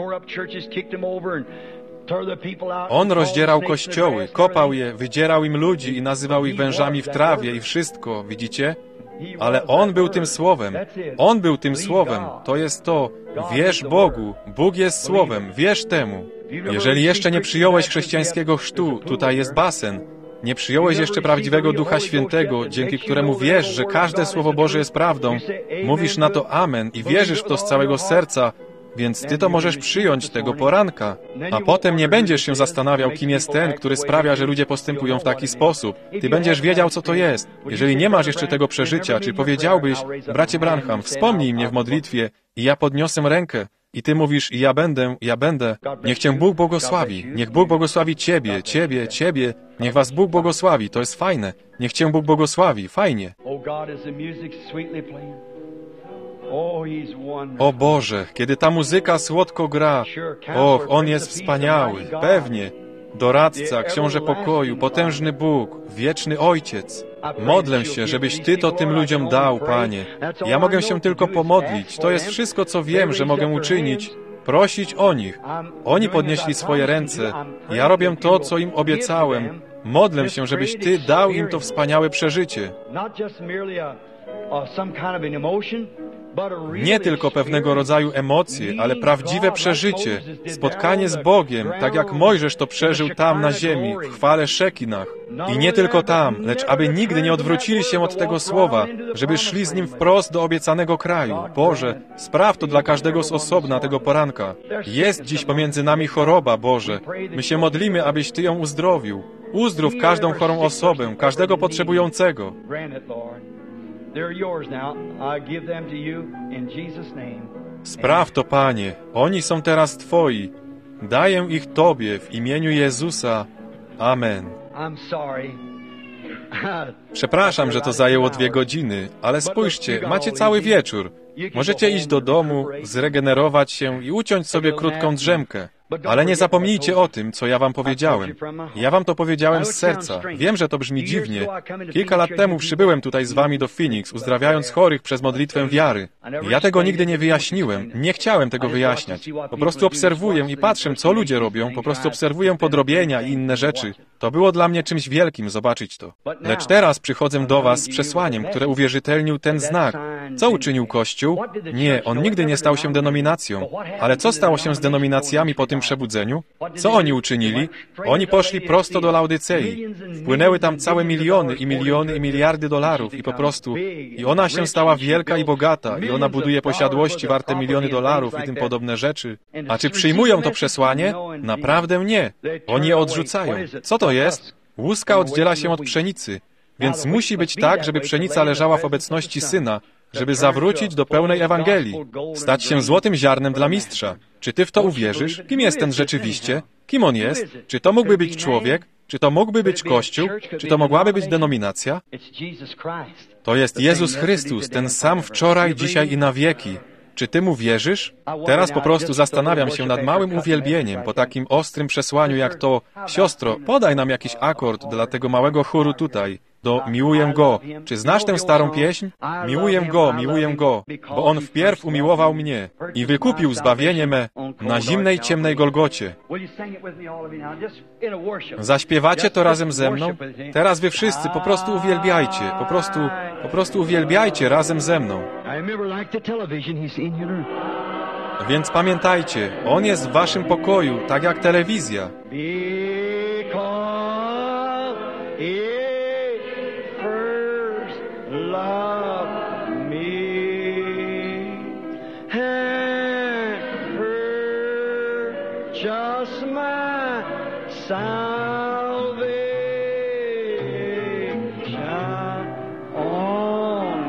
[SPEAKER 1] On rozdzierał kościoły, kopał je, wydzierał im ludzi i nazywał ich wężami w trawie i wszystko, widzicie? Ale On był tym Słowem. On był tym Słowem. To jest to. Wierz Bogu. Bóg jest Słowem. Wierz temu. Jeżeli jeszcze nie przyjąłeś chrześcijańskiego chrztu, tutaj jest basen. Nie przyjąłeś jeszcze prawdziwego Ducha Świętego, dzięki któremu wiesz, że każde Słowo Boże jest prawdą. Mówisz na to amen i wierzysz w to z całego serca, więc Ty to możesz przyjąć tego poranka. A potem nie będziesz się zastanawiał, kim jest ten, który sprawia, że ludzie postępują w taki sposób. Ty będziesz wiedział, co to jest. Jeżeli nie masz jeszcze tego przeżycia, czy powiedziałbyś, bracie Branham, wspomnij mnie w modlitwie i ja podniosę rękę. I Ty mówisz, ja będę. Niech Cię Bóg błogosławi. Niech Bóg błogosławi Ciebie, Ciebie. Niech Was Bóg błogosławi. To jest fajne. Niech Cię Bóg błogosławi. Fajnie. O Boże, kiedy ta muzyka słodko gra, och, On jest wspaniały, pewnie. Doradca, Książę pokoju, potężny Bóg, wieczny Ojciec. Modlę się, żebyś Ty to tym ludziom dał, Panie. Ja mogę się tylko pomodlić. To jest wszystko, co wiem, że mogę uczynić. Prosić o nich. Oni podnieśli swoje ręce. Ja robię to, co im obiecałem. Modlę się, żebyś Ty dał im to wspaniałe przeżycie. Nie tylko pewnego rodzaju emocje, ale prawdziwe przeżycie, spotkanie z Bogiem, tak jak Mojżesz to przeżył tam na ziemi, w chwale Szekinach. I nie tylko tam, lecz aby nigdy nie odwrócili się od tego słowa, żeby szli z nim wprost do obiecanego kraju. Boże, spraw to dla każdego z osobna tego poranka. Jest dziś pomiędzy nami choroba, Boże. My się modlimy, abyś Ty ją uzdrowił. Uzdrów każdą chorą osobę, każdego potrzebującego. Spraw to, Panie. Oni są teraz Twoi. Daję ich Tobie w imieniu Jezusa. Amen. Przepraszam, że to zajęło 2 godziny, ale spójrzcie, macie cały wieczór. Możecie iść do domu, zregenerować się i uciąć sobie krótką drzemkę. Ale nie zapomnijcie o tym, co ja wam powiedziałem. Ja wam to powiedziałem z serca. Wiem, że to brzmi dziwnie. Kilka lat temu przybyłem tutaj z wami do Phoenix, uzdrawiając chorych przez modlitwę wiary. Ja tego nigdy nie wyjaśniłem. Nie chciałem tego wyjaśniać. Po prostu obserwuję i patrzę, co ludzie robią. Po prostu obserwuję podrobienia i inne rzeczy. To było dla mnie czymś wielkim zobaczyć to. Lecz teraz przychodzę do was z przesłaniem, które uwierzytelnił ten znak. Co uczynił Kościół? Nie, on nigdy nie stał się denominacją. Ale co stało się z denominacjami po tym przebudzeniu? Co oni uczynili? Oni poszli prosto do Laodycei. Wpłynęły tam całe miliony i miliony i miliardy dolarów i po prostu... I ona się stała wielka i bogata i ona buduje posiadłości warte miliony dolarów i tym podobne rzeczy. A czy przyjmują to przesłanie? Naprawdę nie. Oni je odrzucają. Co to jest? Łuska oddziela się od pszenicy. Więc musi być tak, żeby pszenica leżała w obecności Syna, żeby zawrócić do pełnej Ewangelii, stać się złotym ziarnem dla mistrza. Czy ty w to uwierzysz? Kim jest ten rzeczywiście? Kim on jest? Czy to mógłby być człowiek? Czy to mógłby być Kościół? Czy to mogłaby być denominacja? To jest Jezus Chrystus, ten sam wczoraj, dzisiaj i na wieki. Czy ty mu wierzysz? Teraz po prostu zastanawiam się nad małym uwielbieniem po takim ostrym przesłaniu jak to: siostro, podaj nam jakiś akord dla tego małego chóru tutaj. Do Miłuję Go. Czy znasz tę starą pieśń? Miłuję Go, bo On wpierw umiłował mnie i wykupił zbawienie me na zimnej, ciemnej Golgocie. Zaśpiewacie to razem ze mną? Teraz wy wszyscy po prostu uwielbiajcie, po prostu uwielbiajcie razem ze mną. Więc pamiętajcie, On jest w waszym pokoju, tak jak telewizja.
[SPEAKER 2] Love me and purchase my salvation on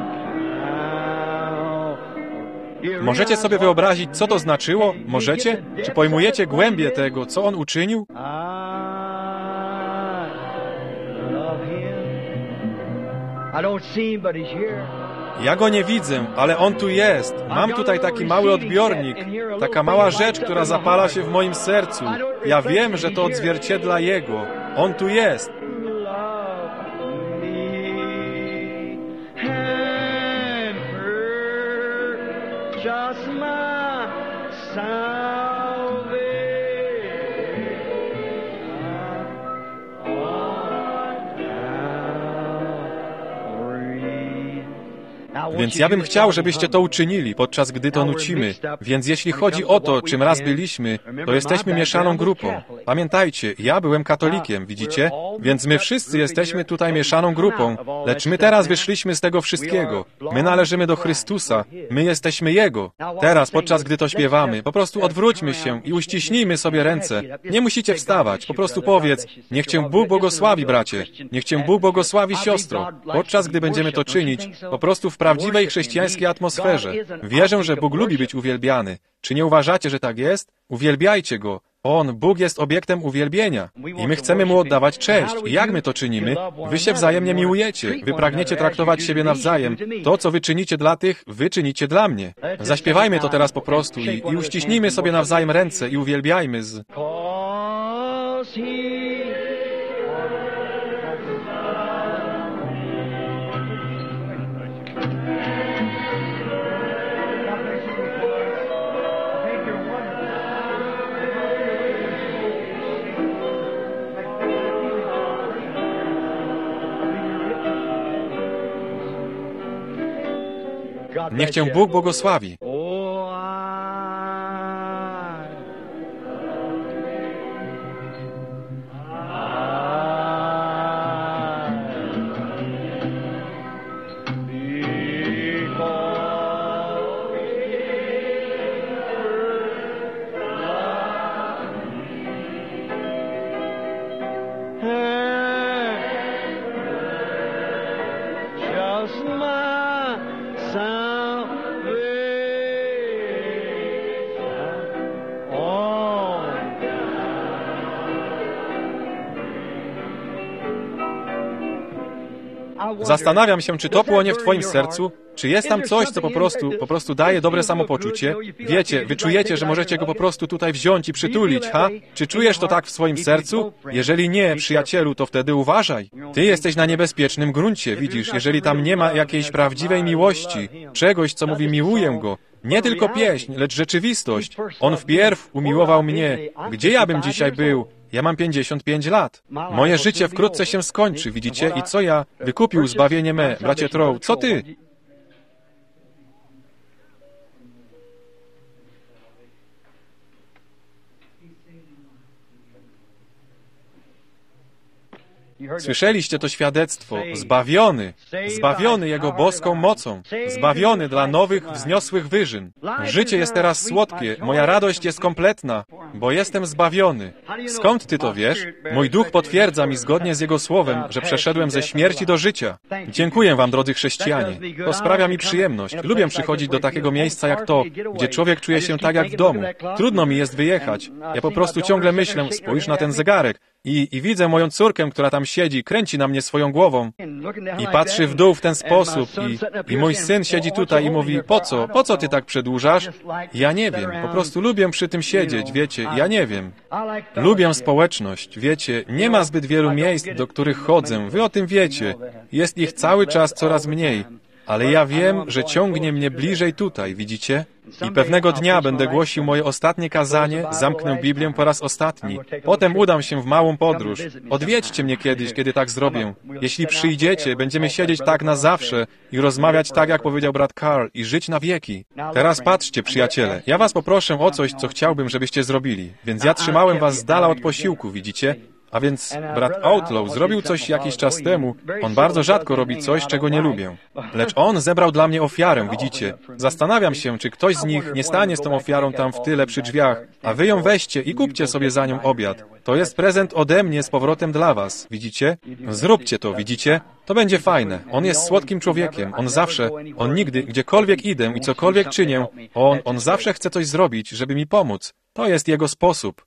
[SPEAKER 2] Calvary.
[SPEAKER 1] Możecie sobie wyobrazić, co to znaczyło? Możecie? Czy pojmujecie głębię tego, co On uczynił? Ja Go nie widzę, ale On tu jest. Mam tutaj taki mały odbiornik, taka mała rzecz, która zapala się w moim sercu. Ja wiem, że to odzwierciedla Jego. On tu jest. Więc ja bym chciał, żebyście to uczynili, podczas gdy to nucimy. Więc jeśli chodzi o to, czym raz byliśmy, to jesteśmy mieszaną grupą. Pamiętajcie, ja byłem katolikiem, widzicie? Więc my wszyscy jesteśmy tutaj mieszaną grupą, lecz my teraz wyszliśmy z tego wszystkiego. My należymy do Chrystusa, my jesteśmy Jego. Teraz, podczas gdy to śpiewamy, po prostu odwróćmy się i uściśnijmy sobie ręce. Nie musicie wstawać, po prostu powiedz: niech Cię Bóg błogosławi, bracie, niech Cię Bóg błogosławi, siostro. Podczas gdy będziemy to czynić, po prostu w prawdziwej chrześcijańskiej atmosferze. Wierzę, że Bóg lubi być uwielbiany. Czy nie uważacie, że tak jest? Uwielbiajcie Go. On, Bóg, jest obiektem uwielbienia. I my chcemy Mu oddawać cześć. I jak my to czynimy? Wy się wzajemnie miłujecie. Wy pragniecie traktować siebie nawzajem. To, co wy czynicie dla tych, wy czynicie dla mnie. Zaśpiewajmy to teraz po prostu i uściśnijmy sobie nawzajem ręce i uwielbiajmy z... Niech Cię Bóg błogosławi. Zastanawiam się, czy to płonie w Twoim sercu, czy jest tam coś, co po prostu daje dobre samopoczucie. Wiecie, wy czujecie, że możecie go po prostu tutaj wziąć i przytulić, ha? Czy czujesz to tak w swoim sercu? Jeżeli nie, przyjacielu, to wtedy uważaj. Ty jesteś na niebezpiecznym gruncie, widzisz, jeżeli tam nie ma jakiejś prawdziwej miłości, czegoś, co mówi miłuję Go. Nie tylko pieśń, lecz rzeczywistość. On wpierw umiłował mnie. Gdzie ja bym dzisiaj był? Ja mam 55 lat. Moje życie wkrótce się skończy, widzicie? I co ja? Wykupił zbawienie me, bracie Trow. Co ty? Słyszeliście to świadectwo. Zbawiony. Zbawiony Jego boską mocą. Zbawiony dla nowych, wzniosłych wyżyn. Życie jest teraz słodkie. Moja radość jest kompletna, bo jestem zbawiony. Skąd ty to wiesz? Mój duch potwierdza mi zgodnie z Jego słowem, że przeszedłem ze śmierci do życia. Dziękuję wam, drodzy chrześcijanie. To sprawia mi przyjemność. Lubię przychodzić do takiego miejsca jak to, gdzie człowiek czuje się tak jak w domu. Trudno mi jest wyjechać. Ja po prostu ciągle myślę, spójrz na ten zegarek. I widzę moją córkę, która tam siedzi, kręci na mnie swoją głową i patrzy w dół w ten sposób i mój syn siedzi tutaj i mówi, po co ty tak przedłużasz? Ja nie wiem, po prostu lubię przy tym siedzieć, wiecie, ja nie wiem. Lubię społeczność, wiecie, nie ma zbyt wielu miejsc, do których chodzę, wy o tym wiecie, jest ich cały czas coraz mniej. Ale ja wiem, że ciągnie mnie bliżej tutaj, widzicie? I pewnego dnia będę głosił moje ostatnie kazanie, zamknę Biblię po raz ostatni. Potem udam się w małą podróż. Odwiedźcie mnie kiedyś, kiedy tak zrobię. Jeśli przyjdziecie, będziemy siedzieć tak na zawsze i rozmawiać tak, jak powiedział brat Carl, i żyć na wieki. Teraz patrzcie, przyjaciele, ja was poproszę o coś, co chciałbym, żebyście zrobili. Więc ja trzymałem was z dala od posiłku, widzicie? A więc brat Outlaw zrobił coś jakiś czas temu. On bardzo rzadko robi coś, czego nie lubię. Lecz on zebrał dla mnie ofiarę, widzicie? Zastanawiam się, czy ktoś z nich nie stanie z tą ofiarą tam w tyle przy drzwiach, a wy ją weźcie i kupcie sobie za nią obiad. To jest prezent ode mnie z powrotem dla was, widzicie? Zróbcie to, widzicie? To będzie fajne. On jest słodkim człowiekiem. On nigdy, gdziekolwiek idę i cokolwiek czynię, on zawsze chce coś zrobić, żeby mi pomóc. To jest jego sposób.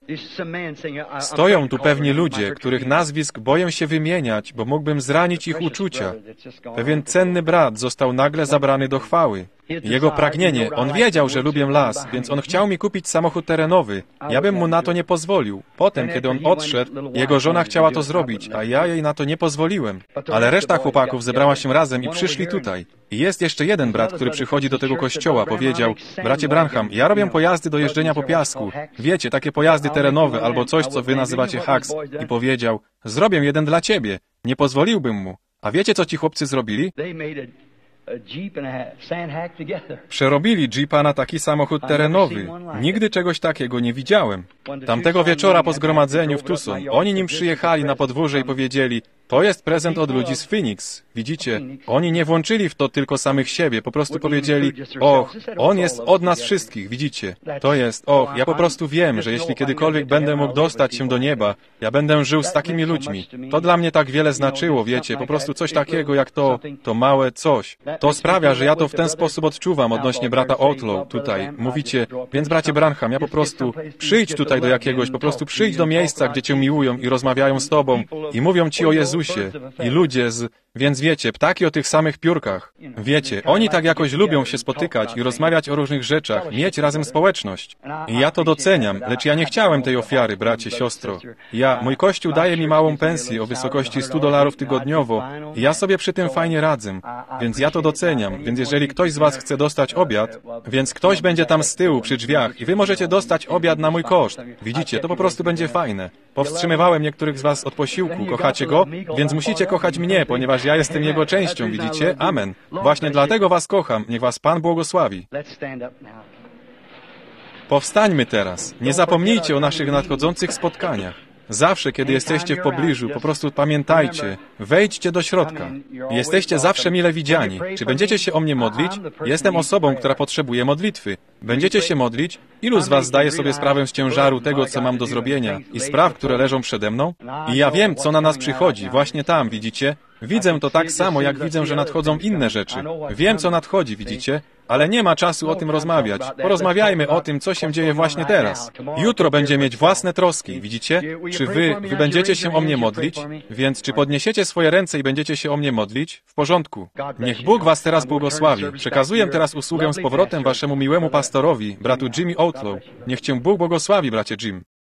[SPEAKER 1] Stoją tu pewni ludzie, których nazwisk boję się wymieniać, bo mógłbym zranić ich uczucia. Pewien cenny brat został nagle zabrany do chwały. Jego pragnienie, on wiedział, że lubię las, więc on chciał mi kupić samochód terenowy. Ja bym mu na to nie pozwolił. Potem, kiedy on odszedł, jego żona chciała to zrobić, a ja jej na to nie pozwoliłem. Ale reszta chłopaków zebrała się razem i przyszli tutaj. I jest jeszcze jeden brat, który przychodzi do tego kościoła. Powiedział, bracie Branham, ja robię pojazdy do jeżdżenia po piasku. Wiecie, takie pojazdy terenowe albo coś, co wy nazywacie haks. I powiedział, zrobię jeden dla ciebie. Nie pozwoliłbym mu. A wiecie, co ci chłopcy zrobili? Przerobili Jeepa na taki samochód terenowy. Nigdy czegoś takiego nie widziałem. Tamtego wieczora po zgromadzeniu w Tucson, oni nim przyjechali na podwórze i powiedzieli, to jest prezent od ludzi z Phoenix. Widzicie, oni nie włączyli w to tylko samych siebie, po prostu powiedzieli, on jest od nas wszystkich, widzicie. To jest, ja po prostu wiem, że jeśli kiedykolwiek będę mógł dostać się do nieba, ja będę żył z takimi ludźmi. To dla mnie tak wiele znaczyło, wiecie, po prostu coś takiego jak to małe coś. To sprawia, że ja to w ten sposób odczuwam odnośnie brata Outlaw tutaj. Mówicie, więc bracie Branham, ja po prostu przyjdź tutaj do jakiegoś, po prostu przyjdź do miejsca, gdzie cię miłują i rozmawiają z tobą i mówią ci o Jezusie i ludzie więc wiecie, ptaki o tych samych piórkach. Wiecie, oni tak jakoś lubią się spotykać i rozmawiać o różnych rzeczach, mieć razem społeczność. I ja to doceniam, lecz ja nie chciałem tej ofiary, bracie, siostro. Mój kościół daje mi małą pensję o wysokości $100 tygodniowo i ja sobie przy tym fajnie radzę, więc ja to doceniam. Więc jeżeli ktoś z was chce dostać obiad, więc ktoś będzie tam z tyłu przy drzwiach i wy możecie dostać obiad na mój koszt. Widzicie, to po prostu będzie fajne. Powstrzymywałem niektórych z was od posiłku. Kochacie go? Więc musicie kochać mnie, ponieważ ja jestem jego częścią, widzicie? Amen. Właśnie dlatego was kocham. Niech was Pan błogosławi. Powstańmy teraz. Nie zapomnijcie o naszych nadchodzących spotkaniach. Zawsze, kiedy jesteście w pobliżu, po prostu pamiętajcie, wejdźcie do środka. Jesteście zawsze mile widziani. Czy będziecie się o mnie modlić? Jestem osobą, która potrzebuje modlitwy. Będziecie się modlić? Ilu z was zdaje sobie sprawę z ciężaru tego, co mam do zrobienia i spraw, które leżą przede mną? I ja wiem, co na nas przychodzi. Właśnie tam, widzicie? Widzę to tak samo, jak widzę, że nadchodzą inne rzeczy. Wiem, co nadchodzi, widzicie? Ale nie ma czasu o tym rozmawiać. Porozmawiajmy o tym, co się dzieje właśnie teraz. Jutro będzie mieć własne troski, widzicie? Czy wy będziecie się o mnie modlić? Więc czy podniesiecie swoje ręce i będziecie się o mnie modlić? W porządku. Niech Bóg was teraz błogosławi. Przekazuję teraz usługę z powrotem waszemu miłemu pastorowi, bratu Jimmy Outlaw. Niech cię Bóg błogosławi, bracie Jim.